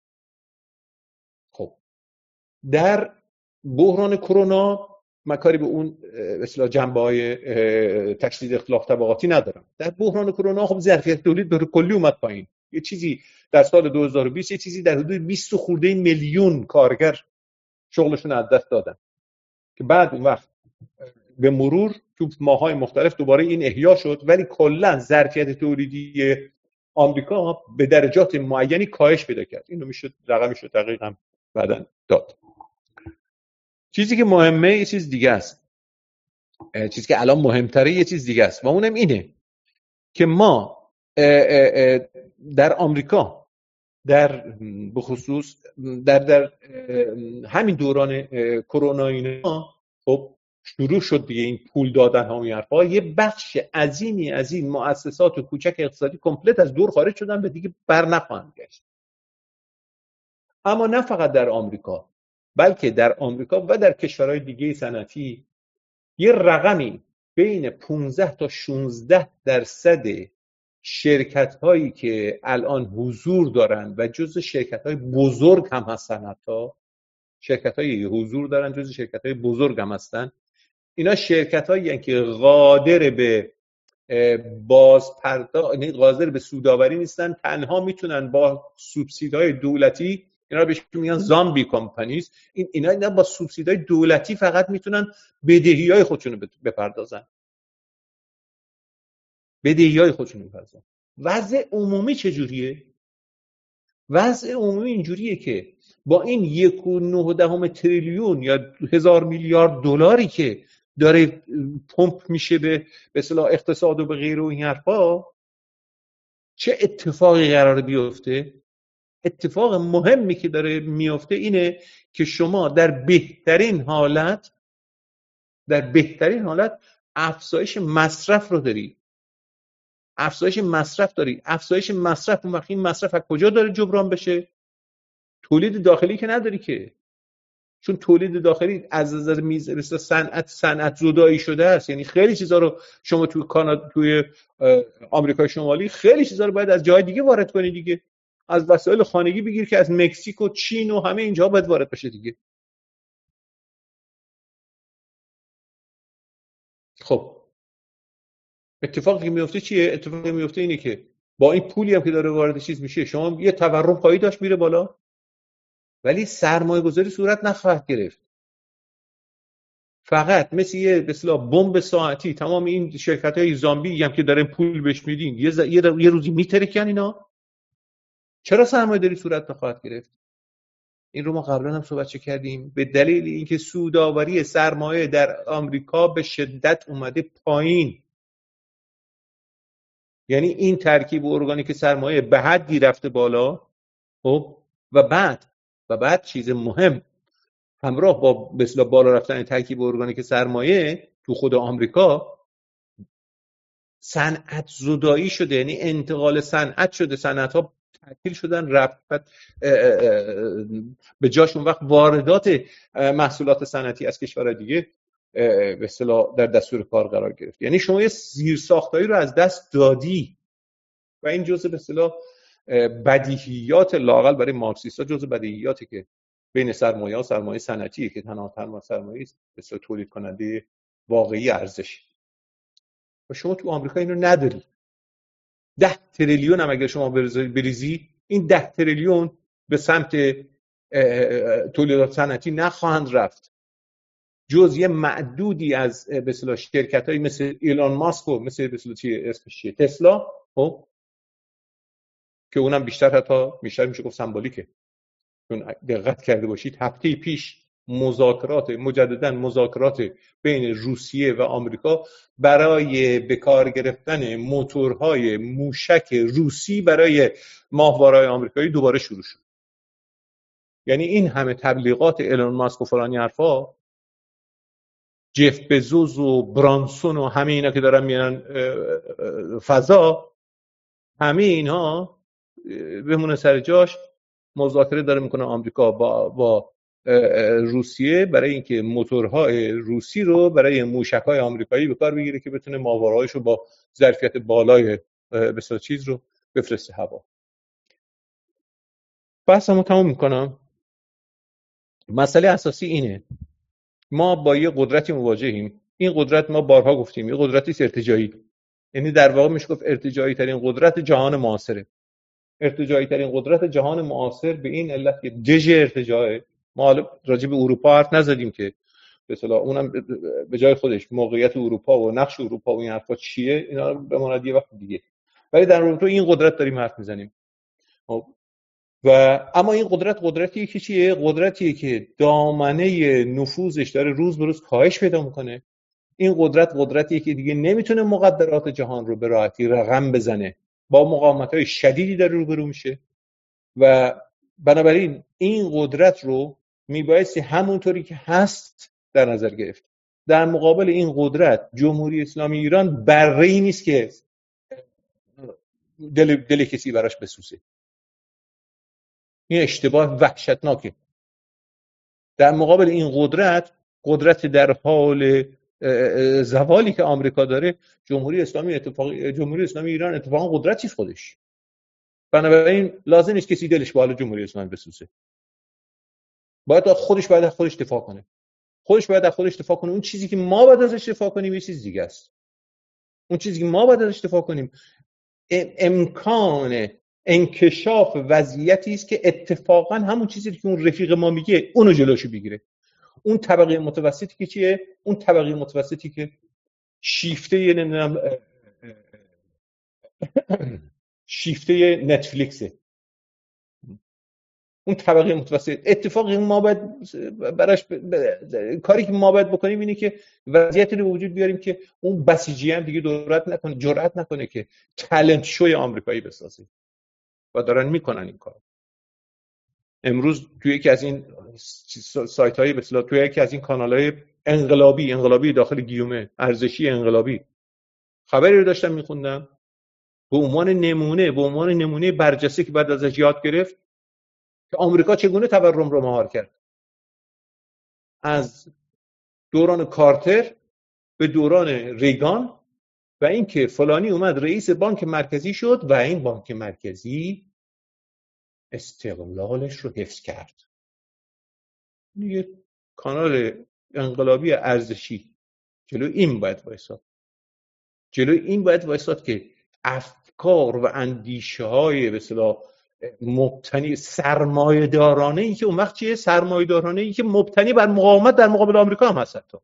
خب در بحران کرونا من کاری به اون اصطلاح جنبه‌های تشدید اختلاف طبقاتی ندارم. در بحران کرونا خب ظرفیت تولید به کلی اومد پایین. یه چیزی در سال 2020 یه چیزی در حدود 20 خورده میلیون کارگر شغلشون از دست دادن که بعد اون وقت به مرور تو ماه‌های مختلف دوباره این احیا شد، ولی کلا ظرفیت تولیدی آمریکا به درجات معینی کاهش پیدا کرد. اینو میشه رقمش رو دقیقاً بعداً داد. چیزی که مهمه یه چیز دیگه است، چیزی که الان مهمتره یه چیز دیگه است و اونم اینه که ما در آمریکا در بخصوص در همین دوران کرونا اینا خب شروع شد دیگه این پول دادن ها و این حرفا، یه بخش عظیمی از این مؤسسات و کوچک اقتصادی کمپلت از دور خارج شدن و دیگه بر نخواهند گشت. اما نه فقط در آمریکا، بلکه در آمریکا و در کشورهای دیگه صنعتی یه رقمی بین 15 تا 16% شرکت هایی که الان حضور دارن و جزو شرکت های بزرگ هم هستن، حتی شرکت های حضور دارن جزو شرکت های بزرگ هم هستن، اینا شرکت هایی که قادر به قادر به سودآوری نیستن، تنها میتونن با سوبسیدهای دولتی، اینا بهش میگن زامبی کمپانیز، اینا با سوبسیدهای دولتی فقط میتونن بدهی‌های خودشونو بپردازن. وضع عمومی چجوریه؟ وضع عمومی اینجوریه که با این 1.9 تریلیون یا 1000 میلیارد دلاری که داره پمپ میشه به اصطلاح اقتصاد و به غیره و این حرفا، چه اتفاقی قراره بیفته؟ اتفاق مهمی که داره میفته اینه که شما در بهترین حالت افزایش مصرف رو داری. افزایش مصرف اون وقت این مصرف از کجا داره جبران بشه؟ تولید داخلی که نداری که، چون تولید داخلی از نظر مثل صنعت زدایی شده است. یعنی خیلی چیزا رو شما توی کانادا، توی آمریکای شمالی خیلی چیزا رو باید از جای دیگه وارد کنی دیگه. از وسایل خانگی بگیر که از مکزیک و چین و همه اینجا باید وارد بشه دیگه. خب اتفاقی که میفته چیه؟ اتفاقی میفته اینه که با این پولی هم که داره وارد چیز میشه، شما یه تورم خواهی داشت میره بالا، ولی سرمایه گذاری صورت نخواهد گرفت. فقط مثل یه به اصطلاح بمب ساعتی تمام این شرکت‌های زامبی هم که دارن پول بهش میدین یه روزی میترکن اینا. چرا سرمایه‌داری صورت نخواهد گرفت؟ این رو ما قبلا هم صحبت کردیم، به دلیل اینکه سودآوری سرمایه در آمریکا به شدت اومده پایین. یعنی این ترکیب ارگانیک سرمایه به حدی رفته بالا، خب و بعد چیز مهم همراه با به اصطلاح بالا رفتن ترکیب ارگانیک سرمایه تو خود آمریکا، صنعت زدایی شده. یعنی انتقال صنعت شده، صنعت‌ها تعطیل شدن، رفت به جاشون وقت واردات محصولات صنعتی از کشورهای دیگه به اصطلاح در دستور کار قرار گرفت. یعنی شما یه زیرساختایی رو از دست دادی و این جزء به اصطلاح بدیهیات، لااقل برای مارکسیست‌ها جزء بدیهیاتی که بین سرمایه صنعتی که تنها سرمایه است به تولید کننده واقعی ارزش. و شما تو آمریکا اینو نداری. 10 تریلیون هم اگر شما بریزی، این 10 تریلیون به سمت تولیدات صنعتی نخواهند رفت، جز یه معدودی از به اصطلاح شرکتایی مثل ایلان ماسک و مثل به اصطلاح اسمش چیه، تسلا، خب که اونم بیشتر میشه گفت سمبولیکه. چون دقت کرده باشید هفته پیش مجددا مذاکرات بین روسیه و آمریکا برای به کار گرفتن موتورهای موشک روسی برای ماهواره‌های آمریکایی دوباره شروع شد. یعنی این همه تبلیغات ایلان ماسک و فلانی حرفا، جف بزوس و برانسون و همه اینا که دارن میان فضا، همه اینها بمونه سر جاش. مذاکره داره میکنه آمریکا با روسیه برای اینکه موتورهای روسی رو برای موشک‌های آمریکایی به کار بگیره که بتونه ماهواره‌هاش رو با ظرفیت بالای بسیار چیز رو بفرسته هوا. بحثمو تموم میکنم. مسئله اساسی اینه، ما با یه قدرتی مواجهیم. این قدرت ما بارها گفتیم یه قدرتی ارتجاعی، یعنی در واقع میشه گفت ارتجاعی ترین قدرت جهان معاصره. ارتجاعی ترین قدرت جهان معاصر به این علت که دژ ارتجاعه. ما حالا راجع به اروپا حرف نزدیم که به اصطلاح اونم به جای خودش موقعیت اروپا و نقش اروپا و این حرفا چیه، اینا رو بماند یه وقت دیگه. ولی در رابطه این قدرت داریم حرف میزنیم. و اما این قدرتیه که چیه؟ قدرتیه که دامنه نفوذش داره روز به روز کاهش پیدا میکنه. این قدرتیه که دیگه نمیتونه مقدرات جهان رو به راحتی رقم بزنه، با مقاومت‌های شدیدی داره روبرو میشه. و بنابراین این قدرت رو میبایستی همونطوری که هست در نظر گرفت. در مقابل این قدرت جمهوری اسلامی ایران بره‌ای نیست که دل کسی براش بسوزه. این اشتباه وحشتناکه. در مقابل این قدرت در حال زوالی که آمریکا داره، جمهوری اسلامی ایران اتفاقا قدرتی است خودش. بنابراین لازم نیست کسی دلش به حال جمهوری اسلامی بسوزه. باید خودش دفاع کنه. اون چیزی که ما باید ازش دفاع کنیم یه چیز دیگه است. اون چیزی که ما باید ازش دفاع کنیم امکان انکشاف وضعیتی است که اتفاقا همون چیزی که اون رفیق ما میگه اونو جلوشو بگیره. اون طبقه متوسطی که چیه؟ اون طبقه متوسطی که شیفته شیفته نتفلیکسه. اون طبقه متوسط اتفاقی ما باید براش کاری که ما باید بکنیم اینه که وضعیتی رو به وجود بیاریم که اون بسیجی هم دیگه جرأت نکنه که تالنت شوی آمریکایی بسازه. و دارن میکنن این کار. امروز توی یکی از این سایت‌های به اصطلاح توی یکی از این کانال‌های انقلابی داخل گیومه ارزشی انقلابی خبری رو داشتم میخوندم به عنوان نمونه برجسته که بعد ازش یاد گرفت که آمریکا چگونه تورم رو مهار کرد از دوران کارتر به دوران ریگان و اینکه فلانی اومد رئیس بانک مرکزی شد و این بانک مرکزی استقلالش رو حفظ کرد. یه کانال انقلابی ارزشی جلو این باید وایساد که افکار و اندیشه های به اصطلاح مبتنی سرمایه‌دارانه ای که اون وقت چیه؟ سرمایه‌دارانه ای که مبتنی بر مقاومت در مقابل آمریکا هم هست. حتی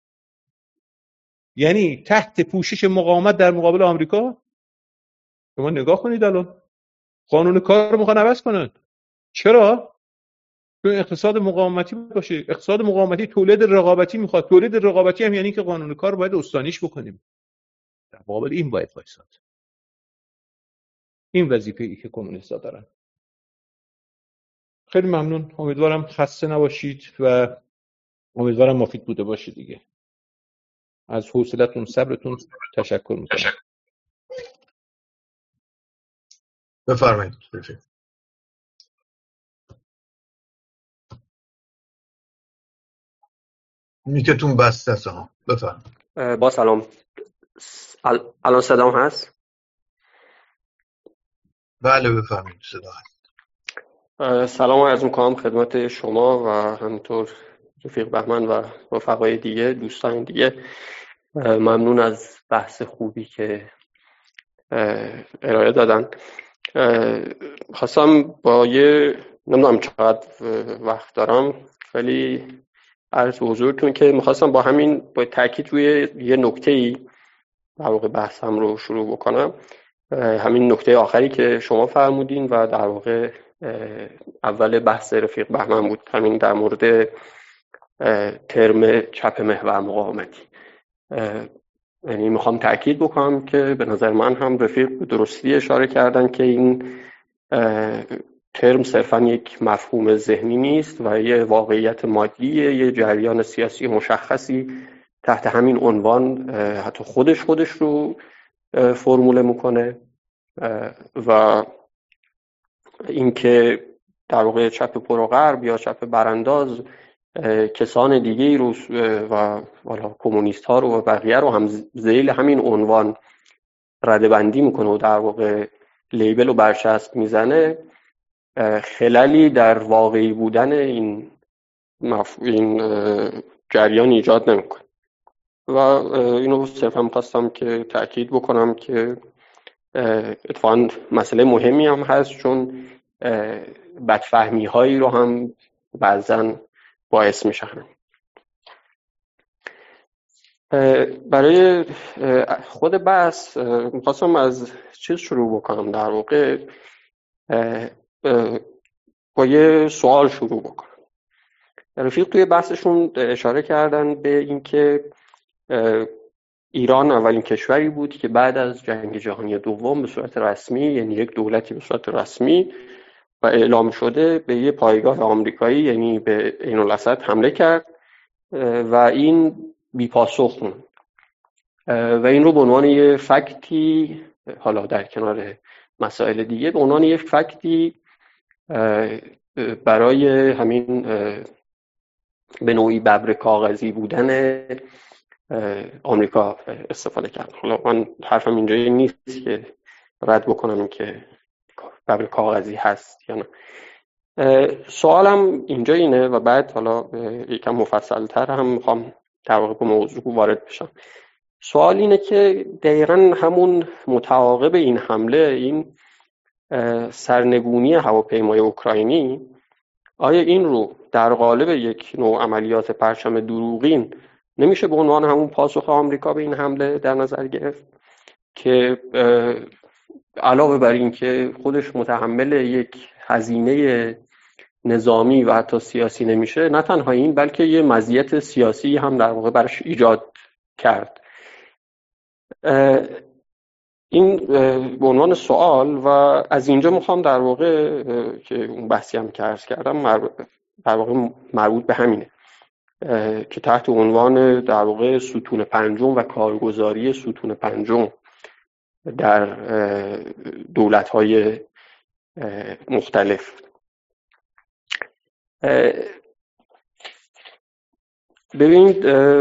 یعنی تحت پوشش مقاومت در مقابل آمریکا. شما نگاه کنید الان قانون کار رو میخوان عوض کنن. چرا؟ چون اقتصاد مقاومتی باشه. اقتصاد مقاومتی تولید رقابتی میخواد. تولید رقابتی هم یعنی که قانون کار باید استانیش بکنیم. در مقابل این باید وایساد. این وظیفه‌ای که کمونیست‌ها دارن. خیلی ممنون. امیدوارم خسته نباشید و امیدوارم مفید بوده باشه دیگه. از حوصلتون صبرتون تشکر میکنم. بفرمایید. میکتون بسته است ها. بفرمایید. با سلام. الان صدام هست؟ بله بفرمایید صدا هست. سلام عرض میکنم خدمت شما و همینطور رفیق بهمن و رفقای دیگه، دوستان دیگه. ممنون از بحث خوبی که ارائه دادن. خواستم با نمیدونم چقدر وقت دارم، ولی عرض حضورتون که میخواستم با تاکید روی یه نکته‌ای در واقع بحثم رو شروع بکنم. همین نکته آخری که شما فرمودین و در واقع اول بحث رفیق بهمن بود، همین در مورد ترم چپ محور مقاومتی. یعنی میخوام تأکید بکنم که به نظر من هم رفیق به درستی اشاره کردن که این ترم صرفا یک مفهوم ذهنی نیست و یه واقعیت مادیه، یه جریان سیاسی مشخصی تحت همین عنوان حتی خودش رو فرموله میکنه و اینکه در واقع چپ پروغرب یا چپ برانداز کسان دیگه رو و کمونیست ها رو و بقیه رو هم ذیل همین عنوان ردبندی میکنه و در واقع لیبل و برچسب میزنه، خللی در واقعی بودن این جریان ایجاد نمیکنه. و اینو صرفا می‌خواستم که تأکید بکنم که اتفاقاً مسئله مهمی هم هست، چون بدفهمی هایی رو هم بعضاً باعث میشن. برای خود بحث می‌خواستم از چیز شروع بکنم، در واقع با یه سوال شروع بکنم. رفیق توی بحثشون اشاره کردن به اینکه ایران اولین کشوری بود که بعد از جنگ جهانی دوم به صورت رسمی، یعنی یک دولتی به صورت رسمی و اعلام شده، به یه پایگاه آمریکایی یعنی به عین الاسد حمله کرد و این بی‌پاسخ موند و این رو به عنوان یه فکتی، حالا در کنار مسائل دیگه، به عنوان یه فکتی برای همین به نوعی ببر کاغذی بودن آمریکا استفاده کرد. حالا من حرفم اینجایی نیست که رد بکنم این که ببر کاغذی هست یا نه. سوالم اینجا اینه و بعد حالا یکم مفصل‌تر هم میخوام در واقع به موضوع وارد بشم. سوال اینه که دقیقاً همون متعاقب این حمله، این سرنگونی هواپیمای اوکراینی، آیا این رو در قالب یک نوع عملیات پرچم دروغین نمیشه به عنوان همون پاسخ آمریکا به این حمله در نظر گرفت که علاوه بر این که خودش متحمل یک هزینه نظامی و حتی سیاسی نمیشه، نه تنها این بلکه یه مزیت سیاسی هم در واقع برش ایجاد کرد؟ این به عنوان سوال و از اینجا میخوام در واقع که اون بحثی هم که عرض کردم در واقع مربوط به همینه که تحت عنوان در واقع ستون پنجم و کارگزاری ستون پنجم در دولت‌های مختلف. ببینید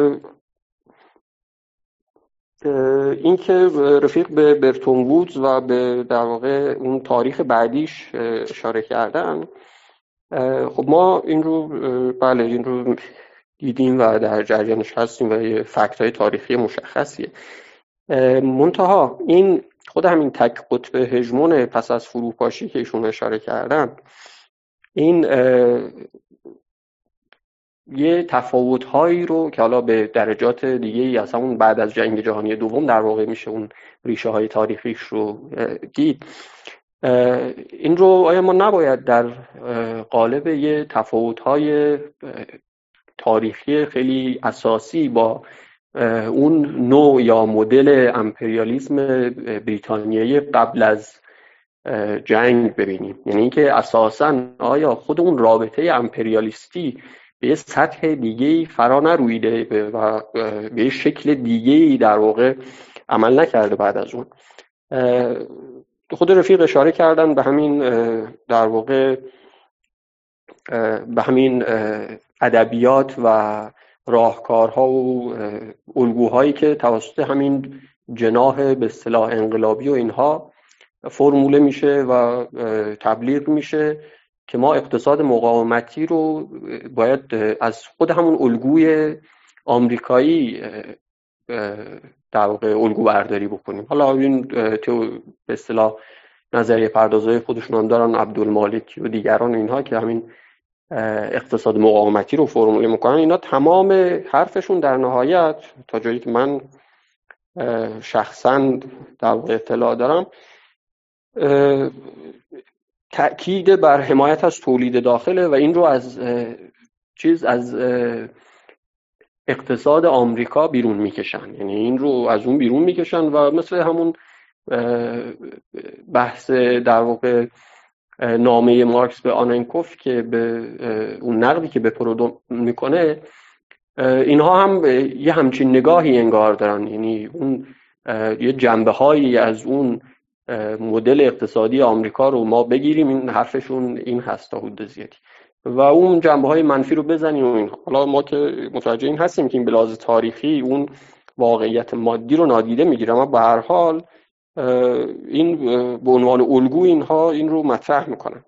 این که رفیق به برتون وودز و به در واقع اون تاریخ بعدیش اشاره کردن، خب ما این رو دیدیم و در جریانش هستیم و یه فکت‌های تاریخی مشخصیه. منتها این خود همین تک قطب هژمون پس از فروپاشی که ایشون اشاره کردن، این یه تفاوت‌هایی رو که حالا به درجات دیگه‌ای از همون بعد از جنگ جهانی دوم در واقع میشه اون ریشه‌های تاریخیش رو دید، این رو آیا ما نباید در قالب یه تفاوت‌های تاریخی خیلی اساسی با اون نوع یا مدل امپریالیسم بریتانیایی قبل از جنگ ببینیم؟ یعنی اینکه اساساً آیا خود اون رابطه امپریالیستی به یه سطح دیگه‌ای فرا نرویده و به یه شکل دیگه‌ای در واقع عمل نکرده بعد از اون؟ خود رفیق اشاره کردن به همین در واقع به همین ادبیات و راهکارها و الگوهایی که توسط همین جناح به اصطلاح انقلابی و اینها فرموله میشه و تبلیغ میشه که ما اقتصاد مقاومتی رو باید از خود همون الگوی آمریکایی در واقع الگو برداری بکنیم. حالا این به اصطلاح نظریه پردازهای خودشون هم دارن، عبدالمالکی و دیگران اینها که همین اقتصاد مقاومتی رو فرموله میکنن. اینا تمام حرفشون در نهایت تا جایی که من شخصا در واقع اطلاع دارم تأکید بر حمایت از تولید داخله و این رو از اقتصاد آمریکا بیرون میکشن، یعنی این رو از اون بیرون میکشن و مثل همون بحث در واقع نامه مارکس به آننکوف که به اون نقدی که به پرودو میکنه، اینها هم یه همچین نگاهی انگار دارن، یعنی اون یه جنبه هایی از اون مدل اقتصادی آمریکا رو ما بگیریم، این حرفشون این هست تا حد زیادی، و اون جنبه های منفی رو بزنیم و اینها. حالا ما که متوجه این هستیم که این به لحاظ تاریخی اون واقعیت مادی رو نادیده میگیره، اما به هر حال این به عنوان الگو اینها این رو مطرح میکنن.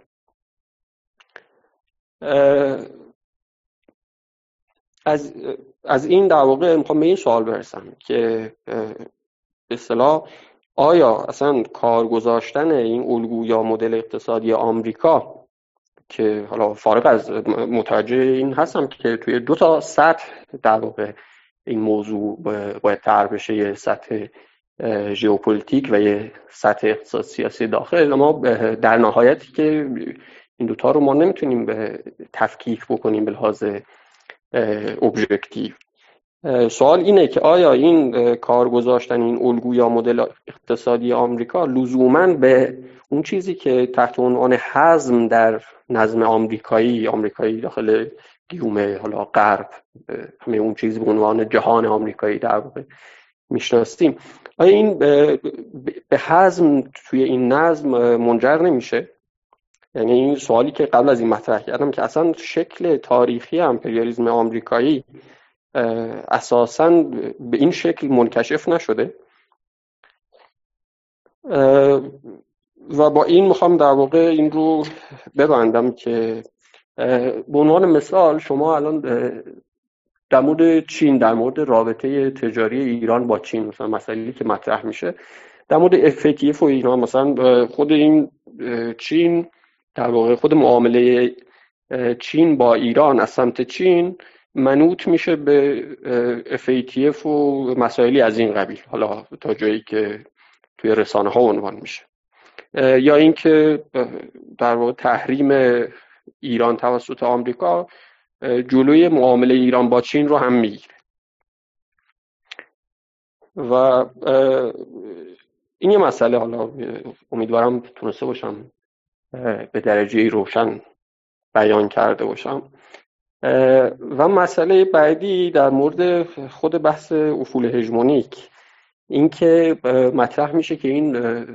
از این در واقع میخوام به این سوال برسم که به اصطلاح آیا اصلا کار گذاشتن این الگو یا مدل اقتصادی آمریکا، که حالا فارغ از متوجه این هستم که توی دو تا سطح در واقع این موضوع باید طرح بشه، یه سطح ژئوپلیتیک و یه سطح اقتصاد سیاسی داخل، اما در نهایتی که این دوتا رو ما نمیتونیم به تفکیک بکنیم به لحاظ ابژکتیو. سوال اینه که آیا این کار گذاشتن این الگو یا مدل اقتصادی آمریکا لزوماً به اون چیزی که تحت عنوان حزم در نظم آمریکایی داخل گیومه حالا غرب، همه اون چیزی به عنوان جهان آمریکایی در واقع میشناسیم، آیا این به حزم توی این نظم منجر نمیشه؟ یعنی این سوالی که قبل از این مطرح کردم که اصلا شکل تاریخی امپریالیسم آمریکایی اساساً به این شکل منکشف نشده. و با این میخوام در واقع این رو ببندم که به عنوان مثال شما الان در مورد چین، در مورد رابطه تجاری ایران با چین، مثلا مسئله‌ای که مطرح میشه در مورد FATF و اینا، مثلا خود این چین در واقع خود معامله چین با ایران از سمت چین منوط میشه به FATF و مسائلی از این قبیل، حالا تا جایی که توی رسانه ها عنوان میشه، یا اینکه در واقع تحریم ایران توسط آمریکا جلوی معامله ایران با چین رو هم میگیره. و این یه مسئله، حالا امیدوارم تونسته باشم به درجه روشن بیان کرده باشم. و مسئله بعدی در مورد خود بحث افول هژمونیک، این که مطرح میشه که این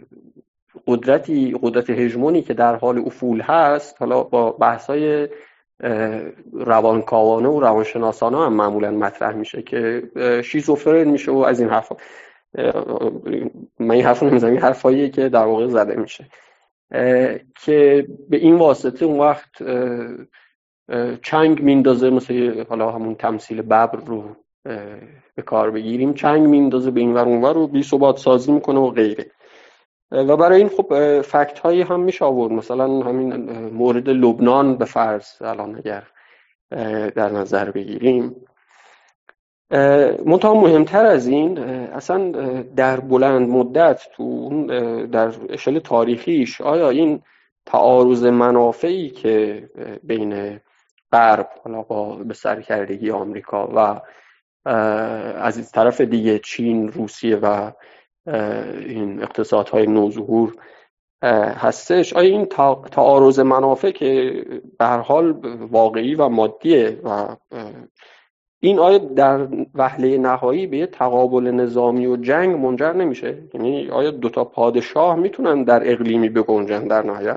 قدرت هژمونی که در حال افول هست، حالا با بحث‌های روانکاوانه و روانشناسانه هم معمولا مطرح میشه که شیزوفرن میشه و از این حرفا. من این حرفو نمیزنم، این حرفاییه که در واقع زده میشه که به این واسطه اون وقت چنگ میندازه، مثل حالا همون تمثیل ببر رو به کار بگیریم، چنگ میندازه به این ور اون ور رو بی ثبات سازی میکنه و غیره. و برای این خب فکت هایی هم میشه آورد، مثلا همین مورد لبنان به فرض الان اگر در نظر بگیریم. منتها مهمتر از این، اصلا در بلند مدت تو در اشل تاریخیش آیا این تعارض منافعی که بین غرب حالا با به سرکردگی آمریکا و از طرف دیگه چین، روسیه و این اقتصادهای نوظهور هستش، آیا این تعارض منافع که به هر حال واقعی و مادیه و این آیا در وهله نهایی به یه تقابل نظامی و جنگ منجر نمیشه؟ یعنی آیا دوتا پادشاه میتونن در اقلیمی بگنجن در نهایت؟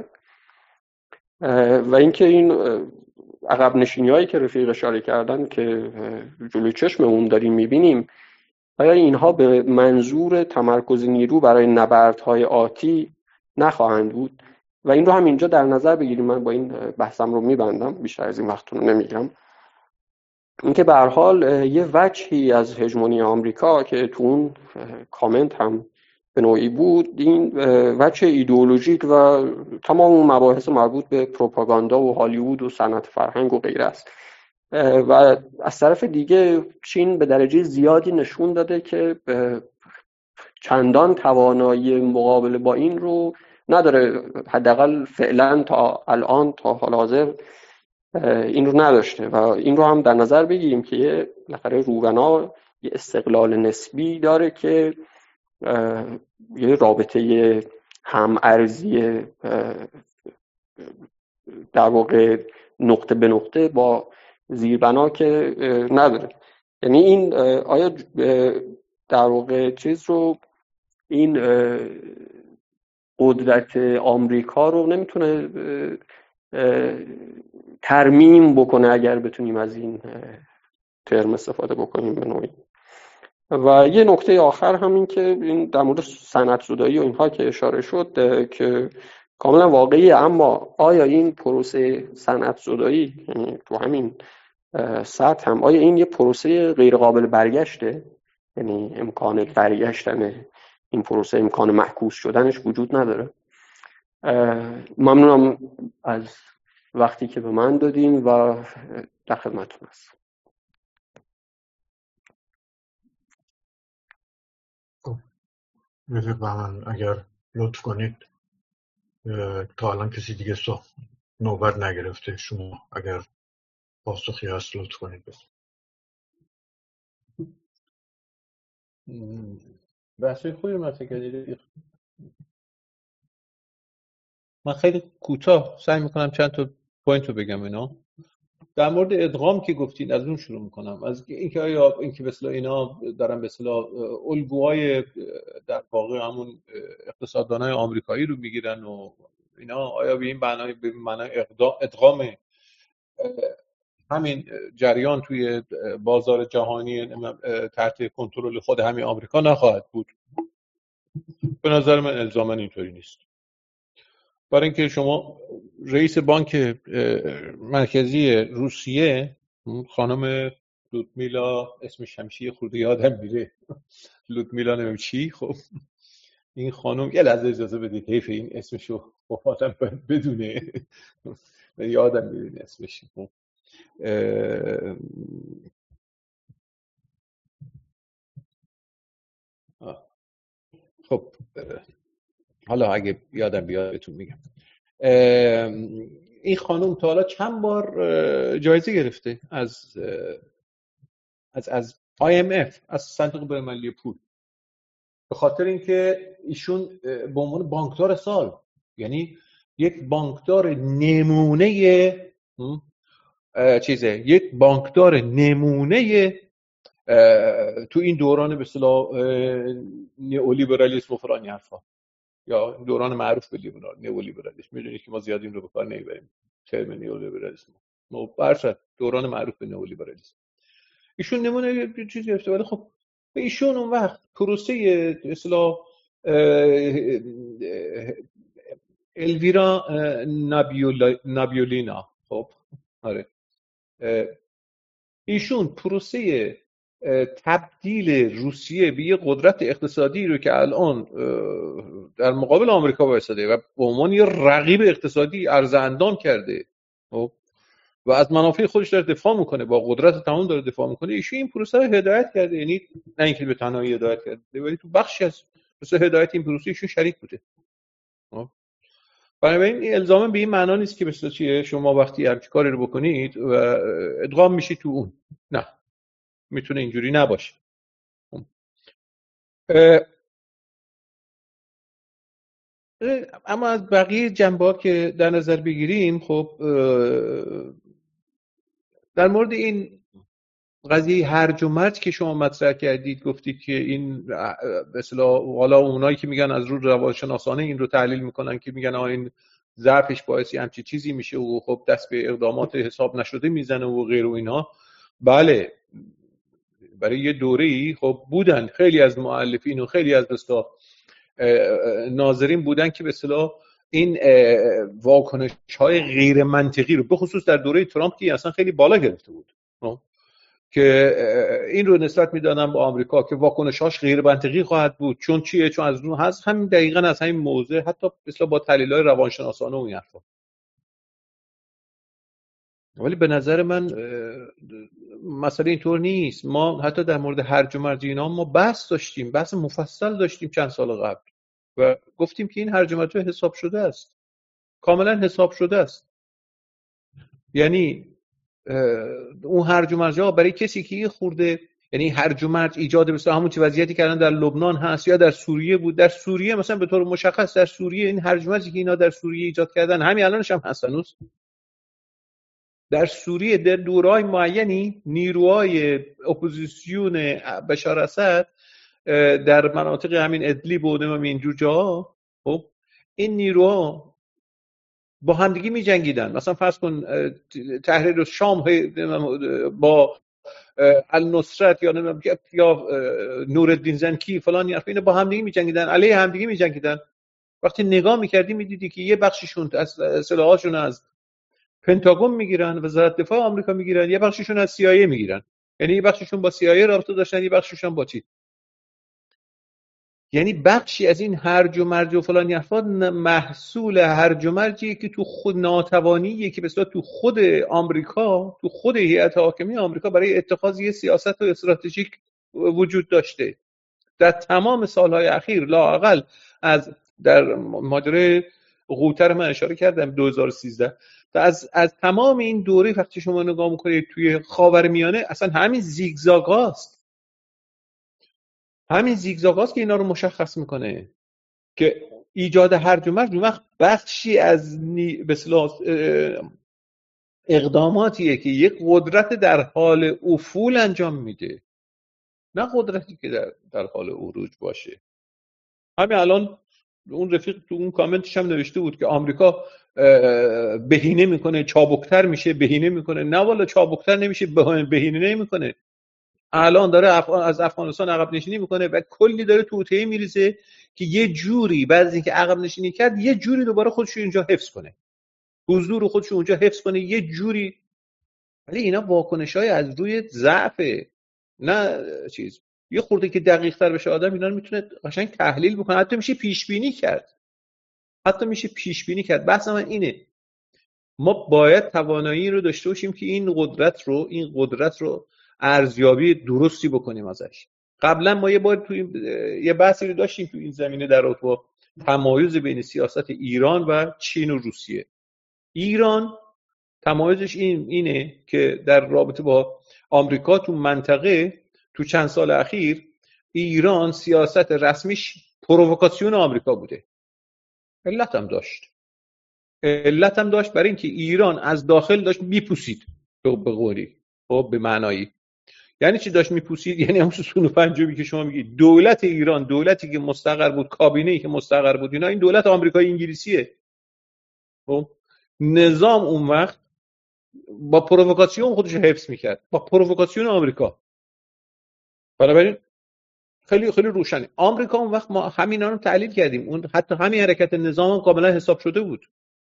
و اینکه این عقب نشینی هایی که رفیق اشاره کردن که جلوی چشممون داریم میبینیم، آیا اینها به منظور تمرکز نیرو برای نبردهای آتی نخواهند بود؟ و این رو هم اینجا در نظر بگیریم. من با این بحثم رو میبندم، بیشتر از این وقتتون رو نمیگیرم. اینکه به هر حال یه وجهی از هژمونی آمریکا که تو اون کامنت هم به نوعی بود، این وجه ایدئولوژیک و تمام اون مباحث مربوط به پروپاگاندا و هالیوود و صنعت فرهنگ و غیره است. و از طرف دیگه چین به درجه زیادی نشون داده که چندان توانایی مقابله با این رو نداره، حداقل فعلا تا الان تا حال حاضر این رو نداشته. و این رو هم در نظر بگیریم که بالاخره روبنا یه استقلال نسبی داره که یه رابطه هم‌ارزی در واقع نقطه به نقطه با زیربنا که نداره. یعنی این آیا در واقع چیز رو، این قدرت آمریکا رو نمیتونه ترمیم بکنه، اگر بتونیم از این ترم استفاده بکنیم به نوعی. و یه نکته آخر همین که این در مورد صنعت زدایی و اینها که اشاره شد که کاملا واقعیه، اما آیا این پروسه صنعت زدایی، یعنی تو همین سطح هم، آیا این یه پروسه غیر قابل برگشته؟ یعنی امکان برگشتن این پروسه، امکان معکوس شدنش وجود نداره؟ ممنونم از وقتی که به من دادین و در خدمتتون هستم. من اگر لطف کنید، تا الان کسی دیگه نوبت نگرفته، شما اگر پاسخی هست لطف کنید بس. بحثی خوبی رو مطرح کردید. من خیلی کوتاه سعی میکنم چند تا پوینت رو بگم. اینا در مورد ادغام که گفتین از اون شروع میکنم، از اینکه آیا اینکه به اصطلاح اینا دارن به اصطلاح الگوهای در واقع همون اقتصاددانای آمریکایی رو میگیرن و اینا، آیا به این معنای ادغام همین جریان توی بازار جهانی تحت کنترل خود همین آمریکا نخواهد بود؟ به نظر من الزاما اینطوری نیست. برای اینکه شما رئیس بانک مرکزی روسیه، خانم لودمیلا، اسمش همیشه خورده یادم میره، لودمیلا نمیم چی، خب این خانم، یه لحظه اجازه بدید، حیف این اسمشو آدم باید بدونه، یادم میره اسمش. خب حالا اگه یادم بیاد بهتون میگم. این خانم تا حالا چند بار جایزه گرفته از IMF، از صندوق بین‌المللی پول، به خاطر اینکه ایشون به عنوان بانکدار سال، یعنی یک بانکدار نمونه یک بانکدار نمونه تو این دوران به اصطلاح نئولیبرالیسم و فلان حرفا، یا دوران معروف به نئولیبرالیسم. میدونید که ما زیاد این رو به کار نمیبریم، ترم نئولیبرالیسم، برشت دوران معروف به نئولیبرالیسم. ایشون نمونه چیزی گرفته، ولی خب به ایشون اون وقت پروسه به اصطلاح الویرا نابیولینا، خب آره، ایشون پروسه تبدیل روسیه به یه قدرت اقتصادی رو که الان در مقابل آمریکا وایساده و به عنوان یه رقیب اقتصادی ارزاندام کرده و از منافع خودش داره دفاع میکنه، با قدرت تمام داره دفاع میکنه، ایشون این پروسه رو هدایت کرده. یعنی نه اینکه به تنهایی هدایت کرده، ولی تو بخشی از پروسه هدایت این پروسه ایشون شریک بوده. بنابراین این الزاما به این معنا نیست که مثلا چیه شما وقتی هر کاری رو بکنید و ادغام میشید تو اون، نه، میتونه اینجوری نباشه. اما از بقیه جنبه‌ها که در نظر بگیریم، خب در مورد این قضیه هرج و مرج که شما مطرح کردید، گفتید که این به اصطلاح حالا اونایی که میگن از رو روانشناسانه این رو تحلیل میکنن که میگن این ضعفش باعثی همچی چیزی میشه و خب دست به اقدامات حساب نشده میزنه و غیر و اینا. بله، برای یه دوره‌ای خب بودن خیلی از مؤلفین و خیلی از ناظرین بودن که به اصطلاح این واکنش‌های غیر منطقی رو به خصوص در دوره ترامپ که اصلا خیلی بالا گرفته بود که این رو نسبت میدادن به آمریکا که واکنش‌هاش غیر منطقی خواهد بود. چون چیه؟ چون از اون هست همین دقیقاً از همین موضوع، حتی مثلا با تحلیل‌های روانشناسانه و این حرفا. ولی به نظر من مسئله اینطور نیست. ما حتی در مورد هرج و مرج اینا ما بحث داشتیم، بحث مفصل داشتیم چند سال قبل و گفتیم که این هرج و مرج حساب شده است، کاملا حساب شده است. یعنی اون هرج و مرج ها برای کسی که یه خورده، یعنی هرج و مرج ایجاد مثلا همون چه وضعیتی که الان در لبنان هست یا در سوریه بود، در سوریه مثلا به طور مشخص در سوریه این هرج و مرجی که اینا در سوریه ایجاد کردن همین الانش هم هست. هنوز در سوریه در دورهای معینی نیروهای اپوزیسیون بشار اسد در مناطق همین ادلیب و اینجور جاها، خب این نیروها با همدیگه می جنگیدن. مثلا فرض کن تحریر شام با النصرت یا نورالدین زنکی فلان حرفا، اینا با همدیگه می جنگیدن، علیه همدیگه می جنگیدن. وقتی نگاه می‌کردی می‌دیدی که یه بخششون از سلاحاشون از پنتاگون میگیرن، وزارت دفاع آمریکا میگیرن، یه بخششون از CIA میگیرن. یعنی یه بخششون با CIA رابطه داشتن، یه بخششون با چی؟ یعنی بخشی از این هرج و مرج و فلان حرفا محصول هرج و مرجیه که تو خود ناتوانیه که بسیار تو خود آمریکا، تو خود هیئت حاکمه آمریکا برای اتخاذ یه سیاست و استراتژیک وجود داشته. در تمام سالهای اخیر لااقل از در ماجرای قوطر من اشاره کردم 2013 از تمام این دوره وقتی شما نگاه میکنید توی خاورمیانه اصلا همین زیگزاگاست. همین زیگزاگاست که اینا رو مشخص میکنه که ایجاد هرج و مرج اون وقت بخشی از به اصطلاح اقداماتیه که یک قدرت در حال افول انجام میده، نه قدرتی که در حال عروج باشه. همین الان اون رفیق تو اون کامنتش هم نوشته بود که آمریکا بهینه میکنه، چابکتر میشه، بهینه میکنه. نه والا چابکتر نمیشه، بهینه نمیکنه. الان داره از افغانستان عقب نشینی میکنه و کلی داره توطئه میریزه که یه جوری بعد از اینکه عقب نشینی کرد یه جوری دوباره خودش اینجا حفظ کنه، حضور خودش اونجا حفظ کنه یه جوری. ولی اینا واکنش‌های از روی ضعف، نه چیز. یه خورده که دقیق‌تر بشه آدم اینا رو میتونه قشنگ تحلیل بکنه، حتی میشه پیش بینی کرد. بحث من اینه ما باید توانایی رو داشته باشیم که این قدرت رو ارزیابی درستی بکنیم ازش. قبلا ما یه بار یه بحثی رو داشتیم تو این زمینه در رابطه با تمایز بین سیاست ایران و چین و روسیه. ایران تمایزش اینه که در رابطه با آمریکا تو منطقه تو چند سال اخیر ایران سیاست رسمیش پرووکاسیون آمریکا بوده. علت هم داشت برای اینکه ایران از داخل داشت میپوسید به قولی، خب به معنایی. یعنی چی داشت میپوسید؟ یعنی همون سونو پنجمی که شما میگید دولت ایران، دولتی که مستقر بود، کابینه‌ای که مستقر بود، اینا این دولت آمریکایی انگلیسیه. خب نظام اون وقت با پرووکاسیون خودش حفظ میکرد، با پرووکاسیون آمریکا. بنابراین خیلی خیلی روشنه. آمریکا اون وقت ما همینا رو تحلیل کردیم، اون حتی همین حرکت نظام هم کاملا حساب شده بود.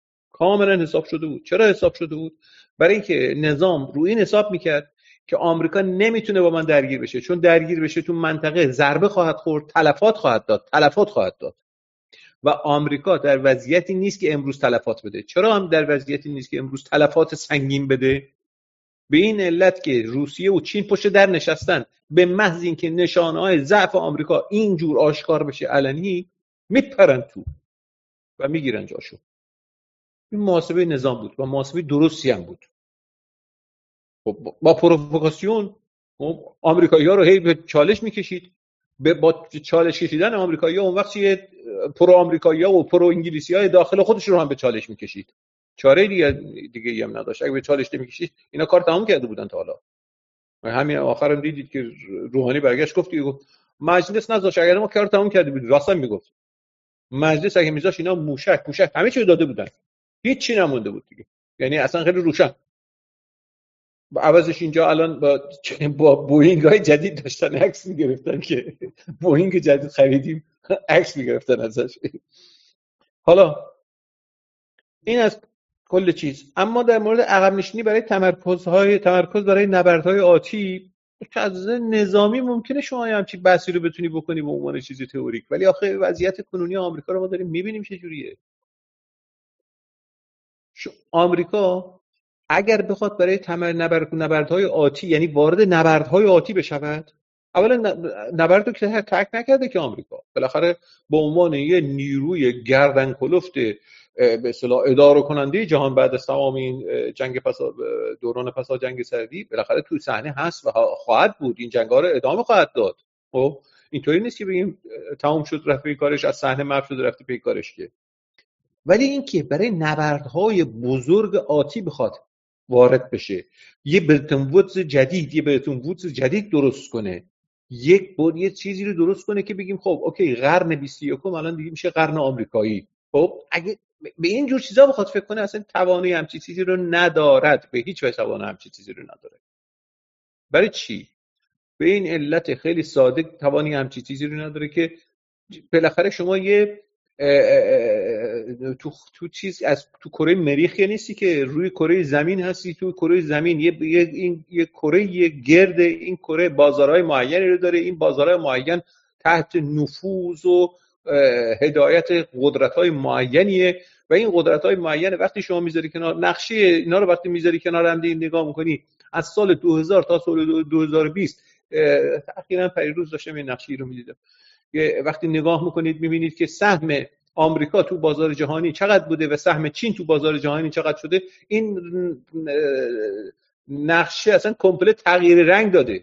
چرا حساب شده بود؟ برای اینکه نظام رو این حساب میکرد که آمریکا نمیتونه با من درگیر بشه، چون درگیر بشه تو منطقه ضربه خواهد خورد، تلفات خواهد داد و آمریکا در وضعیتی نیست که امروز تلفات بده. چرا هم در وضعیتی نیست که امروز تلفات سنگین بده؟ به این علت که روسیه و چین پشت در نشستن، به محض اینکه نشانه‌های ضعف آمریکا اینجور آشکار بشه علنی میپرن تو و میگیرن جاشو. این محاسبه نظام بود و محاسبه درستی هم بود. با پرووکاسیون آمریکایی‌ها رو هی به چالش میکشید. با چالش کشیدن آمریکایی‌ها اون وقت یه پرو آمریکایی‌ها و پرو انگلیسی‌های داخل خودش رو هم به چالش میکشید. چاره دیگه هم نداشت. اگه به چالش نمیکشید اینا کار تمام کرده بودن تا حالا. همین آخرام دیدید که روحانی برگشت گفت مجلس نذاشت، اگر ما کار تمام کرده بودیم. راستم میگفت مجلس اگه میذاشت اینا موشک همه چی داده بودن، هیچ چی نمونده بود دیگه. یعنی اصلا خیلی روشن. عوضش اینجا الان با بوئینگ های جدید داشتن عکس میگرفتن که بوئینگ جدید خریدیم، عکس میگرفتن ازش. حالا این از کل چیز. اما در مورد عقب نشینی برای تمرکز برای نبردهای آتی که از نظامی ممکنه شما همچین بحثی رو بتونی بکنی به عنوان چیزی تئوریک، ولی آخه وضعیت کنونی آمریکا رو ما داریم میبینیم چه جوریه. آمریکا اگر بخواد برای نبردهای آتی، یعنی وارد نبردهای آتی بشود، اولا نبرد رو که ترک نکرده که آمریکا بالاخره به عنوان یه نیروی گردن کلفت به اصطلاح اداره کننده جهان بعد از تمام این جنگ دوران پسا جنگ سردی بالاخره تو صحنه هست و خواهد بود، این جنگ‌ها رو ادامه خواهد داد. خب اینطوری نیست که بگیم تمام شد رفت پی کارش، از صحنه محو شد رفت پی کارش که. ولی این که برای نبردهای بزرگ آتی بخواد وارد بشه، یه برتن وودز جدید درست کنه، یه چیزی رو درست کنه که بگیم خب اوکی قرن 21 الان دیگه میشه قرن آمریکایی. خب اگه به این جور چیزا بخواد فکر کنه اصلا توانایی همچین چیزی رو ندارد، به هیچ وجه توانایی همچین چیزی رو نداره. برای چی؟ به این علت خیلی ساده توانی همچین چیزی رو نداره که بالاخره شما یه تو چیز از تو کره مریخ نیستی که روی کره زمین هستی، تو کره زمین یه کره گرد، این کره بازارهای معینی رو داره، این بازارهای معین تحت نفوذ و هدایت قدرت‌های معینیه و این قدرت‌های معین وقتی شما میذاری کنار نقشه اینا رو، وقتی میذاری کنار هم دیگه نگاه می‌کنی از سال 2000 تا سال 2020 اخیراً پریروز داشتم این نقشه رو می‌دیدم، وقتی نگاه میکنید میبینید که سهم آمریکا تو بازار جهانی چقدر بوده و سهم چین تو بازار جهانی چقدر شده، این نقشه اصلا کامپلت تغییر رنگ داده.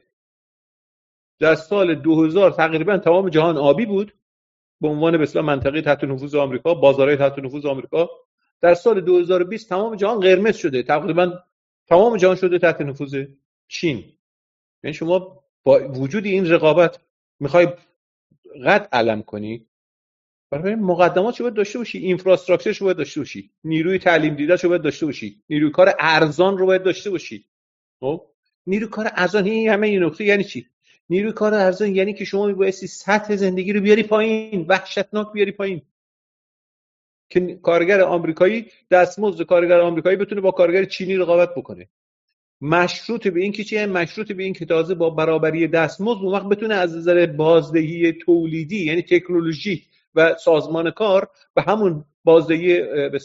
در سال 2000 تقریبا تمام جهان آبی بود به عنوان به اصطلاح منطقه تحت نفوذ آمریکا، بازارهای تحت نفوذ آمریکا. در سال 2020 تمام جهان قرمز شده، تقریبا تمام جهان شده تحت نفوذ چین. یعنی شما با وجود این رقابت میخوای قد علم کنی، برای مقدمات شو باید داشته باشی، اینفراستراکچر شو باید داشته باشی، نیروی تعلیم دیده شو باید داشته باشی، نیروی کار ارزان رو باید داشته باشی. خب نیروی کار ارزان، این همه این نکته یعنی چی؟ نیروی کار ارزان یعنی که شما میبایستی سطح زندگی رو بیاری پایین، وحشتناک بیاری پایین، که کارگر آمریکایی، دستمزد کارگر آمریکایی بتونه با کارگر چینی رقابت بکنه. مشروط به این که چیه؟ مشروط به این که تازه با برابری دستمزد اون وقت بتونه از نظر بازدهی تولیدی، یعنی تکنولوژی و سازمان کار، به همون بازدهی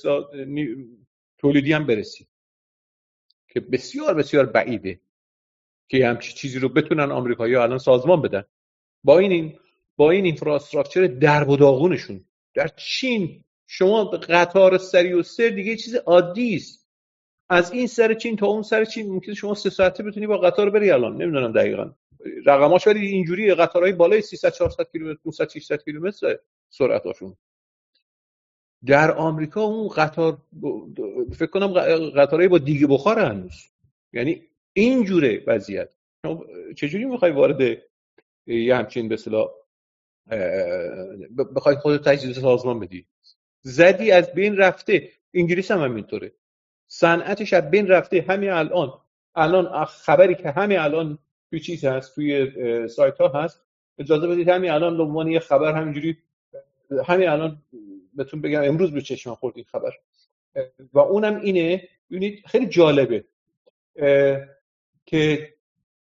تولیدی هم برسی، که بسیار بسیار بعیده که همچین چیزی رو بتونن آمریکایی‌ها الان سازمان بدن با این اینفراستراکچر درب و داغونشون. در چین شما قطار سری و سر دیگه چیز عادی است، از این سر چین تا اون سر چین ممکنه شما 3 ساعته بتونی با قطار بری. الان نمیدونم دقیقاً رقماش، ولی اینجوری قطارهای بالای 300 400 کیلومتر 500 600 کیلومتر سرعتاشون. در آمریکا اون قطار فکر کنم قطارهای با دیگه بخار هنوز، یعنی اینجوره وضعیت. چجوری میخوای وارد یه همچین به اصطلاح بخوای خودت تجهیز سازمان بدی؟ زدی از بین رفته. انگلیس هم همینطوره، صنعتش از بین رفته. همین الان خبری که همین الان توی چیز هست، توی سایت ها هست، اجازه بدید همین الان به عنوان یه خبر همینجوری همین الان بهتون بگم، امروز به چشمم خورد این خبر و اونم اینه، ببینید خیلی جالبه که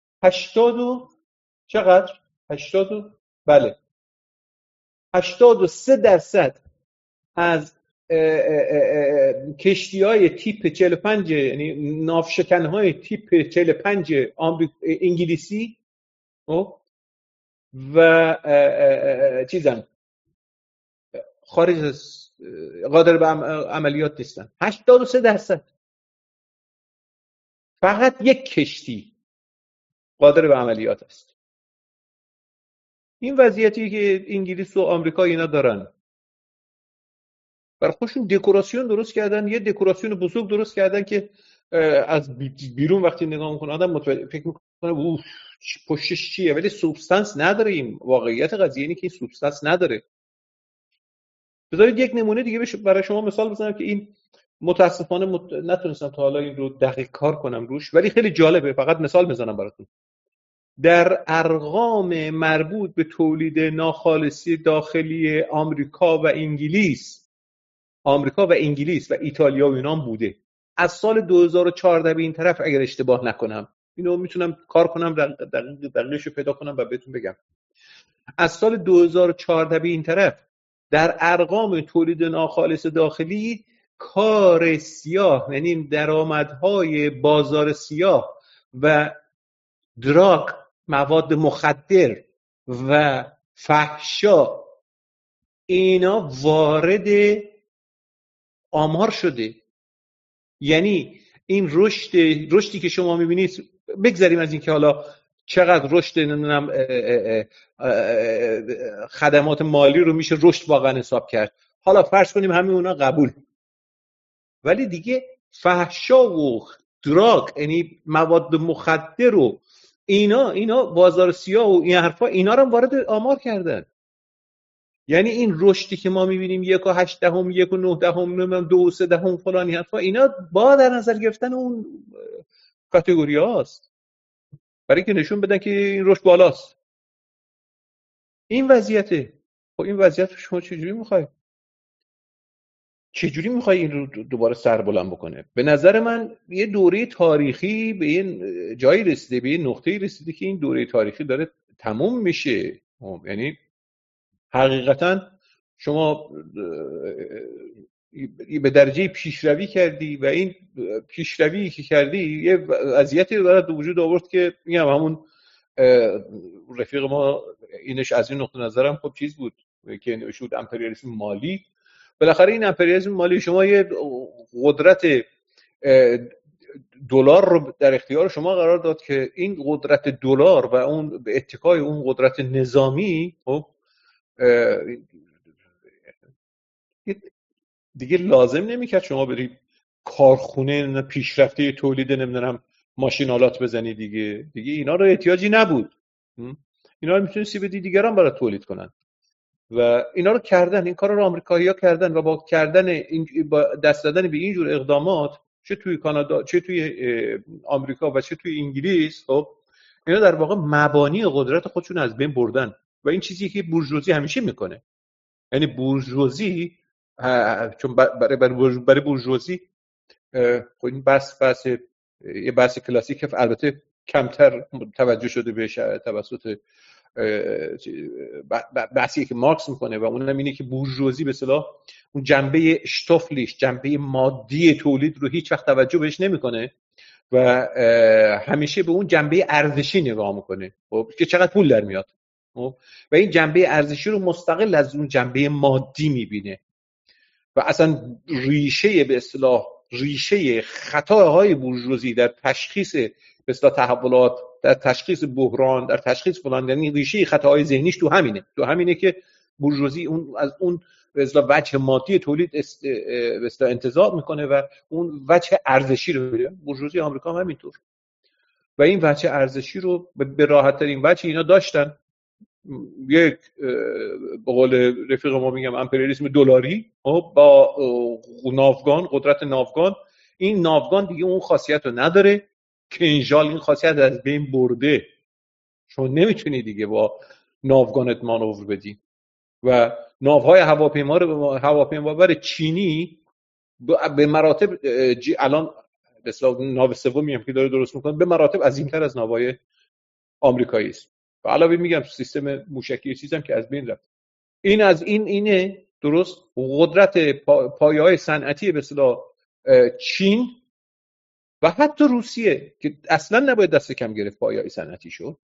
83% از کشتی‌های تیپ 45، یعنی ناوشکن‌های تیپ 45 انگلیسی و چیزن خارج از قادر به عملیات نیستن. 83%. فقط یک کشتی قادر به عملیات است. این وضعیتی که انگلیس و آمریکا اینا دارن، برای خودشون دکوراسیون درست کردن، یه دکوراسیون بزرگ درست کردن که از بیرون وقتی نگاه میکنه آدم فکر میکنه اوه پشتش چیه، ولی سابستانس نداره. این واقعیت قضیه اینه که این سابستانس نداره. بذارید یک نمونه دیگه برای شما مثال بزنم که این متاسفانه نتونستم تا حالا این رو دقیق کار کنم روش، ولی خیلی جالبه، فقط مثال بزنم براتون. در ارقام مربوط به تولید ناخالصی داخلی آمریکا و انگلیس، آمریکا و انگلیس و ایتالیا و اینام بوده. از سال 2014 به این طرف اگر اشتباه نکنم، اینو میتونم کار کنم دقیقش پیدا کنم و بهتون بگم، از سال 2014 به این طرف در ارقام تولید ناخالص داخلی کار سیاه، یعنی درآمدهای بازار سیاه و دراگ، مواد مخدر و فحشا، اینا وارد آمار شده. یعنی این رشدی که شما میبینید، بگذاریم از این که حالا چقدر رشد خدمات مالی رو میشه رشد واقعا حساب کرد، حالا فرض کنیم همه اونا قبول، ولی دیگه فحشا و دراگ، یعنی مواد مخدر و اینا بازار سیاه و این حرفا، اینا رو وارد آمار کردن. یعنی این رشدی که ما میبینیم 1.8 1.9 2.3 فلانی حرفا، اینا با در نظر گرفتن اون کاتگوری هاست برای که نشون بدن که این رشد بالاست. این وضعیته. خب این وضعیت شما چجوری میخوای این رو دوباره سربلند بکنه؟ به نظر من یه دوره تاریخی به یه جایی رسیده، به یه نقطه‌ای رسیده که این دوره تاریخی داره تموم میشه. یعنی حقیقتا شما به درجه پیشروی کردی و این پیشروی که کردی یه وضعیتی برات وجود آورد که میگم همون رفیق ما اینش از این نقطه نظرم خب چیز بود که نشود امپریالیسم مالی. بالاخره این امپریالیسم مالی شما یه قدرت دلار رو در اختیار شما قرار داد که این قدرت دلار و اون به اتکای اون قدرت نظامی خب دیگه لازم نمیکرد شما بری کارخونه پیشرفته تولید نمیدونم ماشینالات بزنی دیگه اینا رو احتیاجی نبود. اینا رو میتونستی بدی دیگران برای تولید کنن و اینا رو کردن. این کارا رو آمریکایی‌ها کردن و با کردن با دست دادن به این جور اقدامات، چه توی کانادا چه توی آمریکا و چه توی انگلیس، خب اینا در واقع مبانی قدرت خودشون از بین بردن و این چیزی که بورژوازی همیشه میکنه. یعنی بورژوازی چون برای بورژوازی خب این یه بحث کلاسیک، البته کمتر توجه شده بهش توسط بحثی که مارکس میکنه و اونم اینه که بورژوازی به اصطلاح اون جنبه اشتوفلیش، جنبه مادی تولید رو هیچ وقت توجه بهش نمیکنه و همیشه به اون جنبه ارزشی نگاه میکنه خب که چقدر پول در میاد و این جنبه ارزشی رو مستقل از اون جنبه مادی میبینه و اصلا ریشه به اصطلاح ریشه خطاهای بورژوازی در تشخیص به اصطلاح تحولات، در تشخیص بحران، در تشخیص فلان، یعنی ریشه خطاهای ذهنیش تو همینه که بورژوازی اون از اون به اصطلاح وجه مادی تولید به اصطلاح انتزاع میکنه و اون وجه ارزشی رو میره. بورژوازی آمریکا هم همینطور و این وجه ارزشی رو به راحت ترین وجه اینا داشتن. یک به قول رفیق ما میگم امپریالیسم دلاری با ناوگان، قدرت ناوگان. این ناوگان دیگه اون خاصیت رو نداره که اینجال این خاصیت از بین برده. شما نمیتونی دیگه با ناوگانت مانور بدی و ناوهای هواپیمابر چینی به مراتب الان به اصطلاح ناو سومی هم که داره درست میکنه به مراتب عظیم‌تر از ناوهای آمریکایی است. و علاوه میگم سیستم موشکی چیزام که از بین رفت. این از اینه درست قدرت پایه‌های صنعتی به اصطلاح چین و حتی روسیه که اصلا نباید دست کم گرفت پایه‌های صنعتی شد.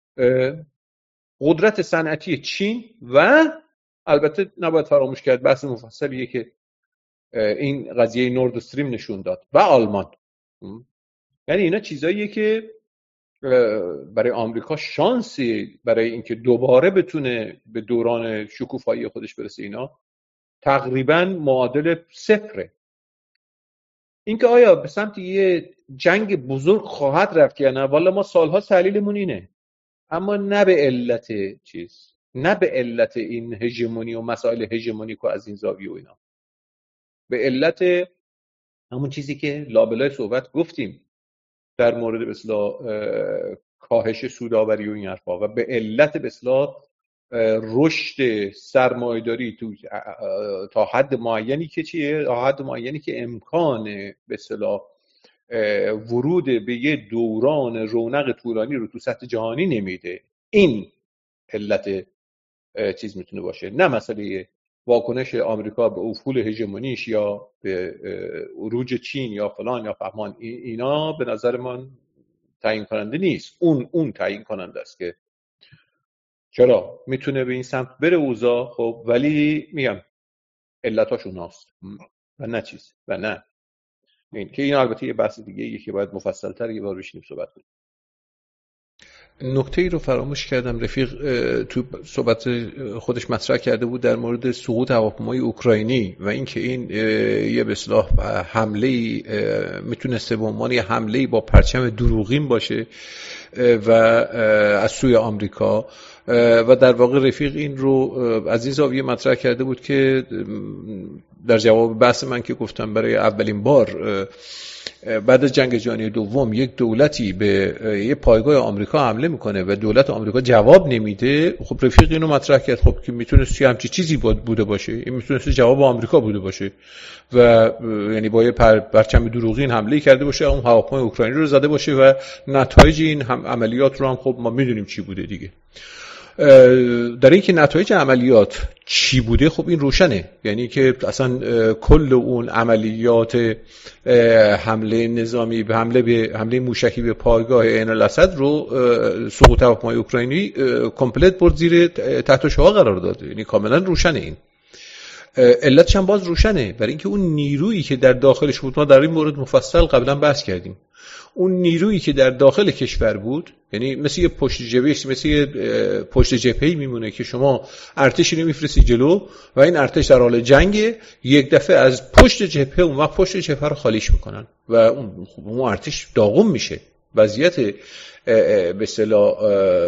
قدرت صنعتی چین و البته نباید فراموش کرد بحث مفصلیه که این قضیه نورد استریم نشون داد و آلمان. یعنی اینا چیزاییه که برای آمریکا شانسی برای اینکه دوباره بتونه به دوران شکوفایی خودش برسه اینا تقریبا معادل صفره. اینکه آیا به سمت یه جنگ بزرگ خواهد رفت یا نه، والا ما سالها تحلیلمون اینه، اما نه به علت نه به علت این هژمونی و مسائل هژمونیک و از این زاویه و اینا، به علت همون چیزی که لابلای صحبت گفتیم در مورد به اصطلاح کاهش سودآوری و این حرفا و به علت به اصطلاح رشد سرمایه‌داری تا حد معینی که چیه؟ تا حد معینی که امکان به اصطلاح ورود به یه دوران رونق طولانی رو تو سطح جهانی نمیده. این علت چیز میتونه باشه، نه مسئله واکنش آمریکا به افول هژمونیش یا به عروج چین یا فلان یا فهمان. اینا به نظر من تعیین کننده نیست. اون تعیین کننده است که چرا میتونه به این سمت بره اوضاع. خب ولی میگم علتاش اوناست و نه چیز و نه این که این البته یه بحث دیگه ایه که باید مفصل‌تر یه بار بشینیم صحبت کنیم. نکته ای رو فراموش کردم، رفیق تو صحبت خودش مطرح کرده بود در مورد سقوط هواپیمای اوکراینی و اینکه این یه به اصطلاح حمله میتونسته به عنوان یه حمله با پرچم دروغین باشه و از سوی آمریکا، و در واقع رفیق این رو از این زاویه مطرح کرده بود که در جواب بحث من که گفتم برای اولین بار بعد از جنگ جهانی دوم یک دولتی به یه پایگاه آمریکا حمله میکنه و دولت آمریکا جواب نمیده، خب رفیق اینو مطرح کرد خب که میتونست همچی چیزی بوده باشه، این میتونست جواب آمریکا بوده باشه و یعنی با یه پرچم دروغین حمله کرده باشه، اون هواپیمای اوکراینی رو زده باشه و نتایج این عملیات رو هم خب ما میدونیم چی بوده دیگه. در این که نتایج عملیات چی بوده خب این روشنه، یعنی که اصلا کل اون عملیات حمله نظامی به حمله موشکی به پایگاه عین الاسد رو سقوط هواپیمای اوکراینی کامپلت برد زیر تحت شعاع قرار داده، یعنی کاملا روشنه. این علتش هم باز روشنه، برای اینکه اون نیرویی که در داخلش بود، ما در این مورد مفصل قبلا بحث کردیم، اون نیرویی که در داخل کشور بود، یعنی مثل یه پشت جبهه، مثل یه پشت جبهه‌ای میمونه که شما ارتشی رو میفرستی جلو و این ارتش در حال جنگ، یک دفعه از پشت جبهه اون وقت پشت جبهه رو خالیش میکنن و اون ارتش داغون میشه. وضعیت به اصطلاح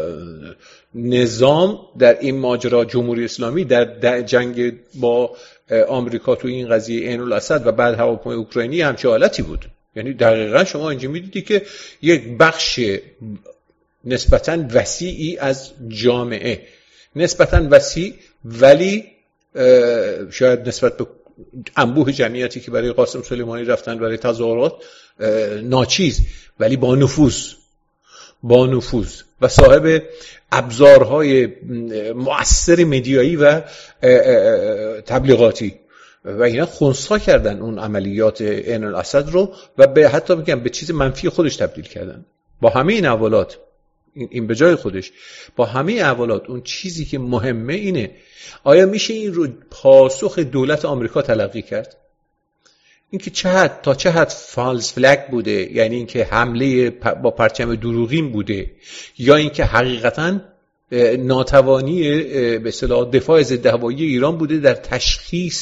نظام در این ماجرا جمهوری اسلامی در جنگ با آمریکا تو این قضیه عین الاسد و بعد هواپیمای اوکراینی همچه حالتی بود. یعنی دقیقا شما اینجا میدیدی که یک بخش نسبتاً وسیعی از جامعه، نسبتاً وسیع ولی شاید نسبت به انبوه جمعیتی که برای قاسم سلیمانی رفتن برای تظاهرات ناچیز، ولی با نفوذ و صاحب ابزارهای مؤثر مدیایی و تبلیغاتی و اینا خنثی کردن اون عملیات عین الاسد رو و به حتی میگم به چیز منفی خودش تبدیل کردن. با همه این احوالات، این به جای خودش، با همه احوالات اون چیزی که مهمه اینه آیا میشه این رو پاسخ دولت آمریکا تلقی کرد؟ اینکه تا چه حد فالس فلگ بوده، یعنی اینکه حمله با پرچم دروغین بوده، یا اینکه حقیقتاً ناتوانی به اصطلاح دفاع ضد هوایی ایران بوده در تشخیص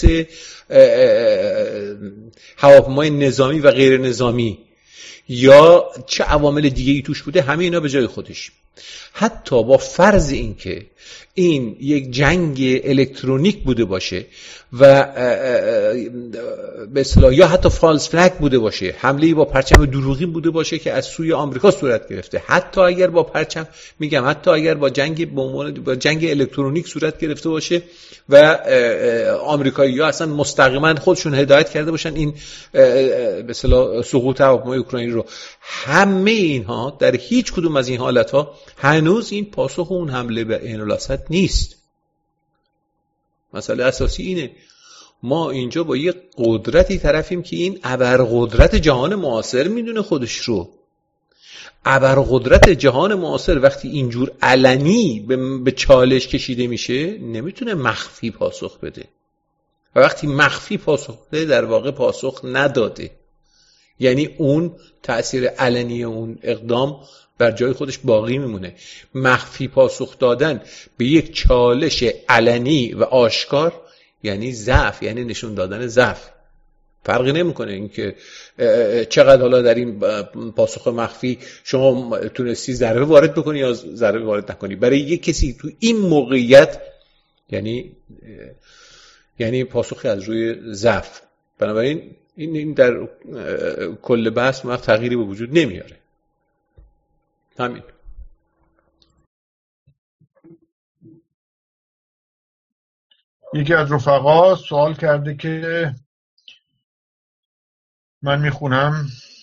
هواپیمای نظامی و غیر نظامی، یا چه عوامل دیگه ای توش بوده، همه اینا به جای خودش. حتی با فرض اینکه این یک جنگ الکترونیک بوده باشه و به اصطلاح یا حتی فالس فلگ بوده باشه، حمله با پرچم دروغین بوده باشه که از سوی آمریکا صورت گرفته، حتی اگر با پرچم حتی اگر با جنگ الکترونیک صورت گرفته باشه و آمریکایی‌ها اصلا مستقیما خودشون هدایت کرده باشن این به اصطلاح سقوط هواپیمای اوکراینی رو، همه اینها در هیچ کدوم از این حالتها هنوز این پاسخ اون حمله به عین الاسد نیست. مسئله اساسی اینه ما اینجا با یه قدرتی طرفیم که این ابرقدرت جهان معاصر میدونه خودش رو. ابرقدرت جهان معاصر وقتی اینجور علنی به چالش کشیده میشه نمیتونه مخفی پاسخ بده، و وقتی مخفی پاسخ بده در واقع پاسخ نداده، یعنی اون تأثیر علنی اون اقدام بر جای خودش باقی میمونه. مخفی پاسخ دادن به یک چالش علنی و آشکار یعنی ضعف، یعنی نشون دادن ضعف. فرقی نمیکنه اینکه چقدر حالا در این پاسخ مخفی شما تونستی ضربه وارد بکنی یا ضربه وارد نکنی. برای یک کسی تو این موقعیت یعنی پاسخی از روی ضعف. بنابراین این در کل بحث وقت تغییری به وجود نمیاره. همین. یکی از رفقا سوال کرده که من میخونم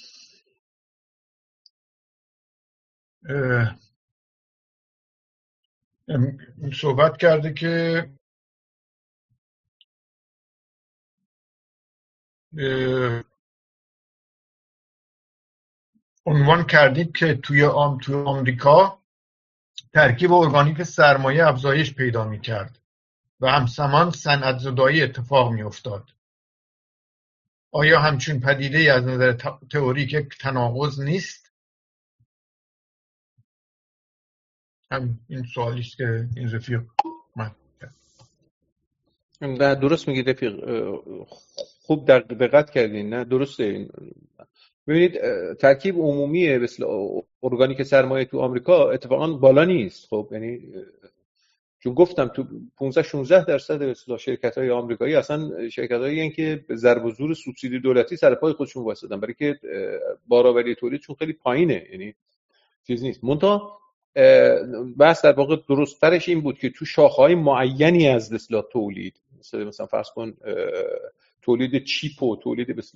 صحبت کرده که عنوان کردید که توی آمریکا ترکیب ارگانیک سرمایه افزایش پیدا می‌کرد و همزمان صنعت‌زدایی اتفاق می‌افتاد. آیا همچین پدیده‌ای از نظر تئوریک یک تناقض نیست؟ هم این سوالی است که این رفیق من نه درست میگید رفیق، خوب دقت کردین. نه درسته. ببینید ترکیب عمومی مثل ارگانیک سرمایه تو آمریکا اتفاقا بالا نیست. خب یعنی چون گفتم تو 15-16% مثلا شرکت‌های آمریکایی اصلا شرکت‌هایی هستن که به ضرب و زور سوبسیدی دولتی سر پای خودشون وایسادن، برای که بارآوری تولیدشون خیلی پایینه، یعنی چیز نیست. منتها بحث در واقع درست‌ترش این بود که تو شاخه‌های معینی از اصطلاح تولید، مثلا فرض کن تولید چیپ و تولید به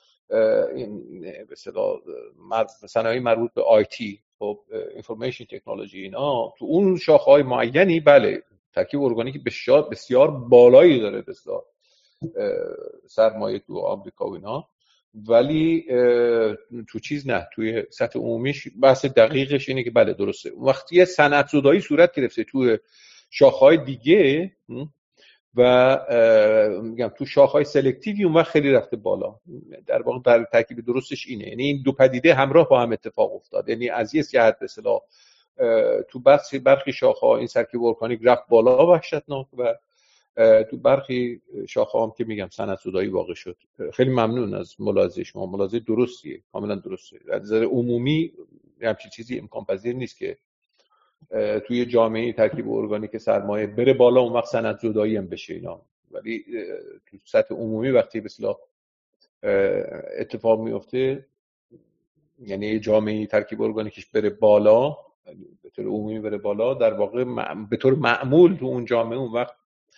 اصطلاح صنایع مربوط به آیتی، خب اینفورمیشن تکنولوژی، اینا تو اون شاخه‌های معینی بله ترکیب ارگانیک بسیار بالایی داره به اصطلاح سرمایه تو آمریکا و اینا، ولی تو چیز نه، توی سطح عمومیش بحث دقیقش اینه که بله درسته. وقتی صنعت زدایی صورت گرفته تو شاخه‌های دیگه و میگم تو شاخه‌های سلکتیوی اون وقت خیلی رفته بالا. در واقع در ترکیب درستش اینه، یعنی این دو پدیده همراه با هم اتفاق افتاد. یعنی از یه جهت به اصطلاح تو برخی شاخه‌ها این ترکیب ارگانیک رفت بالا وحشتناک و تو برخی شاخه‌ها هم که میگم صنعت زدایی واقع شد. خیلی ممنون از ملاحظه شما، ملاحظه درستیه، کاملا درسته. از نظر عمومی همچین چیزی امکان پذیر نیست که توی جامعه ترکیب ارگانیک سرمایه بره بالا اون وقت صنعت زدایی هم بشه اینا، ولی تو سطح عمومی وقتی به اصطلاح اتفاق میفته، یعنی جامعه ترکیب ارگانیکش بره بالا، به طور عمومی بره بالا، در واقع به طور معمول تو اون جامعه اون وقت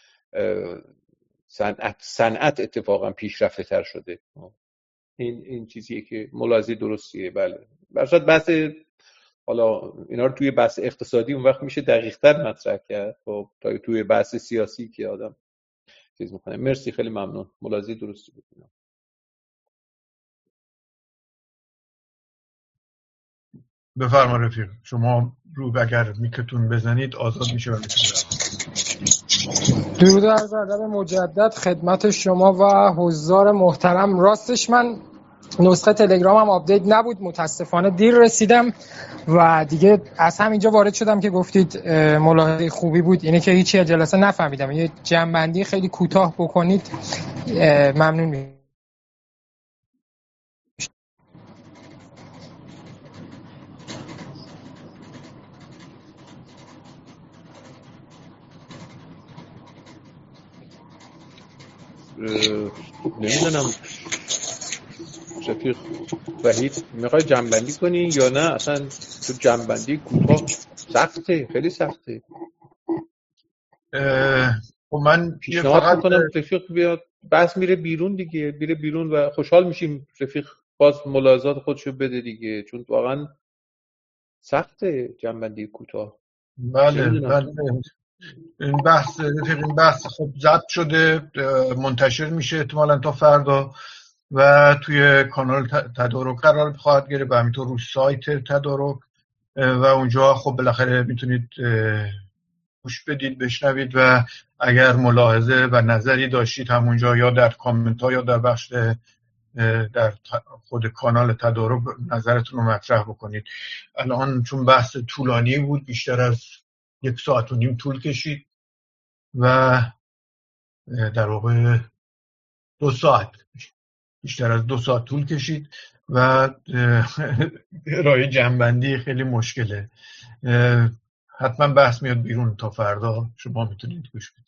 صنعت اتفاقا پیشرفته تر شده. این چیزیه که ملاحظه درستیه. بله برصد بحث حالا اینا رو توی بحث اقتصادی اون وقت میشه دقیق‌تر مطرح کرد، خب تا توی بحث سیاسی که آدم چیز میکنه. مرسی، خیلی ممنون، ملاحظه درستی بود. بفرما رفیق، شما رو اگر میکتون بزنید آزاد میشه و درود و عرض ادب مجدد خدمت شما و حضار محترم. راستش من نسخه تلگرامم آپدیت نبود، متاسفانه دیر رسیدم و دیگه از همینجا وارد شدم که گفتید ملاحظه خوبی بود. اینه که هیچی از جلسه نفهمیدم، یه جمع‌بندی خیلی کوتاه بکنید ممنون میشم. نمیدونم رفیق وحید میخوای جمع‌بندی کنی یا نه؟ اصلا تو جمع‌بندی کوتاه سخته، خیلی سخته. خب من پیشنهاد میکنم رفیق بیاد، بس میره بیرون دیگه، میره بیرون و خوشحال میشیم رفیق باز ملاحظات خودشو بده دیگه، چون واقعا سخته جمع‌بندی کوتاه. بله این بحث خب ضبط شده، منتشر میشه احتمالاً تا فردا و توی کانال تدارک قرار خواهد گرفت و همینطور روی سایت تدارک و اونجا خب بالاخره میتونید گوش بدید، بشنوید و اگر ملاحظه و نظری داشتید همونجا یا در کامنت ها یا در بخش در خود کانال تدارک نظرتون رو مطرح بکنید. الان چون بحث طولانی بود، بیشتر از 1.5 ساعت طول کشید و در واقع 2 ساعت، بیشتر از 2 ساعت طول کشید و ارائه جمع‌بندی خیلی مشکله. حتما بحث میاد بیرون تا فردا، شما میتونید گوش بدید.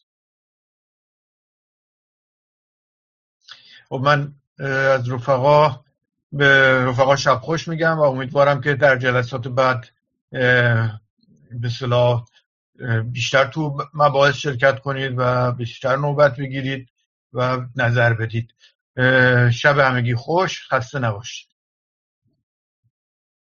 خب من از به رفقا شب خوش میگم و امیدوارم که در جلسات بعد به اصطلاح بیشتر تو مباحث شرکت کنید و بیشتر نوبت بگیرید و نظر بدید. شب همگی خوش، خسته نباشید.